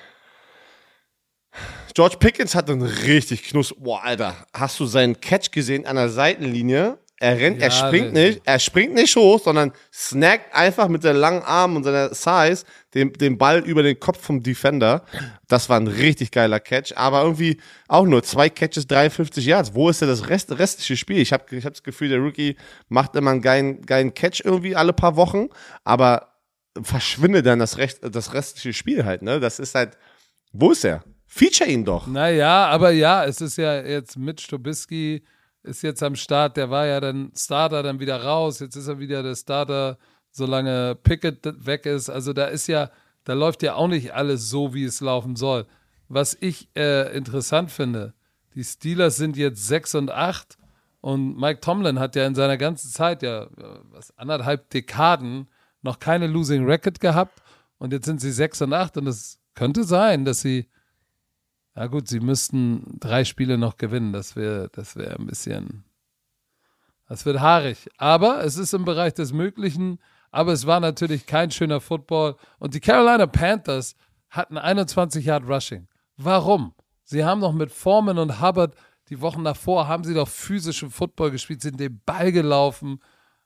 B: George Pickens hat einen richtig Knuss. Boah, Alter, hast du seinen Catch gesehen an der Seitenlinie? Er rennt, er
A: Ja,
B: springt
A: das-
B: nicht, er springt nicht hoch, sondern snackt einfach mit seinen langen Armen und seiner Size den, den Ball über den Kopf vom Defender. Das war ein richtig geiler Catch, aber irgendwie auch nur zwei Catches, dreiundfünfzig Yards. Wo ist denn das Rest, restliche Spiel? Ich habe ich hab das Gefühl, der Rookie macht immer einen geilen, geilen Catch irgendwie alle paar Wochen, aber verschwindet dann das, Recht, das restliche Spiel halt, ne? Das ist halt, wo ist er? Feature ihn doch.
A: Naja, aber ja, es ist ja jetzt Mitch Trubisky ist jetzt am Start, der war ja dann Starter, dann wieder raus, jetzt ist er wieder der Starter, solange Pickett weg ist. Also da ist ja, da läuft ja auch nicht alles so, wie es laufen soll. Was ich äh, interessant finde, die Steelers sind jetzt sechs und acht und Mike Tomlin hat ja in seiner ganzen Zeit, ja, äh, was, anderthalb Dekaden noch keine Losing Record gehabt und jetzt sind sie sechs und acht und es könnte sein, dass sie ja gut, sie müssten drei Spiele noch gewinnen. Das wäre das wär ein bisschen, das wird haarig. Aber es ist im Bereich des Möglichen. Aber es war natürlich kein schöner Football. Und die Carolina Panthers hatten einundzwanzig Yard Rushing. Warum? Sie haben doch mit Foreman und Hubbard die Wochen davor, haben sie doch physischen Football gespielt, sind den Ball gelaufen. Und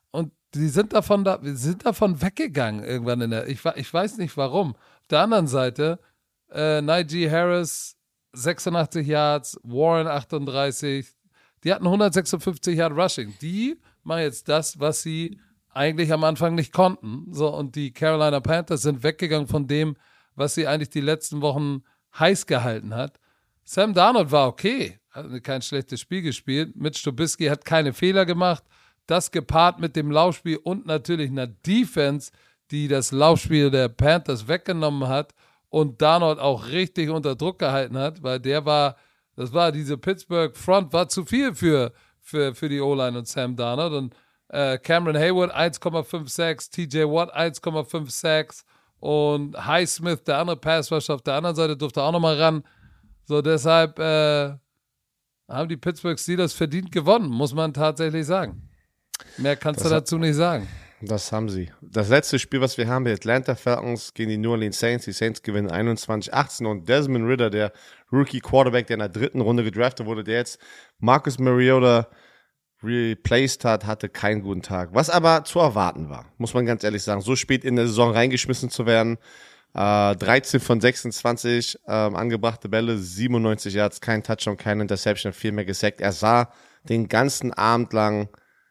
A: die sind davon, da, sind davon weggegangen irgendwann in der, ich, ich weiß nicht warum. Auf der anderen Seite, äh, Najee Harris, sechsundachtzig Yards, Warren achtunddreißig, die hatten hundertsechsundfünfzig Yard Rushing. Die machen jetzt das, was sie eigentlich am Anfang nicht konnten. So, und die Carolina Panthers sind weggegangen von dem, was sie eigentlich die letzten Wochen heiß gehalten hat. Sam Darnold war okay, hat kein schlechtes Spiel gespielt. Mitch Trubisky hat keine Fehler gemacht. Das gepaart mit dem Laufspiel und natürlich einer Defense, die das Laufspiel der Panthers weggenommen hat und Darnold auch richtig unter Druck gehalten hat, weil der war, das war diese Pittsburgh Front, war zu viel für, für, für die O-Line und Sam Darnold. Und äh, Cameron Hayward eins Komma fünf Sacks, T J Watt eins Komma fünf Sacks und Highsmith, der andere Passrusher auf der anderen Seite, durfte auch nochmal ran. So, deshalb äh, haben die Pittsburgh Steelers verdient gewonnen, muss man tatsächlich sagen. Mehr kannst
B: das
A: du dazu nicht sagen.
B: Das haben sie. Das letzte Spiel, was wir haben, die Atlanta Falcons gegen die New Orleans Saints. Die Saints gewinnen einundzwanzig achtzehn und Desmond Ridder, der Rookie Quarterback, der in der dritten Runde gedraftet wurde, der jetzt Marcus Mariota replaced hat, hatte keinen guten Tag. Was aber zu erwarten war, muss man ganz ehrlich sagen. So spät in der Saison reingeschmissen zu werden. Äh, dreizehn von sechsundzwanzig ähm, angebrachte Bälle, siebenundneunzig Yards, kein Touchdown, keine Interception, viel mehr gesackt. Er sah den ganzen Abend lang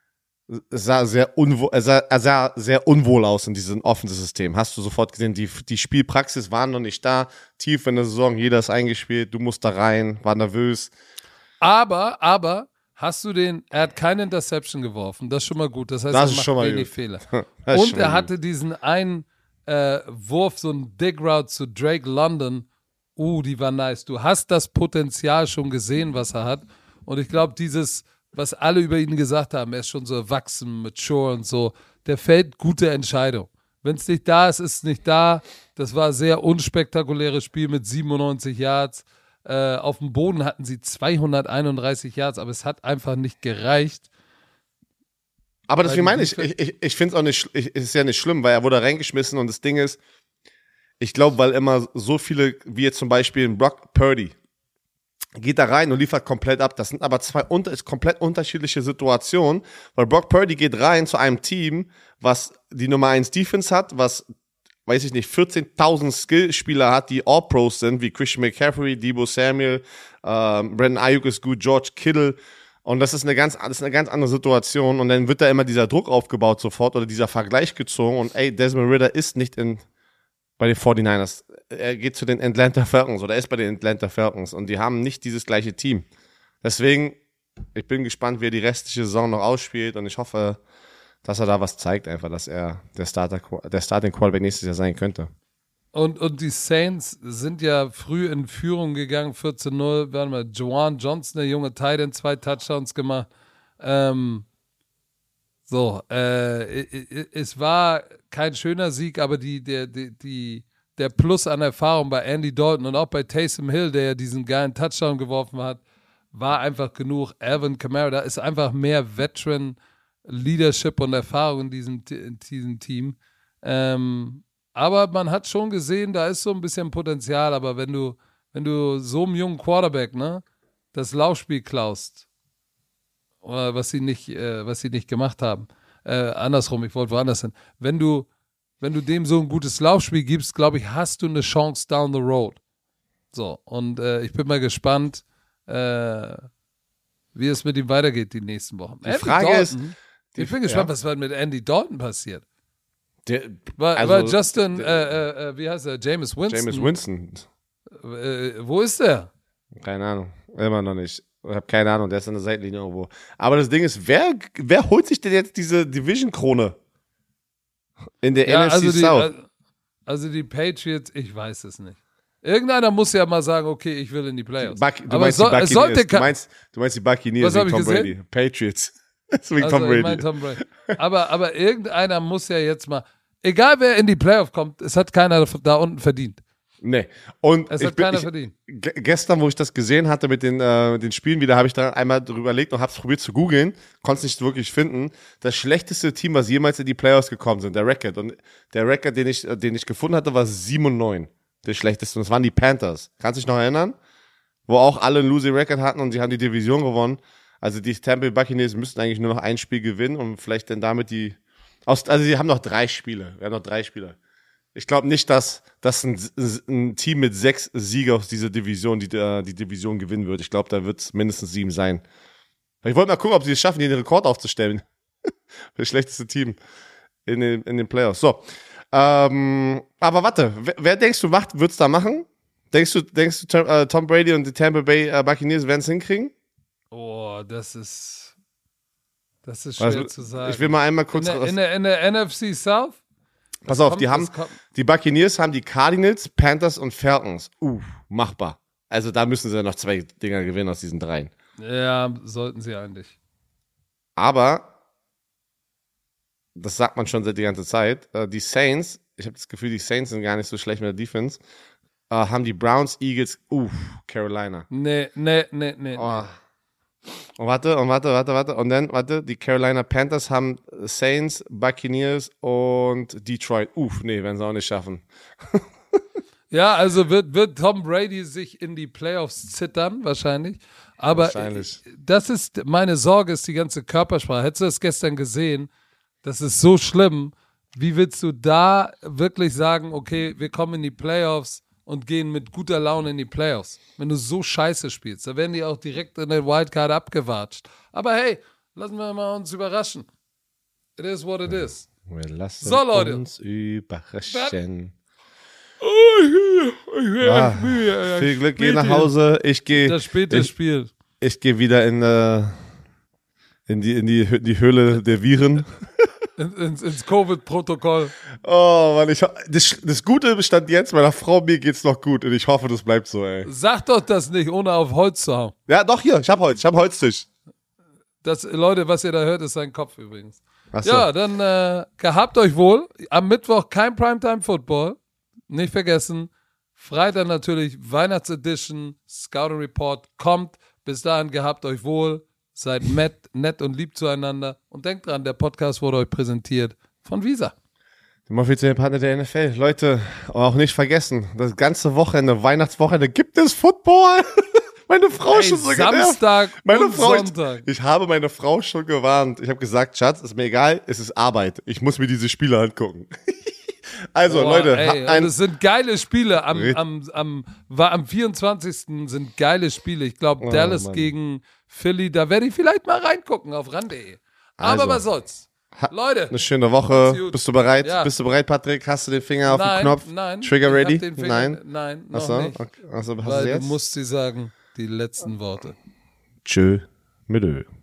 B: sah sehr unwohl, er sah, er sah sehr unwohl aus in diesem Offensive-System. Hast du sofort gesehen, die, die Spielpraxis war noch nicht da. Tief in der Saison, jeder ist eingespielt, du musst da rein, war nervös.
A: Aber, aber, hast du den, er hat keine Interception geworfen, das ist schon mal gut. Das heißt,
B: Das
A: er
B: ist
A: macht
B: schon mal
A: wenig
B: gut.
A: Fehler.
B: Das ist
A: Und
B: schon
A: er
B: mal
A: hatte
B: gut.
A: diesen einen äh, Wurf, so einen Dig-Route zu Drake London. Uh, die war nice. Du hast das Potenzial schon gesehen, was er hat. Und ich glaube, dieses, was alle über ihn gesagt haben, er ist schon so erwachsen, mature und so, der fällt gute Entscheidung. Wenn es nicht da ist, ist es nicht da. Das war ein sehr unspektakuläres Spiel mit siebenundneunzig Yards. Äh, auf dem Boden hatten sie zweihunderteinunddreißig Yards, aber es hat einfach nicht gereicht.
B: Aber deswegen
A: Weil die
B: meine ich, ich, ich, ich finde es auch nicht, sch- ich, es ist ja nicht schlimm, weil er wurde reingeschmissen und das Ding ist, ich glaube, weil immer so viele, wie jetzt zum Beispiel ein Brock Purdy, geht da rein und liefert komplett ab. Das sind aber zwei unter, ist komplett unterschiedliche Situationen, weil Brock Purdy geht rein zu einem Team, was die Nummer eins Defense hat, was, weiß ich nicht, vierzehntausend Skillspieler hat, die All-Pros sind, wie Christian McCaffrey, Deebo Samuel, ähm, Brandon Ayuk ist gut, George Kittle. Und das ist eine ganz, das ist eine ganz andere Situation. Und dann wird da immer dieser Druck aufgebaut sofort oder dieser Vergleich gezogen. Und ey, Desmond Ridder ist nicht in, bei den forty-niners. Er geht zu den Atlanta Falcons oder er ist bei den Atlanta Falcons. Und die haben nicht dieses gleiche Team. Deswegen, ich bin gespannt, wie er die restliche Saison noch ausspielt. Und ich hoffe, dass er da was zeigt, einfach, dass er der Starter, der Starting Quarterback nächstes Jahr sein könnte.
A: Und, und die Saints sind ja früh in Führung gegangen, vierzehn null. Warte mal, Juwan Johnson, der junge Tight End, zwei Touchdowns gemacht. Ähm, so, äh, es war kein schöner Sieg, aber die, der, die, die, der Plus an Erfahrung bei Andy Dalton und auch bei Taysom Hill, der ja diesen geilen Touchdown geworfen hat, war einfach genug. Alvin Kamara, da ist einfach mehr Veteran Leadership und Erfahrung in diesem, in diesem Team. Ähm, aber man hat schon gesehen, da ist so ein bisschen Potenzial, aber wenn du, wenn du so einem jungen Quarterback, ne, das Laufspiel klaust, oder was sie nicht, äh, was sie nicht gemacht haben, äh, andersrum, ich wollte woanders hin, wenn du, wenn du dem so ein gutes Laufspiel gibst, glaube ich, hast du eine Chance down the road. So, und äh, ich bin mal gespannt, äh, wie es mit ihm weitergeht die nächsten Wochen.
B: Die Frage ist, die,
A: ich bin gespannt,
B: ja.
A: was mit Andy Dalton passiert.
B: Der,
A: Weil,
B: also,
A: weil Justin,
B: der,
A: äh, äh, wie heißt er, Jameis Winston.
B: Jameis Winston.
A: Äh, wo ist der?
B: Keine Ahnung, immer noch nicht. Ich habe keine Ahnung, der ist an der Seitenlinie irgendwo. Aber das Ding ist, wer, wer holt sich denn jetzt diese Division-Krone? In der
A: Ja,
B: N F C
A: also die,
B: South.
A: also die Patriots, ich weiß es nicht. Irgendeiner muss ja mal sagen, okay, ich will in die Playoffs.
B: Buck, du,
A: Aber
B: meinst
A: es, soll,
B: die
A: es sollte
B: Buccaneers. du,
A: kein...
B: meinst, du meinst die Buccaneers
A: Was hab
B: wegen
A: ich
B: Tom
A: gesehen?
B: Brady. Patriots. Das ist wegen
A: Also,
B: Tom
A: ich
B: Brady.
A: mein Tom Brady. Aber, aber irgendeiner muss ja jetzt mal, egal wer in die Playoffs kommt, es hat keiner da unten verdient.
B: Nee. Und
A: Es
B: ich
A: hat
B: bin,
A: keiner
B: ich,
A: verdient.
B: ge- gestern, wo ich das gesehen hatte mit den, äh, mit den Spielen wieder, habe ich da einmal drüber überlegt und habe es probiert zu googeln, konnte es nicht wirklich finden. Das schlechteste Team, was jemals in die Playoffs gekommen sind, der Record. Und der Record, den ich, den ich gefunden hatte, war sieben und neun. Der schlechteste. Und das waren die Panthers. Kannst du dich noch erinnern? Wo auch alle einen Losing Record hatten und sie haben die Division gewonnen. Also die Tampa Bay Buccaneers müssten eigentlich nur noch ein Spiel gewinnen und vielleicht dann damit die Aus, also sie haben noch drei Spiele. Wir haben noch drei Spiele. Ich glaube nicht, dass, dass ein, ein Team mit sechs Siegen aus dieser Division die, die Division gewinnen wird. Ich glaube, da wird es mindestens sieben sein. Ich wollte mal gucken, ob sie es schaffen, den Rekord aufzustellen. Für das schlechteste Team in den, in den Playoffs. So. Ähm, aber warte, wer, wer denkst du macht, wird's da machen? Denkst du, denkst du Tom, äh, Tom Brady und die Tampa Bay äh, Buccaneers werden es hinkriegen?
A: Oh, das ist das ist schwer
B: Also,
A: zu sagen.
B: Ich will mal einmal kurz
A: in der,
B: raus-
A: in der, in der N F C South?
B: Pass
A: Das
B: auf,
A: kommt,
B: die haben
A: das kommt.
B: die Buccaneers haben die Cardinals, Panthers und Falcons. Uh, machbar. Also da müssen sie noch zwei Dinger gewinnen aus diesen dreien.
A: Ja, sollten sie eigentlich.
B: Aber das sagt man schon seit die ganze Zeit. Äh, die Saints, ich habe das Gefühl, die Saints sind gar nicht so schlecht mit der Defense. Äh, haben die Browns, Eagles, uh, Carolina.
A: Nee, nee, nee, nee.
B: Oh. Und warte, und warte, warte, warte. Und dann, warte, die Carolina Panthers haben Saints, Buccaneers und Detroit. Uff, nee, werden sie auch nicht schaffen.
A: Ja, also wird, wird Tom Brady sich in die Playoffs zittern, wahrscheinlich. Aber
B: Wahrscheinlich.
A: das ist, meine Sorge ist die ganze Körpersprache. Hättest du das gestern gesehen? Das ist so schlimm. Wie willst du da wirklich sagen, okay, wir kommen in die Playoffs und gehen mit guter Laune in die Playoffs? Wenn du so scheiße spielst, da werden die auch direkt in der Wildcard abgewatscht. Aber hey, lassen wir mal uns überraschen. It is what it is.
B: Wir lassen
A: So, Leute.
B: uns überraschen.
A: Ich
B: Ah, viel Glück, geh nach Hause. Ich gehe
A: Das späte
B: ich,
A: Spiel.
B: ich geh wieder in, äh, in, die, in die, Hö- die Höhle der Viren.
A: In, ins, ins Covid-Protokoll.
B: Oh, Mann, ich, ho- das, das Gute bestand jetzt, meiner Frau, mir geht's noch gut und ich hoffe, das bleibt so, ey.
A: Sag doch das nicht, ohne auf Holz zu hauen.
B: Ja, doch, hier, ich hab Holz, ich hab Holztisch.
A: Das, Leute, was ihr da hört, ist sein Kopf übrigens.
B: Achso.
A: Ja, dann äh, gehabt euch wohl. Am Mittwoch kein Primetime-Football. Nicht vergessen. Freitag natürlich Weihnachtsedition. Scouting Report kommt. Bis dahin gehabt euch wohl. Seid nett, nett und lieb zueinander. Und denkt dran, der Podcast wurde euch präsentiert von Visa.
B: Dem offiziellen Partner der N F L. Leute, auch nicht vergessen, das ganze Wochenende, Weihnachtswochenende, gibt es Football. Meine Frau
A: Ey,
B: schon so genervt.
A: Samstag
B: Meine
A: und
B: Frau,
A: Sonntag.
B: Ich, ich habe meine Frau schon gewarnt. Ich habe gesagt, Schatz, ist mir egal, es ist Arbeit. Ich muss mir diese Spiele angucken. Also,
A: Boah,
B: Leute,
A: ey,
B: ein,
A: und es sind geile Spiele. Am,
B: Rit-
A: am, am, war am vierundzwanzigsten sind geile Spiele. Ich glaube,
B: Oh,
A: Dallas
B: Mann.
A: gegen Philly, da werde ich vielleicht mal reingucken auf ran punkt de. Aber
B: Also,
A: was soll's?
B: ha-
A: Leute,
B: eine schöne
A: Macht's
B: Woche.
A: gut.
B: Bist du bereit?
A: Ja.
B: Bist du bereit, Patrick? Hast du den Finger auf
A: nein,
B: dem Knopf?
A: nein.
B: Trigger
A: ich hab
B: ready?
A: den Finger-
B: Nein.
A: Nein, noch
B: Achso,
A: nicht.
B: okay. Achso, hast du
A: Weil
B: jetzt?
A: du musst sie sagen, die letzten Worte.
B: Tschö, mit Ö.